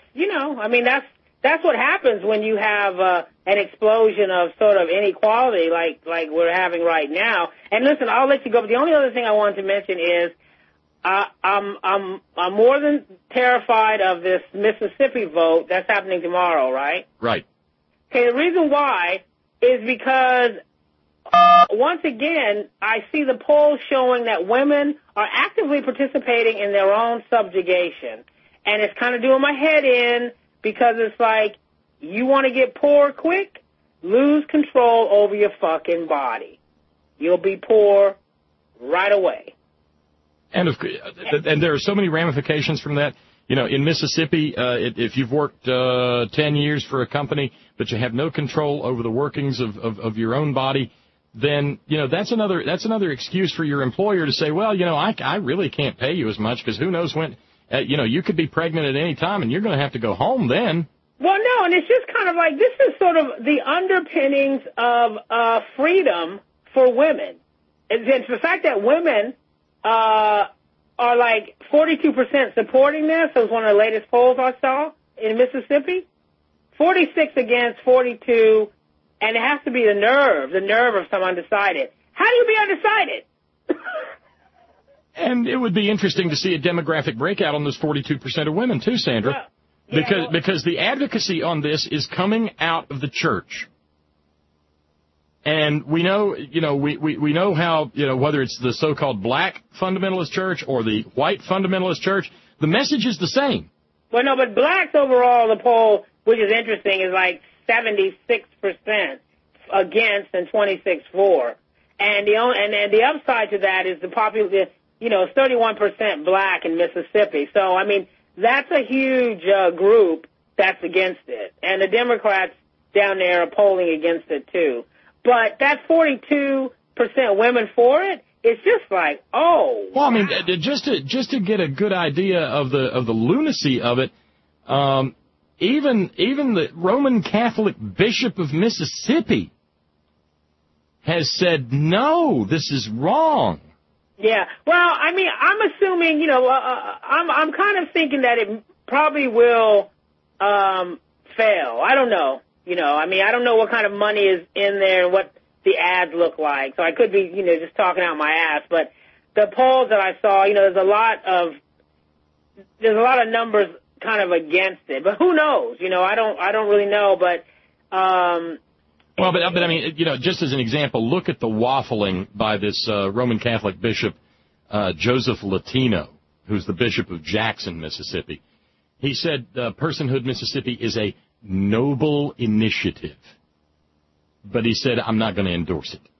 Speaker 8: what happens when you have an explosion of sort of inequality like we're having right now. And listen, I'll let you go, but the only other thing I wanted to mention is I'm more than terrified of this Mississippi vote that's happening tomorrow, right?
Speaker 2: Right.
Speaker 8: Okay, the reason why is because once again, I see the polls showing that women are actively participating in their own subjugation. And it's kind of doing my head in because it's like, you want to get poor quick? Lose control over your fucking body. You'll be poor right away.
Speaker 2: And there are so many ramifications from that. In Mississippi, if you've worked 10 years for a company, but you have no control over the workings of your own body, then, that's another excuse for your employer to say, well, I really can't pay you as much because who knows when, you could be pregnant at any time and you're going to have to go home then.
Speaker 8: Well, no, and it's just kind of like, this is sort of the underpinnings of freedom for women. It's the fact that women are like 42% supporting this. That was one of the latest polls I saw in Mississippi. 46 against 42. And it has to be the nerve of some undecided. How do you be undecided?
Speaker 2: And it would be interesting to see a demographic breakout on those 42% of women, too, Sandra. Because the advocacy on this is coming out of the church. And we know, we know how, whether it's the so-called black fundamentalist church or the white fundamentalist church, the message is the same.
Speaker 8: Well, no, but blacks overall, the poll, which is interesting, is like 76% against and 26 for. And the upside to that is the popular, 31% black in Mississippi. So, I mean, that's a huge group that's against it. And the Democrats down there are polling against it, too. But that 42% women for it, it's just like, oh.
Speaker 2: Well, I mean, just to get a good idea of the lunacy of it, even the Roman Catholic Bishop of Mississippi has said, no, this is wrong.
Speaker 8: Yeah. Well, I mean, I'm assuming, I'm kind of thinking that it probably will fail. I don't know. I don't know what kind of money is in there and what the ads look like. So I could be, just talking out my ass. But the polls that I saw, there's a lot of numbers kind of against it. But who knows? I don't really know. But
Speaker 2: well, but I mean, just as an example, look at the waffling by this Roman Catholic bishop, Joseph Latino, who's the bishop of Jackson, Mississippi. He said Personhood Mississippi is a noble initiative. But he said, I'm not going to endorse it.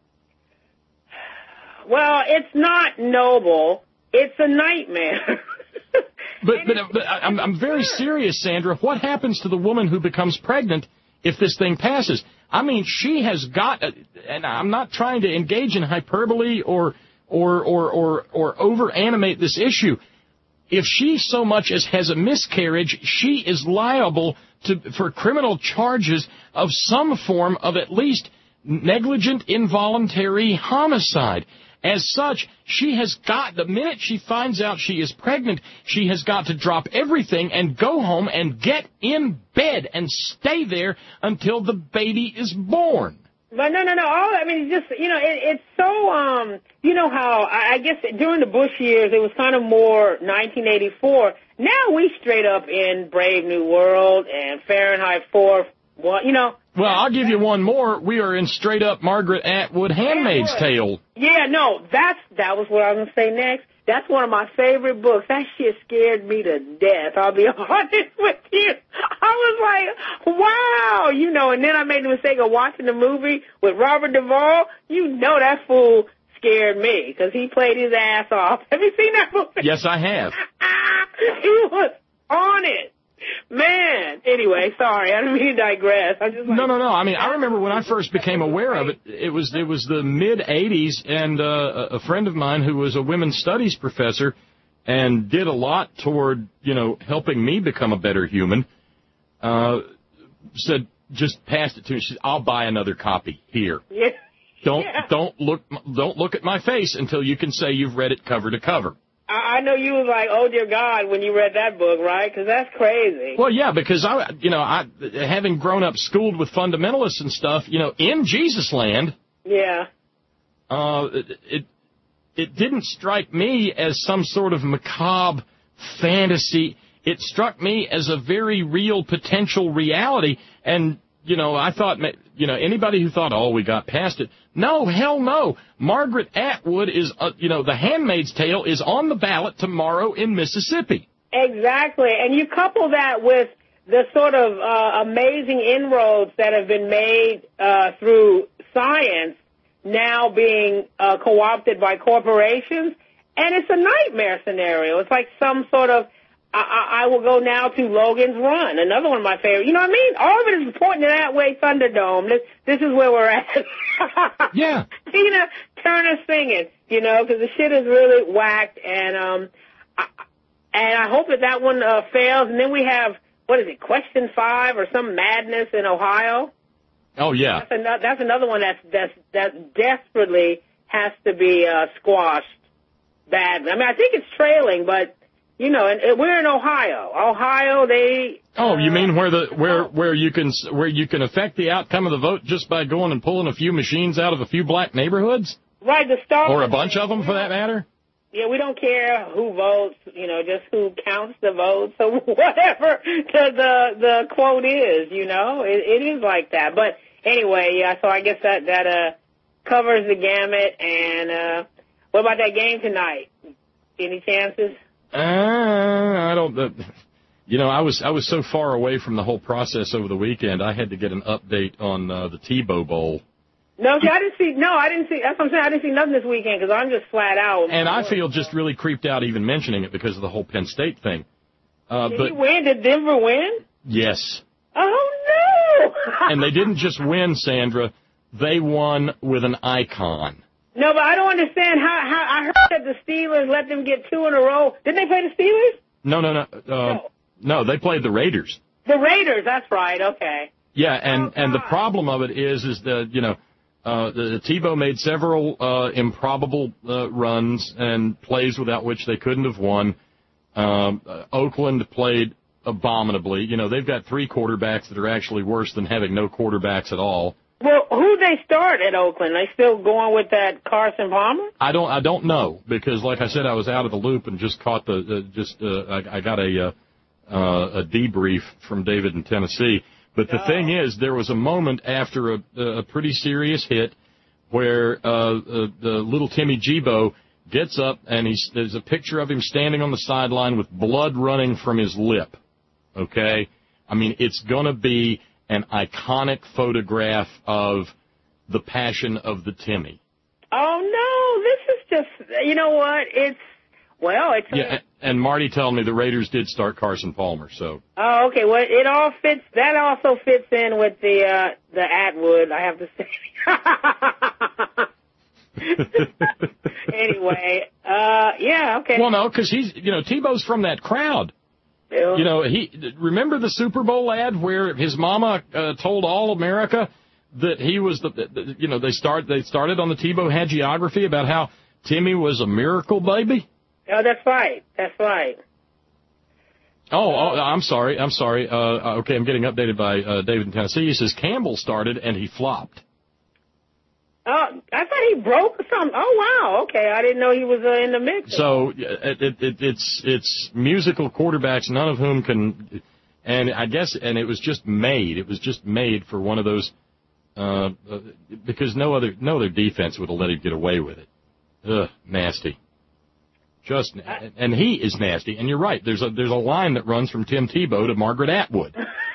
Speaker 8: Well, it's not noble. It's a nightmare.
Speaker 2: But I'm very serious, Sandra. What happens to the woman who becomes pregnant if this thing passes? I mean, she has got, and I'm not trying to engage in hyperbole or over-animate this issue. If she so much as has a miscarriage, she is liable for criminal charges of some form of at least negligent involuntary homicide. As such, she has got, the minute she finds out she is pregnant, she has got to drop everything and go home and get in bed and stay there until the baby is born.
Speaker 8: But no. It's just, it's so, how, I guess during the Bush years, it was kind of more 1984. Now we straight up in Brave New World and Fahrenheit 4,
Speaker 2: Well, I'll give you one more. We are in straight up Margaret Atwood, Handmaid's Tale.
Speaker 8: Yeah, no, that was what I was going to say next. That's one of my favorite books. That shit scared me to death. I'll be honest with you. I was like, wow, and then I made the mistake of watching the movie with Robert Duvall. That fool scared me because he played his ass off. Have you seen that movie?
Speaker 2: Yes, I have.
Speaker 8: He was on it. Man. Anyway, sorry. I didn't mean to digress. I'm just like,
Speaker 2: No. I mean, I remember when I first became aware of it, it was the mid-'80s, and a friend of mine who was a women's studies professor and did a lot toward, helping me become a better human, said, just passed it to me. She said, I'll buy another copy here.
Speaker 8: Yeah.
Speaker 2: Don't look at my face until you can say you've read it cover to cover.
Speaker 8: I know you was like, oh, dear God, when you read that book, right? Because that's crazy.
Speaker 2: Well, yeah, because, I having grown up schooled with fundamentalists and stuff, in Jesus land,
Speaker 8: yeah,
Speaker 2: it didn't strike me as some sort of macabre fantasy. It struck me as a very real potential reality. And, I thought, anybody who thought, oh, we got past it. No, hell no. Margaret Atwood is, The Handmaid's Tale is on the ballot tomorrow in Mississippi.
Speaker 8: Exactly. And you couple that with the sort of amazing inroads that have been made through science now being co-opted by corporations, and it's a nightmare scenario. It's like some sort of, I will go now to Logan's Run, another one of my favorites. You know what I mean? All of it is pointing that way, Thunderdome. This is where we're at.
Speaker 2: Yeah.
Speaker 8: Tina Turner singing, because the shit is really whacked, and I hope that one fails. And then we have, Question 5 or some madness in Ohio?
Speaker 2: Oh, yeah.
Speaker 8: That's another one that desperately has to be squashed badly. I mean, I think it's trailing, but and we're in Ohio. Ohio, they.
Speaker 2: Oh, you mean where you can affect the outcome of the vote just by going and pulling a few machines out of a few black neighborhoods?
Speaker 8: Right, the start.
Speaker 2: Or a bunch of them, for that matter.
Speaker 8: Yeah, we don't care who votes. Just who counts the votes or whatever the quote is. It is like that. But anyway, yeah. So I guess that covers the gamut. And what about that game tonight? Any chances?
Speaker 2: I don't. I was so far away from the whole process over the weekend. I had to get an update on the Tebow Bowl.
Speaker 8: No, see, I didn't see. That's what I'm saying. I didn't see nothing this weekend because I'm just flat out.
Speaker 2: And I feel just really creeped out even mentioning it because of the whole Penn State thing.
Speaker 8: Did he win? Did Denver win?
Speaker 2: Yes.
Speaker 8: Oh no!
Speaker 2: And they didn't just win, Sandra. They won with an icon.
Speaker 8: No, but I don't understand how I heard that the Steelers let them get 2 in a row. Didn't they play the Steelers?
Speaker 2: No, they played the Raiders.
Speaker 8: The Raiders, that's right. Okay.
Speaker 2: Yeah, and the problem of it is that the Tebow made several improbable runs and plays without which they couldn't have won. Oakland played abominably. They've got 3 quarterbacks that are actually worse than having no quarterbacks at all.
Speaker 8: Well, who they start at Oakland? They still going with that Carson Palmer?
Speaker 2: I don't know because, like I said, I was out of the loop and just caught I got a debrief from David in Tennessee. But the thing is, there was a moment after a pretty serious hit where the little Timmy Tebow gets up and there's a picture of him standing on the sideline with blood running from his lip. Okay? I mean, it's going to be an iconic photograph of the passion of the Timmy.
Speaker 8: Oh, no, this is just, you know what, it's.
Speaker 2: Yeah, and Marty told me the Raiders did start Carson Palmer, so.
Speaker 8: Oh, okay, well, it all fits, that also fits in with the Atwood, I have to say. Anyway, yeah, okay.
Speaker 2: Well, no, because Tebow's from that crowd. Remember the Super Bowl ad where his mama told all America that he was they started on the Tebow hagiography about how Timmy was a miracle baby?
Speaker 8: Oh, that's right. That's right.
Speaker 2: Oh, I'm sorry. Okay, I'm getting updated by David in Tennessee. He says Campbell started and he flopped.
Speaker 8: Oh, I thought he broke something. Oh, wow. Okay, I didn't know he was in the mix.
Speaker 2: So it's musical quarterbacks, none of whom can, and I guess, and it was just made. It was just made for one of those because no other defense would have let him get away with it. Ugh, nasty. And he is nasty. And you're right. There's a line that runs from Tim Tebow to Margaret Atwood.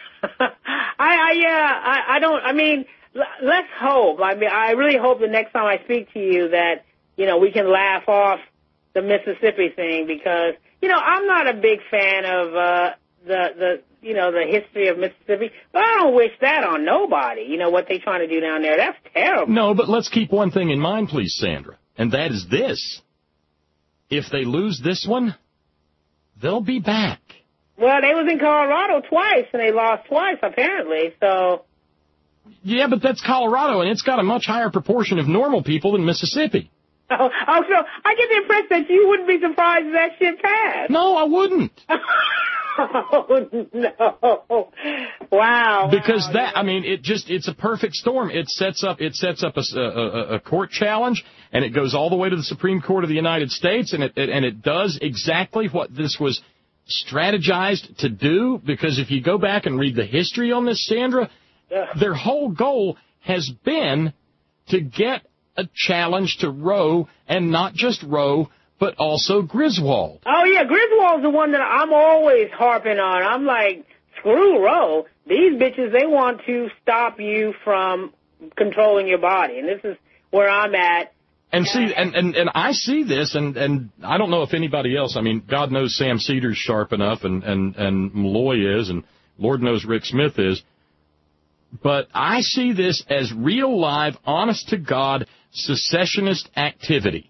Speaker 8: Let's hope. I really hope the next time I speak to you that, we can laugh off the Mississippi thing because, I'm not a big fan of, the history of Mississippi, but I don't wish that on nobody. What they trying to do down there. That's terrible.
Speaker 2: No, but let's keep one thing in mind, please, Sandra. And that is this. If they lose this one, they'll be back.
Speaker 8: Well, they was in Colorado twice, and they lost twice, apparently, so.
Speaker 2: Yeah, but that's Colorado, and it's got a much higher proportion of normal people than Mississippi.
Speaker 8: So I get the impression that you wouldn't be surprised if that shit passed.
Speaker 2: No, I wouldn't.
Speaker 8: Oh, no. Wow.
Speaker 2: Because it's a perfect storm. It sets up a court challenge, and it goes all the way to the Supreme Court of the United States, and it does exactly what this was strategized to do, because if you go back and read the history on this, Sandra, their whole goal has been to get a challenge to Roe, and not just Roe, but also Griswold.
Speaker 8: Oh, yeah, Griswold's the one that I'm always harping on. I'm like, screw Roe. These bitches, they want to stop you from controlling your body, and this is where I'm at.
Speaker 2: And see, and I see this, and I don't know if anybody else, God knows Sam Cedar's sharp enough, and Malloy is, and Lord knows Rick Smith is, but I see this as real, live, honest-to-God secessionist activity.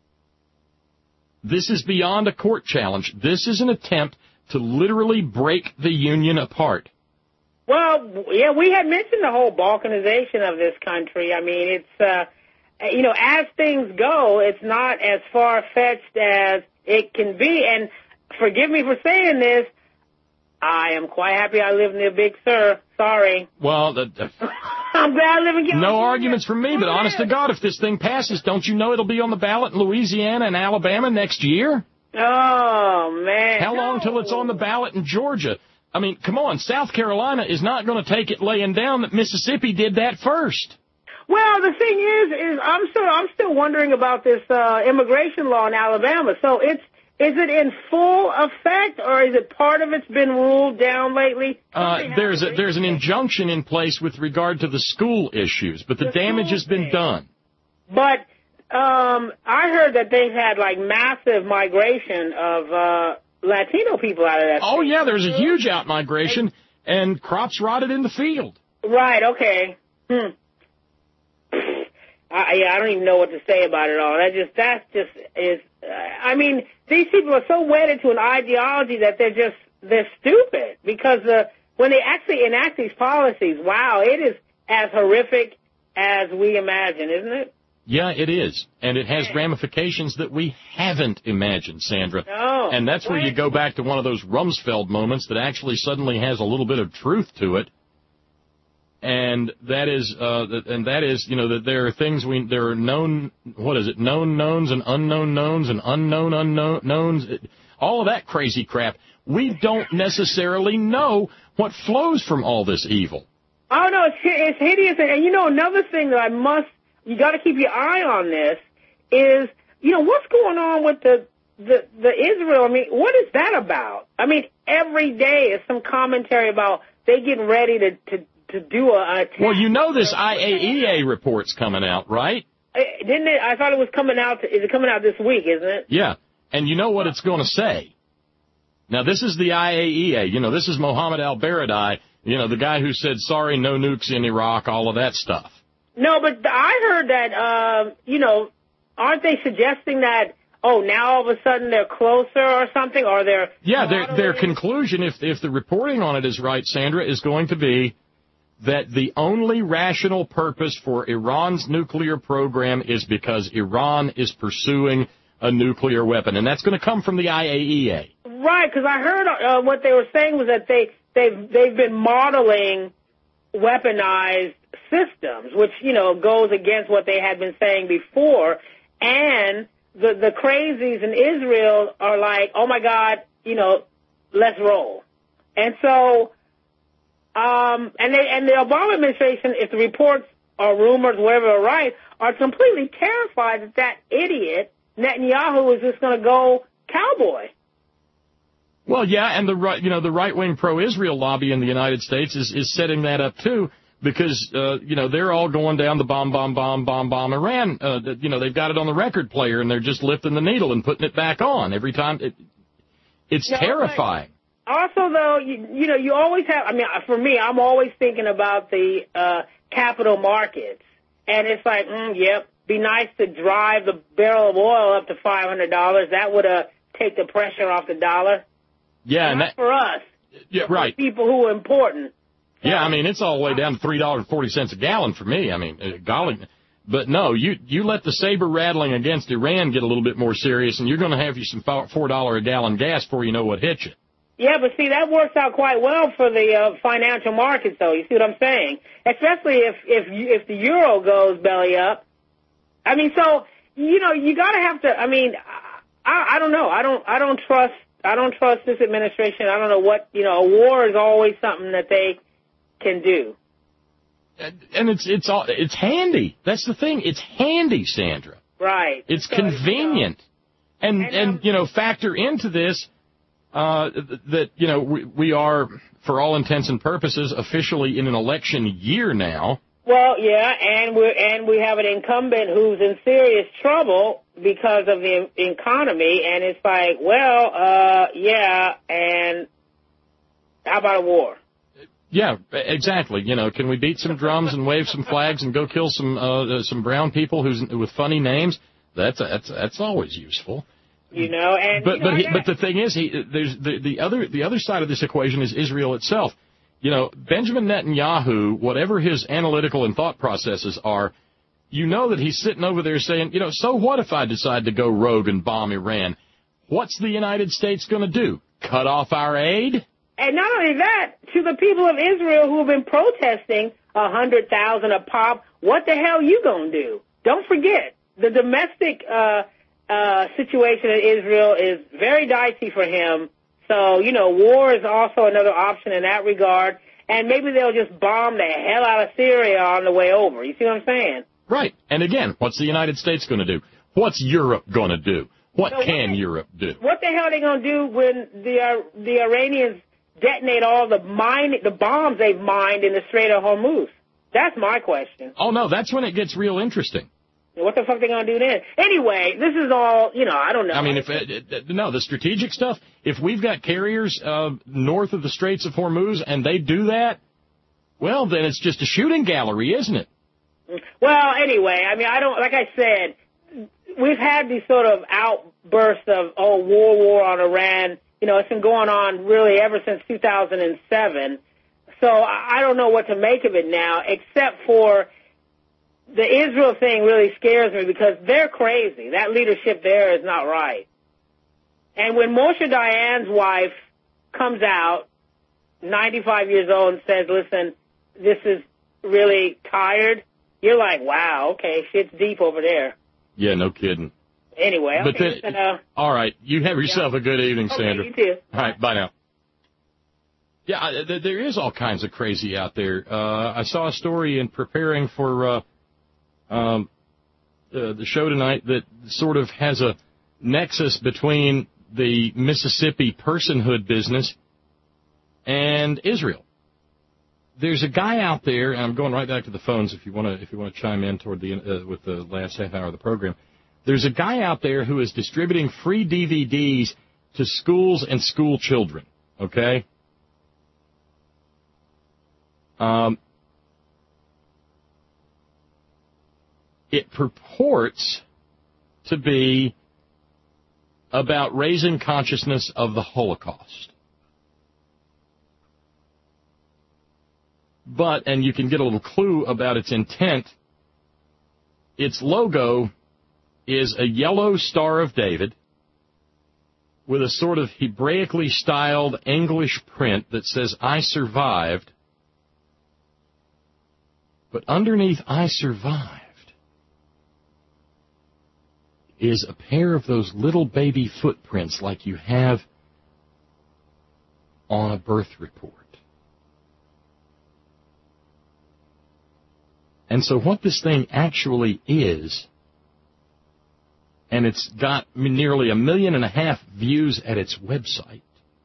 Speaker 2: This is beyond a court challenge. This is an attempt to literally break the Union apart.
Speaker 8: Well, yeah, we had mentioned the whole balkanization of this country. It's, as things go, it's not as far-fetched as it can be. And forgive me for saying this, I am quite happy I live near Big Sur. Sorry.
Speaker 2: Well,
Speaker 8: I'm glad I live in California.
Speaker 2: No arguments from me, but honest to God, if this thing passes, don't you know it'll be on the ballot in Louisiana and Alabama next year?
Speaker 8: Oh, man.
Speaker 2: How long till it's on the ballot in Georgia? Come on, South Carolina is not going to take it laying down that Mississippi did that first.
Speaker 8: Well, the thing is I'm still wondering about this immigration law in Alabama. So is it in full effect, or is it part of it's been ruled down lately?
Speaker 2: There's an injunction in place with regard to the school issues, but the damage has been done.
Speaker 8: But I heard that they've had like massive migration of Latino people out of that.
Speaker 2: Oh yeah, there's a huge out-migration, and crops rotted in the field.
Speaker 8: Right. Okay. I don't even know what to say about it all. That's just is. I mean, these people are so wedded to an ideology that they're stupid because when they actually enact these policies, wow, it is as horrific as we imagine, isn't it?
Speaker 2: Yeah, it is, and it has ramifications that we haven't imagined, Sandra.
Speaker 8: No.
Speaker 2: And that's where you go back to one of those Rumsfeld moments that actually suddenly has a little bit of truth to it. And that is, you know, that there are things there are known, known knowns and unknown knowns and unknown unknowns, all of that crazy crap. We don't necessarily know what flows from all this evil.
Speaker 8: Oh, no, it's hideous. And, you know, another thing that you got to keep your eye on this is, you know, what's going on with the Israel? I mean, what is that about? I mean, every day is some commentary about they getting ready to do a attack.
Speaker 2: Well, you know this IAEA report's coming out, right?
Speaker 8: Didn't it? I thought it was coming out. Is it coming out this week, isn't it?
Speaker 2: Yeah. And you know what it's going to say. Now, this is the IAEA. You know, this is Mohammed al-Baradei, you know, the guy who said, sorry, no nukes in Iraq, all of that stuff. No, but I heard that, you know, aren't they suggesting that, now all of a sudden they're closer or something? Or they're... Yeah, their conclusion, if the reporting on it is right, Sandra, is going to be that the only rational purpose for Iran's nuclear program is because Iran is pursuing a nuclear weapon, and that's going to come from the IAEA. Right, because I heard what they were saying was that they've been modeling weaponized systems, which, you know, goes against what they had been saying before, and the crazies in Israel are like, oh my God, you know, let's roll. And so... And the Obama administration, if the reports or rumors, whatever are right, are completely terrified that idiot Netanyahu is just going to go cowboy. Well, yeah, and the right-wing pro-Israel lobby in the United States is setting that up too, because they're all going down the bomb Iran. They've got it on the record player, and they're just lifting the needle and putting it back on every time. It's terrifying. Also, though, you always have, I mean, for me, I'm always thinking about the capital markets. And it's like, be nice to drive the barrel of oil up to $500. That would take the pressure off the dollar. Yeah. Not for us. Yeah, right. For people who are important. Yeah, I mean, it's all the way down to $3.40 a gallon for me. I mean, golly. But no, you let the saber rattling against Iran get a little bit more serious, and you're going to have you some $4 a gallon gas before you know what hits you. Yeah, but see, that works out quite well for the financial markets, though. You see what I'm saying? Especially if the euro goes belly up. I mean, so you got to have to. I mean, I don't know. I don't trust this administration. I don't know what a war is always something that they can do. And it's handy. That's the thing. It's handy, Sandra. Right. It's convenient. And factor into this. That we are, for all intents and purposes, officially in an election year now. Well, yeah, and we have an incumbent who's in serious trouble because of the economy, and it's like, and how about a war? Yeah, exactly. Can we beat some drums and wave some flags and go kill some brown people with funny names? That's always useful. But the thing is, there's the other side of this equation is Israel itself. Benjamin Netanyahu, whatever his analytical and thought processes are, that he's sitting over there saying, so what if I decide to go rogue and bomb Iran? What's the United States going to do? Cut off our aid? And not only that, to the people of Israel who have been protesting 100,000 a pop, what the hell you going to do? Don't forget, the domestic situation in Israel is very dicey for him. So, war is also another option in that regard.
Speaker 8: and maybe they'll just bomb the hell out of Syria on the way over. You see what I'm saying?
Speaker 2: Right. And again, what's the United States going to do? What's Europe going to do? What can Europe do?
Speaker 8: What the hell are they going to do when the Iranians detonate all the bombs they've mined in the Strait of Hormuz? That's my question.
Speaker 2: Oh, no, that's when it gets real interesting.
Speaker 8: What the fuck are they going to do then? Anyway, this is all, I don't know.
Speaker 2: I mean, the strategic stuff, if we've got carriers north of the Straits of Hormuz and they do that, well, then it's just a shooting gallery, isn't it?
Speaker 8: Well, anyway, I mean, like I said, we've had these sort of outbursts of, war on Iran. It's been going on really ever since 2007. So I don't know what to make of it now, except for the Israel thing really scares me because they're crazy. That leadership there is not right. And when Moshe Dayan's wife comes out, 95 years old, and says, listen, this is really tired, you're like, wow, okay, shit's deep over there.
Speaker 2: Yeah, no kidding.
Speaker 8: Anyway, okay.
Speaker 2: All right, you have yourself a good evening, Sandra.
Speaker 8: Okay, you too.
Speaker 2: All right, bye now. Yeah, there is all kinds of crazy out there. I saw a story in preparing for the show tonight that sort of has a nexus between the Mississippi personhood business and Israel. There's a guy out there, and I'm going right back to the phones if you want to chime in toward the with the last half hour of the program. There's a guy out there who is distributing free DVDs to schools and school children. Okay. It purports to be about raising consciousness of the Holocaust. But, and you can get a little clue about its intent, its logo is a yellow Star of David with a sort of Hebraically styled English print that says, I survived. But underneath I survived is a pair of those little baby footprints like you have on a birth report. And so what this thing actually is, and it's got nearly 1.5 million views at its website,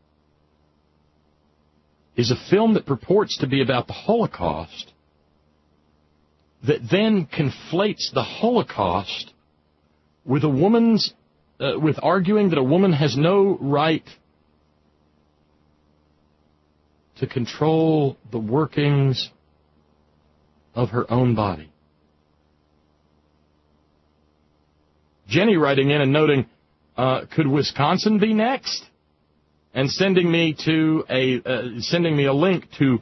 Speaker 2: is a film that purports to be about the Holocaust that then conflates the Holocaust with with arguing that a woman has no right to control the workings of her own body. Jenny writing in and noting, could Wisconsin be next? And sending me a link to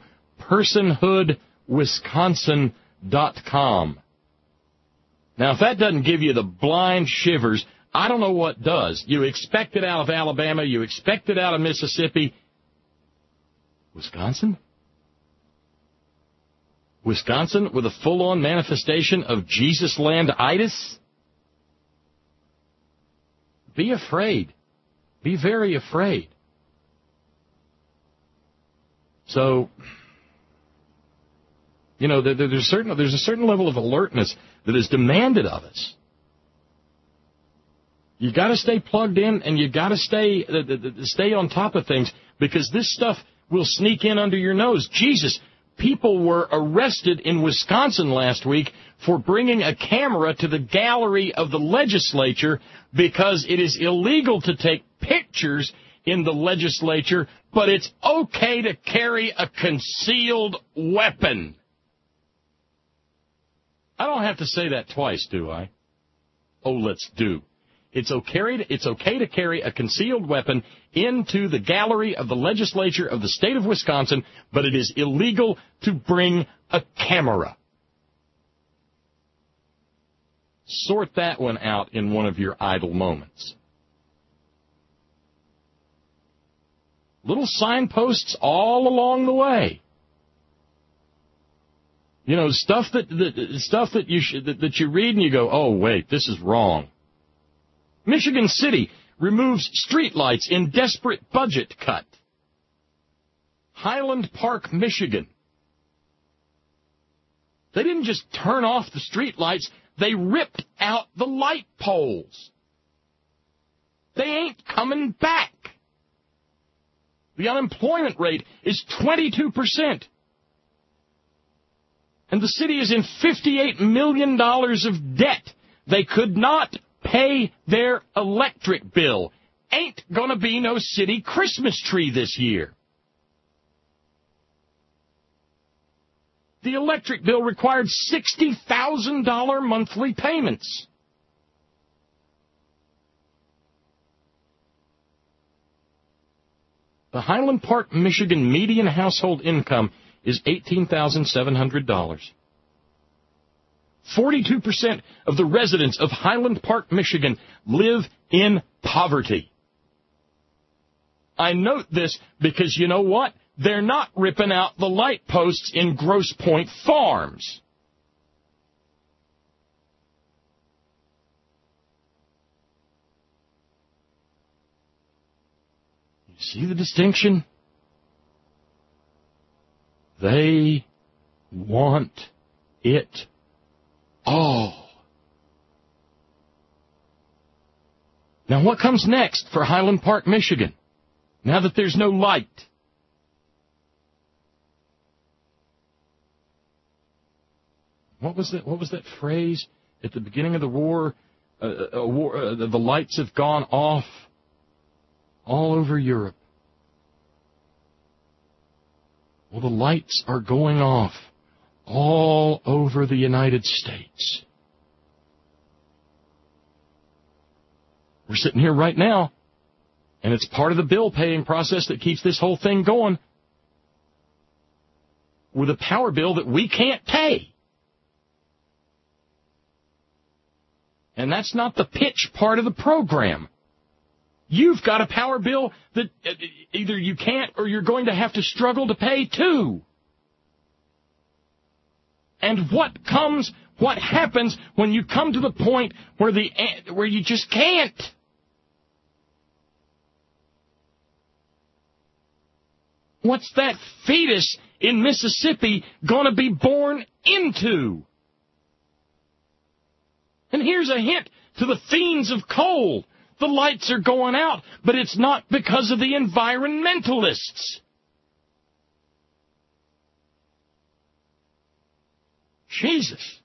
Speaker 2: personhoodwisconsin.com. Now, if that doesn't give you the blind shivers, I don't know what does. You expect it out of Alabama. You expect it out of Mississippi. Wisconsin? Wisconsin with a full-on manifestation of Jesus-land-itis? Be afraid. Be very afraid. So, there's a certain level of alertness that is demanded of us. You got to stay plugged in, and you got to stay on top of things, because this stuff will sneak in under your nose. Jesus, people were arrested in Wisconsin last week for bringing a camera to the gallery of the legislature because it is illegal to take pictures in the legislature, but it's okay to carry a concealed weapon. I don't have to say that twice, do I? Oh, let's do. It's okay to carry a concealed weapon into the gallery of the legislature of the state of Wisconsin, but it is illegal to bring a camera. Sort that one out in one of your idle moments. Little signposts all along the way. Stuff that you read and you go, oh wait, this is wrong. Michigan City removes streetlights in desperate budget cut. Highland Park, Michigan They didn't just turn off the street lights. They ripped out the light poles. They ain't coming back. The unemployment rate is 22%. And the city is in $58 million of debt. They could not pay their electric bill. Ain't gonna be no city Christmas tree this year. The electric bill required $60,000 monthly payments. The Highland Park, Michigan median household income is $18,700. 42% of the residents of Highland Park, Michigan live in poverty. I note this because you know what? They're not ripping out the light posts in Grosse Pointe Farms. You see the distinction? They want it all. Now what comes next for Highland Park, Michigan? Now that there's no light. What was that phrase at the beginning of the war? The lights have gone off all over Europe. Well, the lights are going off all over the United States. We're sitting here right now, and it's part of the bill-paying process that keeps this whole thing going with a power bill that we can't pay. And that's not the pitch part of the program. You've got a power bill that either you can't or you're going to have to struggle to pay too. And what happens when you come to the point where you just can't? What's that fetus in Mississippi going to be born into? And here's a hint to the fiends of coal. The lights are going out, but it's not because of the environmentalists. Jesus.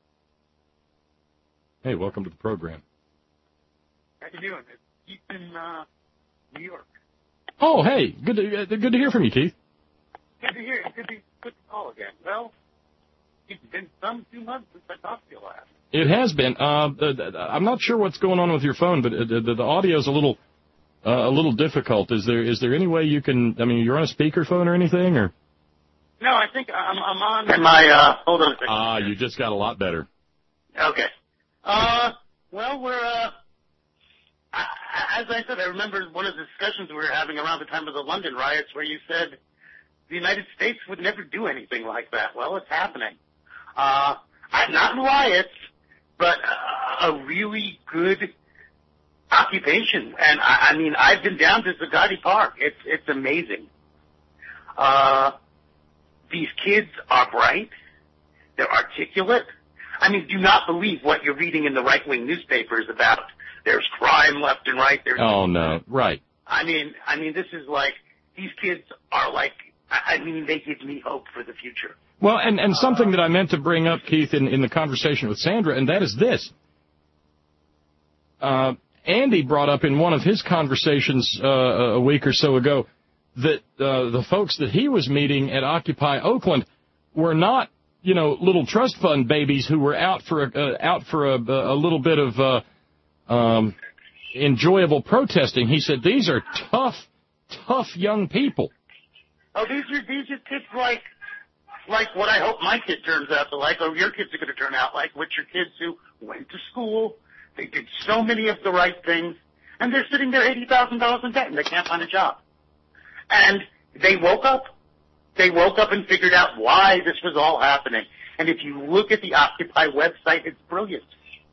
Speaker 2: Hey, welcome to the program.
Speaker 10: How you doing? It's Keith in New York.
Speaker 2: Oh, hey, good to hear from you, Keith.
Speaker 10: Good to hear you. Good to call again. Well, it's been some 2 months since I talked to you last.
Speaker 2: It has been. I'm not sure what's going on with your phone, but the audio's a little difficult. Is there any way you can? I mean, you're on a speakerphone or anything, or?
Speaker 10: No, I think I'm on my. Hold on a second.
Speaker 2: You just got a lot better.
Speaker 10: Okay. Well, we're. As I said, I remember one of the discussions we were having around the time of the London riots, where you said the United States would never do anything like that. Well, it's happening. Not riots, but a really good occupation. And I mean, I've been down to Zagati Park. It's amazing. These kids are bright. They're articulate. I mean, do not believe what you're reading in the right-wing newspapers about there's crime left and right.
Speaker 2: Oh, no. Right.
Speaker 10: I mean, this is like, these kids are like, they give me hope for the future.
Speaker 2: Well, and something that I meant to bring up, Keith, in the conversation with Sandra, and that is this. Andy brought up in one of his conversations a week or so ago that the folks that he was meeting at Occupy Oakland were not, little trust fund babies who were out for a little bit of enjoyable protesting. He said these are tough young people.
Speaker 10: Oh, these are kids like what I hope my kid turns out to like, or your kids are going to turn out like, which are kids who went to school, they did so many of the right things, and they're sitting there $80,000 in debt, and they can't find a job. And they woke up and figured out why this was all happening. And if you look at the Occupy website, it's brilliant.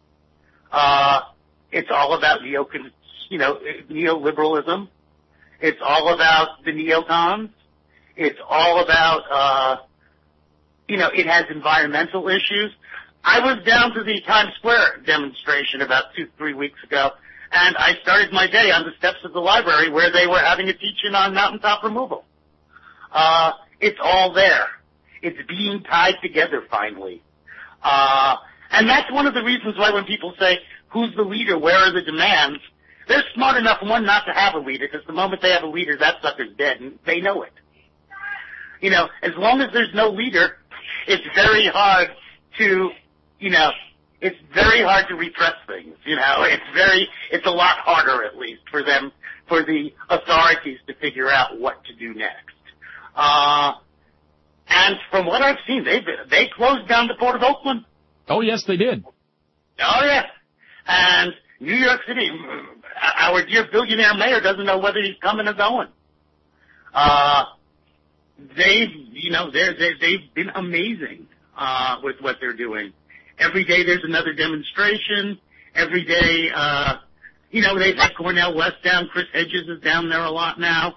Speaker 10: It's all about neoliberalism. It's all about the neocons. It's all about it has environmental issues. I was down to the Times Square demonstration about 2-3 weeks ago, and I started my day on the steps of the library where they were having a teach-in on mountaintop removal. It's all there. It's being tied together finally. And that's one of the reasons why when people say, who's the leader, where are the demands, they're smart enough, one, not to have a leader, because the moment they have a leader, that sucker's dead, and they know it. As long as there's no leader, it's very hard to, it's very hard to repress things, it's a lot harder, at least, for the authorities to figure out what to do next. And from what I've seen, they closed down the Port of Oakland.
Speaker 2: Oh, yes, they did.
Speaker 10: Oh, yeah. And New York City, our dear billionaire mayor doesn't know whether he's coming or going. They've been amazing, with what they're doing. Every day there's another demonstration. Every day, they've had Cornel West down. Chris Hedges is down there a lot now.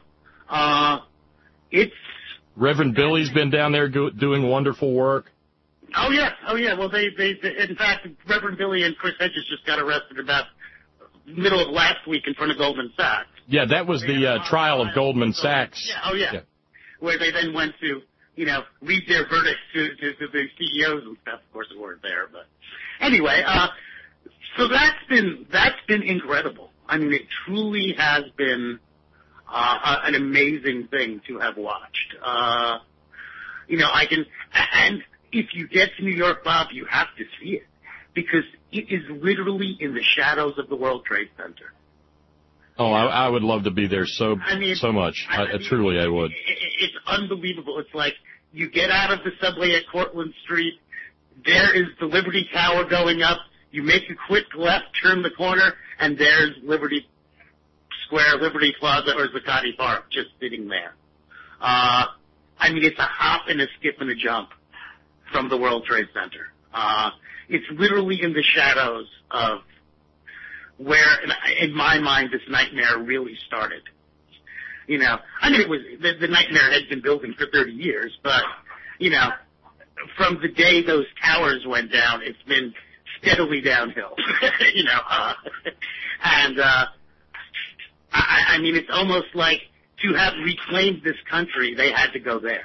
Speaker 2: Reverend Billy's been down there doing wonderful work.
Speaker 10: Oh yeah. Well, they in fact, Reverend Billy and Chris Hedges just got arrested about middle of last week in front of Goldman Sachs.
Speaker 2: Yeah, that was the trial of Goldman Sachs.
Speaker 10: Yeah. Where they then went to, read their verdict to the CEOs and stuff. Of course, they weren't there, but anyway, so that's been incredible. I mean, it truly has been an amazing thing to have watched. And if you get to New York, Bob, you have to see it, because it is literally in the shadows of the World Trade Center.
Speaker 2: Oh, I would love to be there so much. Truly, I would.
Speaker 10: It's unbelievable. It's like you get out of the subway at Cortlandt Street, there is the Liberty Tower going up, you make a quick left, turn the corner, and there's Liberty Square, Liberty Plaza, or Zuccotti Park just sitting there. It's a hop and a skip and a jump from the World Trade Center. It's literally in the shadows of where, in my mind, this nightmare really started. It was, the nightmare had been building for 30 years, but, from the day those towers went down, it's been steadily downhill, it's almost like to have reclaimed this country, they had to go there.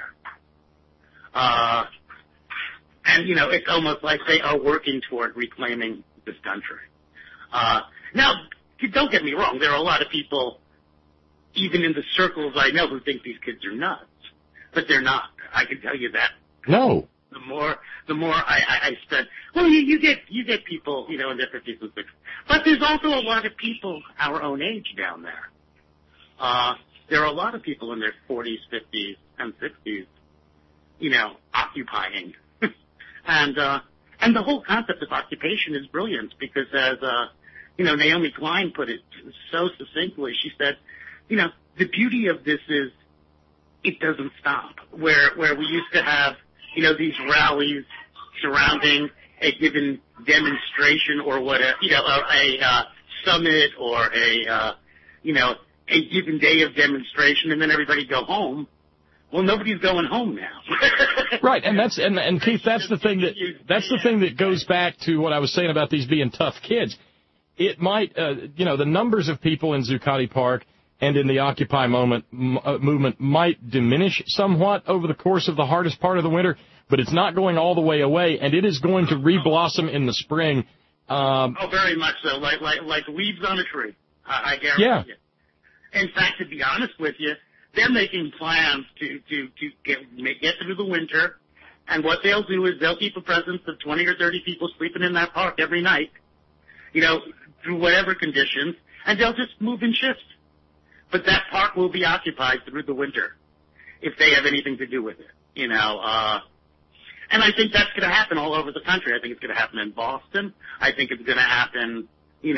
Speaker 10: It's almost like they are working toward reclaiming this country. Now, don't get me wrong, there are a lot of people, even in the circles I know, who think these kids are nuts. But they're not. I can tell you that.
Speaker 2: No.
Speaker 10: The more I spend, you get people, in their 50s and 60s. But there's also a lot of people our own age down there. There are a lot of people in their 40s, 50s, and 60s, occupying. And the whole concept of occupation is brilliant because as, Naomi Klein put it so succinctly, she said, the beauty of this is it doesn't stop. Where we used to have, these rallies surrounding a given demonstration or a summit or a given day of demonstration, and then everybody go home. Well, nobody's going home now.
Speaker 2: Right, and Keith, that's the thing that goes back to what I was saying about these being tough kids. It might, the numbers of people in Zuccotti Park and in the Occupy movement might diminish somewhat over the course of the hardest part of the winter, but it's not going all the way away, and it is going to reblossom in the spring.
Speaker 10: Very much so, like leaves on a tree. I guarantee you. In fact, to be honest with you, they're making plans to get through the winter, and what they'll do is they'll keep a presence of 20 or 30 people sleeping in that park every night, through whatever conditions, and they'll just move in shifts. But that park will be occupied through the winter if they have anything to do with it, And I think that's going to happen all over the country. I think it's going to happen in Boston. I think it's going to happen,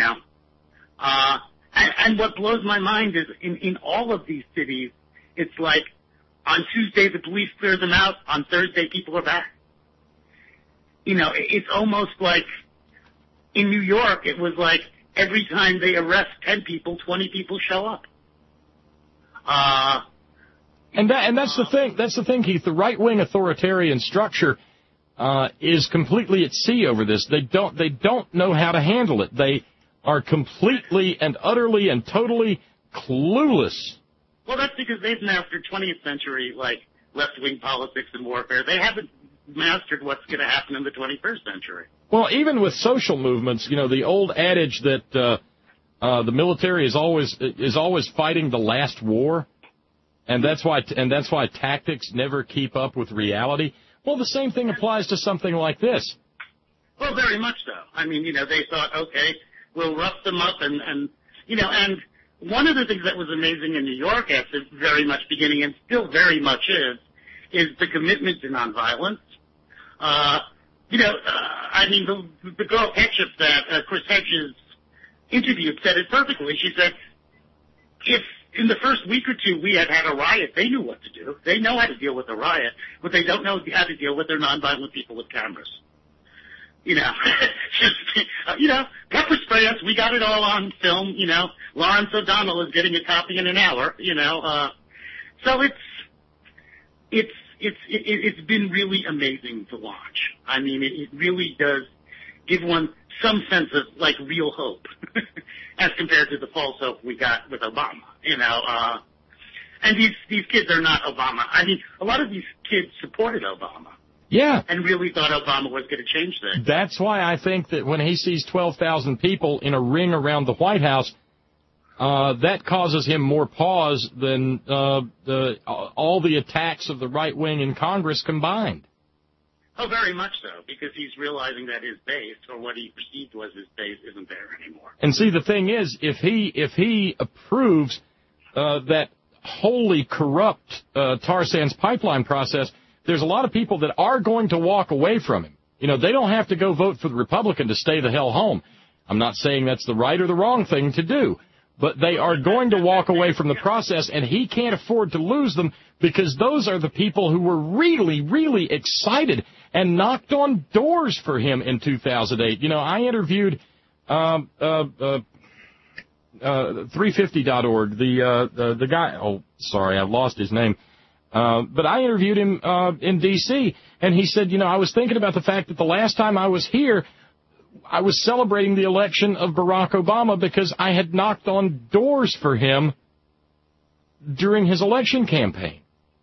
Speaker 10: and what blows my mind is in all of these cities, it's like on Tuesday the police clear them out, on Thursday people are back. It's almost like in New York it was like every time they arrest 10 people, 20 people show up.
Speaker 2: And that's the thing. That's the thing, Keith. The right-wing authoritarian structure is completely at sea over this. They don't know how to handle it. They are completely and utterly and totally clueless.
Speaker 10: Well, that's because they've mastered 20th century, like, left-wing politics and warfare. They haven't mastered what's going to happen in the 21st century.
Speaker 2: Well, even with social movements, you know, the old adage that the military is always fighting the last war, and that's why tactics never keep up with reality. Well, the same thing applies to something like this.
Speaker 10: Well, very much so. I mean, you know, they thought, okay, we'll rough them up and you know, and one of the things that was amazing in New York at the very much beginning, and still very much is the commitment to nonviolence. You know, I mean, the girl Ketchup that Chris Hedges interviewed said it perfectly. She said, if in the first week or two we had a riot, they knew what to do. They know how to deal with a riot, but they don't know how to deal with their nonviolent people with cameras. You know, you know, pepper spray us. We got it all on film. You know, Lawrence O'Donnell is getting a copy in an hour. You know, so it's been really amazing to watch. I mean, it really does give one some sense of like real hope as compared to the false hope we got with Obama. You know, and these kids are not Obama. I mean, a lot of these kids supported Obama.
Speaker 2: Yeah.
Speaker 10: And really thought Obama was going to change things.
Speaker 2: That's why I think that when he sees 12,000 people in a ring around the White House, that causes him more pause than all the attacks of the right wing in Congress combined.
Speaker 10: Oh, very much so, because he's realizing that his base, or what he perceived was his base, isn't there anymore.
Speaker 2: And see, the thing is, if he approves that wholly corrupt tar sands pipeline process, there's a lot of people that are going to walk away from him. You know, they don't have to go vote for the Republican to stay the hell home. I'm not saying that's the right or the wrong thing to do, but they are going to walk away from the process, and he can't afford to lose them because those are the people who were really, really excited and knocked on doors for him in 2008. You know, I interviewed 350.org, the guy, oh, sorry, I've lost his name. But I interviewed him in D.C., and he said, you know, I was thinking about the fact that the last time I was here, I was celebrating the election of Barack Obama because I had knocked on doors for him during his election campaign.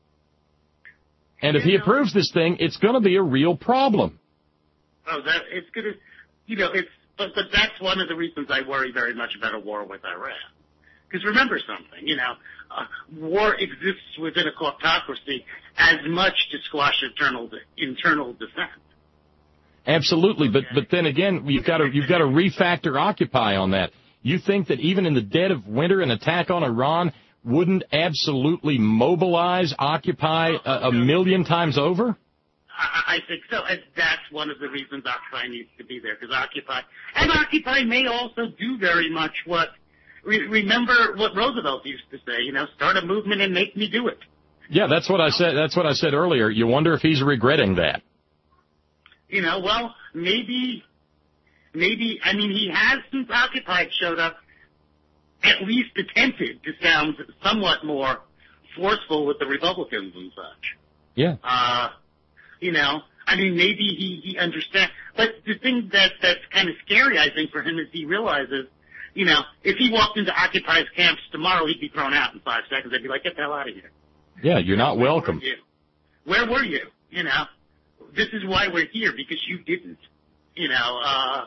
Speaker 2: And if he approves this thing, it's going to be a real problem.
Speaker 10: Oh, it's going to, you know, but that's one of the reasons I worry very much about a war with Iran. Because remember something, you know, war exists within a kleptocracy as much to squash internal dissent.
Speaker 2: Absolutely, but then again, you've got to refactor Occupy on that. You think that even in the dead of winter, an attack on Iran wouldn't absolutely mobilize Occupy a million times over?
Speaker 10: I think so. And that's one of the reasons Occupy needs to be there, because Occupy may also do very much what. Remember what Roosevelt used to say, you know, start a movement and make me do it.
Speaker 2: Yeah, that's what I said. That's what I said earlier. You wonder if he's regretting that.
Speaker 10: You know, well, maybe, I mean, he has, since Occupy showed up, at least attempted to sound somewhat more forceful with the Republicans and such.
Speaker 2: Yeah.
Speaker 10: You know, I mean, maybe he understands. But the thing that's kind of scary, I think, for him is he realizes, you know, if he walked into Occupy's camps tomorrow, he'd be thrown out in 5 seconds. They'd be like, get the hell out of here.
Speaker 2: Yeah, you're not welcome.
Speaker 10: Where were you? You know, this is why we're here, because you didn't. You know,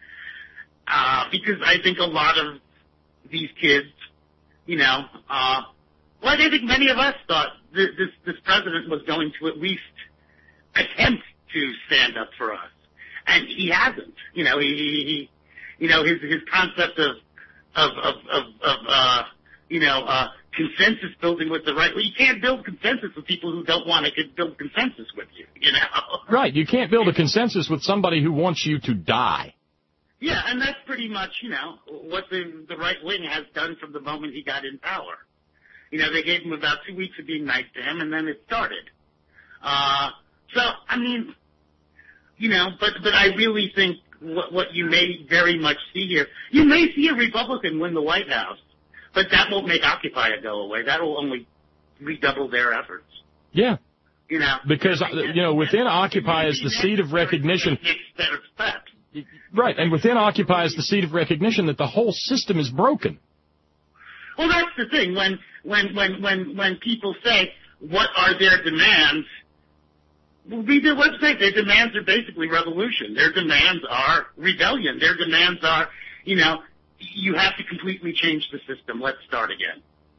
Speaker 10: because I think a lot of these kids, you know, well, I think many of us thought this president was going to at least attempt to stand up for us. And he hasn't. You know, he you know, his concept of consensus building with the right. Well, you can't build consensus with people who don't want to build consensus with you, you know?
Speaker 2: Right. You can't build a consensus with somebody who wants you to die.
Speaker 10: Yeah, and that's pretty much, you know, what the right wing has done from the moment he got in power. You know, they gave him about 2 weeks of being nice to him, and then it started. So, I mean, you know, but I really think what you may very much see here, you may see a Republican win the White House, but that won't make Occupy go away. That will only redouble their efforts.
Speaker 2: Yeah.
Speaker 10: You know,
Speaker 2: because within Occupy is the seed of recognition.
Speaker 10: Better steps.
Speaker 2: Right, and within Occupy is the seed of recognition that the whole system is broken.
Speaker 10: Well, that's the thing. When people say, what are their demands? Read their website. Their demands are basically revolution. Their demands are rebellion. Their demands are, you have to completely change the system. Let's start again.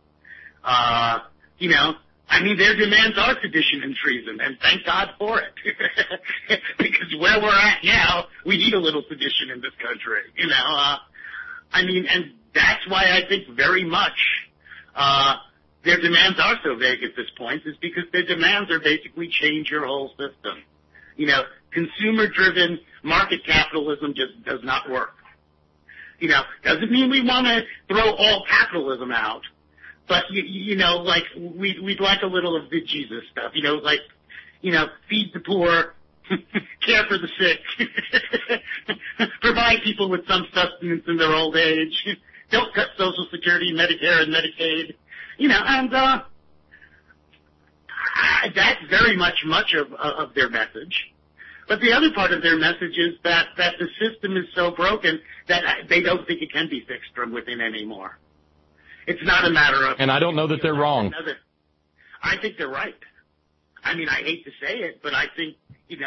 Speaker 10: Their demands are sedition and treason, and thank God for it. Because where we're at now, we need a little sedition in this country, and that's why I think very much, their demands are so vague at this point, is because their demands are basically change your whole system. Consumer-driven market capitalism just does not work. Doesn't mean we want to throw all capitalism out. But, we'd like a little of the Jesus stuff, feed the poor, care for the sick, provide people with some sustenance in their old age, don't cut Social Security, Medicare, and Medicaid, that's very much of their message. But the other part of their message is that the system is so broken that they don't think it can be fixed from within anymore. It's not a matter of...
Speaker 2: And I don't know that they're wrong.
Speaker 10: I think they're right. I hate to say it, but I think,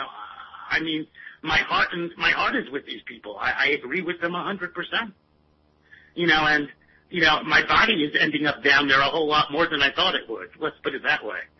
Speaker 10: my heart is with these people. I agree with them 100%. My body is ending up down there a whole lot more than I thought it would. Let's put it that way.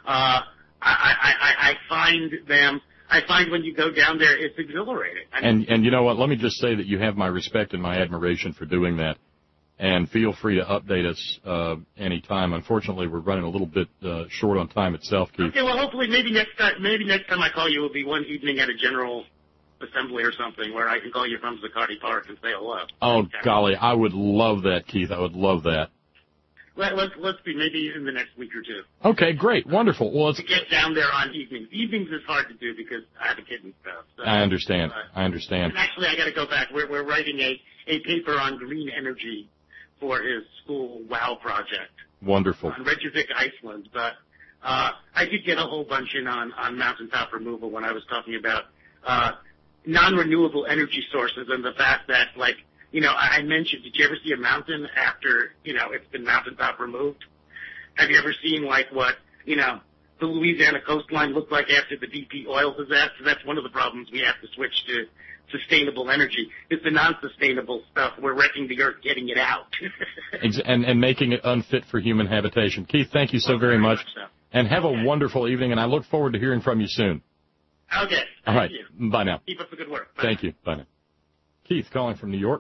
Speaker 10: I find when you go down there, it's exhilarating.
Speaker 2: And you know what? Let me just say that you have my respect and my admiration for doing that. And feel free to update us anytime. Unfortunately, we're running a little bit short on time itself, Keith.
Speaker 10: Okay, well, hopefully maybe next time I call you will be one evening at a general assembly or something where I can call you from Zuccotti Park and say hello.
Speaker 2: Oh, golly, I would love that, Keith. I would love that.
Speaker 10: Let's be maybe in the next week or two.
Speaker 2: Okay, great, wonderful. Well,
Speaker 10: to get down there on evenings. Evenings is hard to do because I have a kid and stuff. So,
Speaker 2: I understand. And
Speaker 10: actually, I got to go back. We're writing a paper on green energy for his school WOW project.
Speaker 2: Wonderful.
Speaker 10: On Reykjavik, Iceland. But I did get a whole bunch in on mountaintop removal when I was talking about non-renewable energy sources and the fact that, I mentioned, did you ever see a mountain after, it's been mountaintop removed? Have you ever seen, what, the Louisiana coastline looked like after the BP oil disaster? That's one of the problems we have to switch to sustainable energy. It's the non-sustainable stuff. We're wrecking the earth getting it out.
Speaker 2: and making it unfit for human habitation. Keith, thank you so very much. So. And have a wonderful evening, and I look forward to hearing from you soon.
Speaker 10: Okay.
Speaker 2: All right.
Speaker 10: You.
Speaker 2: Bye now.
Speaker 10: Keep up the good work. Bye.
Speaker 2: Thank you. Bye now. Keith calling from New York.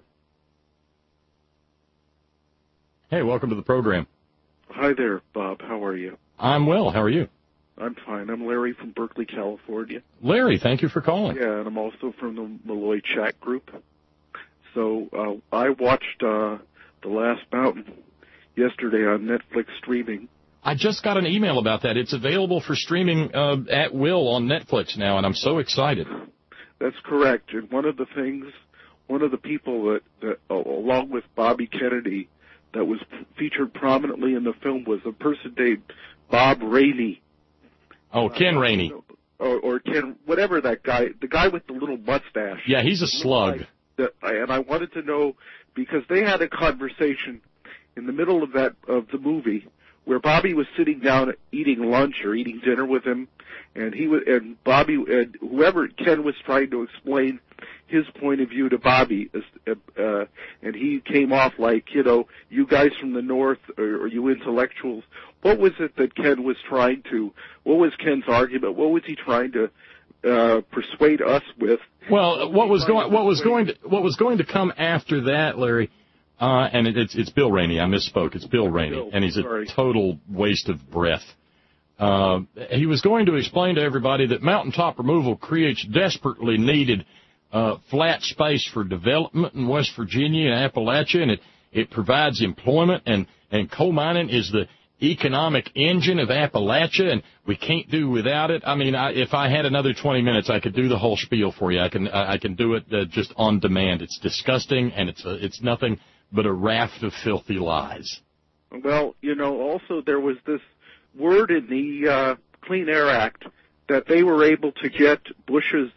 Speaker 2: Hey, welcome to the program.
Speaker 11: Hi there, Bob. How are you?
Speaker 2: I'm well. How are you?
Speaker 11: I'm fine. I'm Larry from Berkeley, California.
Speaker 2: Larry, thank you for calling.
Speaker 11: Yeah, and I'm also from the Malloy chat group. So I watched The Last Mountain yesterday on Netflix streaming.
Speaker 2: I just got an email about that. It's available for streaming at will on Netflix now, and I'm so excited.
Speaker 11: That's correct. And one of the people that along with Bobby Kennedy, that was featured prominently in the film was a person named Bob Rainey.
Speaker 2: Oh, Ken Rainey.
Speaker 11: Or Ken, whatever that guy, the guy with the little mustache.
Speaker 2: Yeah, he's a slug.
Speaker 11: And I wanted to know, because they had a conversation in the middle of the movie where Bobby was sitting down eating lunch or eating dinner with him, and Bobby and whoever Ken was trying to explain his point of view to Bobby, and he came off like, you guys from the North, or you intellectuals. What was it that Ken was trying to? What was Ken's argument? What was he trying to persuade us with?
Speaker 2: Well, what was going to come after that, Larry? And it's Bill Rainey. I misspoke. It's Bill Rainey, and he's a total waste of breath. He was going to explain to everybody that mountaintop removal creates desperately needed flat space for development in West Virginia and Appalachia, and it provides employment, and coal mining is the economic engine of Appalachia, and we can't do without it. I mean, if I had another 20 minutes, I could do the whole spiel for you. I can do it just on demand. It's disgusting, and it's nothing but a raft of filthy lies.
Speaker 11: Well, also there was this word in the Clean Air Act that they were able to get Bush's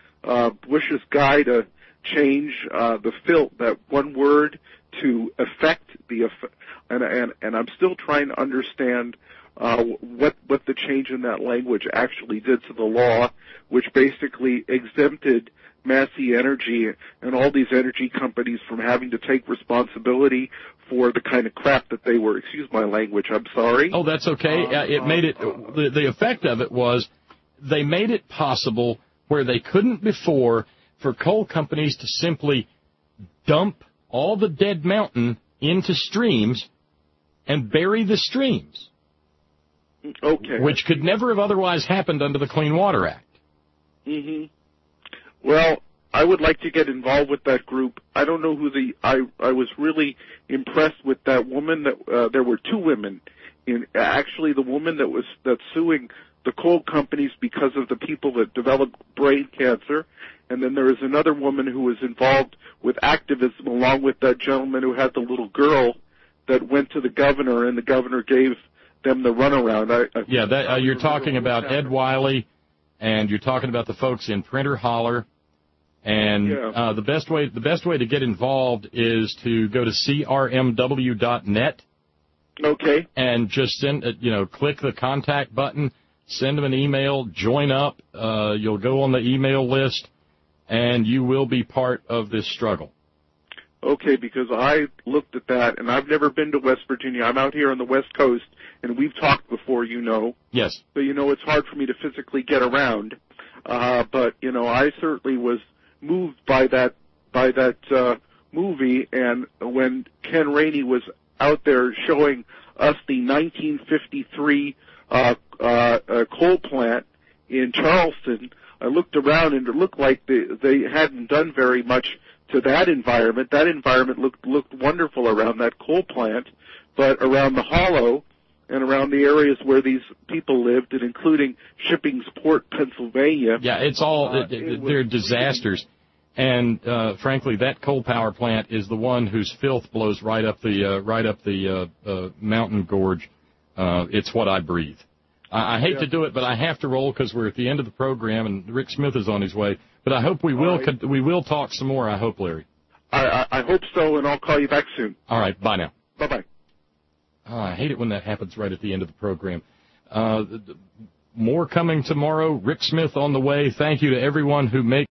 Speaker 11: guy to change that one word to affect the and I'm still trying to understand what the change in that language actually did to the law, which basically exempted Massey Energy and all these energy companies from having to take responsibility for the kind of crap that they were. Excuse my language. I'm sorry.
Speaker 2: Oh, that's okay. It made it. The effect of it was they made it possible where they couldn't before for coal companies to simply dump all the dead mountain into streams and bury the streams.
Speaker 11: Okay.
Speaker 2: Which could never have otherwise happened under the Clean Water Act.
Speaker 11: Mm-hmm. Well, I would like to get involved with that group. I don't know who I was really impressed with that woman that there were two women. Actually, the woman that's suing the coal companies because of the people that developed brain cancer, and then there is another woman who was involved with activism along with that gentleman who had the little girl that went to the governor, and the governor gave them the runaround.
Speaker 2: You're talking about Ed Wiley, and you're talking about the folks in Printer Holler. And the best way to get involved is to go to crmw.net.
Speaker 11: Okay.
Speaker 2: And just send click the contact button, send them an email, join up. You'll go on the email list, and you will be part of this struggle.
Speaker 11: Okay, because I looked at that, and I've never been to West Virginia. I'm out here on the West Coast, and we've talked before,
Speaker 2: Yes.
Speaker 11: So, it's hard for me to physically get around. But, I certainly was moved by that movie, and when Ken Rainey was out there showing us the 1953 coal plant in Charleston, I looked around, and it looked like they hadn't done very much to that environment. That environment looked wonderful around that coal plant, but around the hollow and around the areas where these people lived, and including Shippingsport, Pennsylvania.
Speaker 2: Yeah, it's all they're disasters. And frankly, that coal power plant is the one whose filth blows right up the mountain gorge. It's what I breathe. I hate to do it, but I have to roll because we're at the end of the program, and Rick Smith is on his way. But I hope we will talk some more. I hope, Larry.
Speaker 11: I hope so, and I'll call you back soon.
Speaker 2: All right, bye now.
Speaker 11: Bye-bye.
Speaker 2: I hate it when that happens right at the end of the program. More coming tomorrow. Rick Smith on the way. Thank you to everyone who makes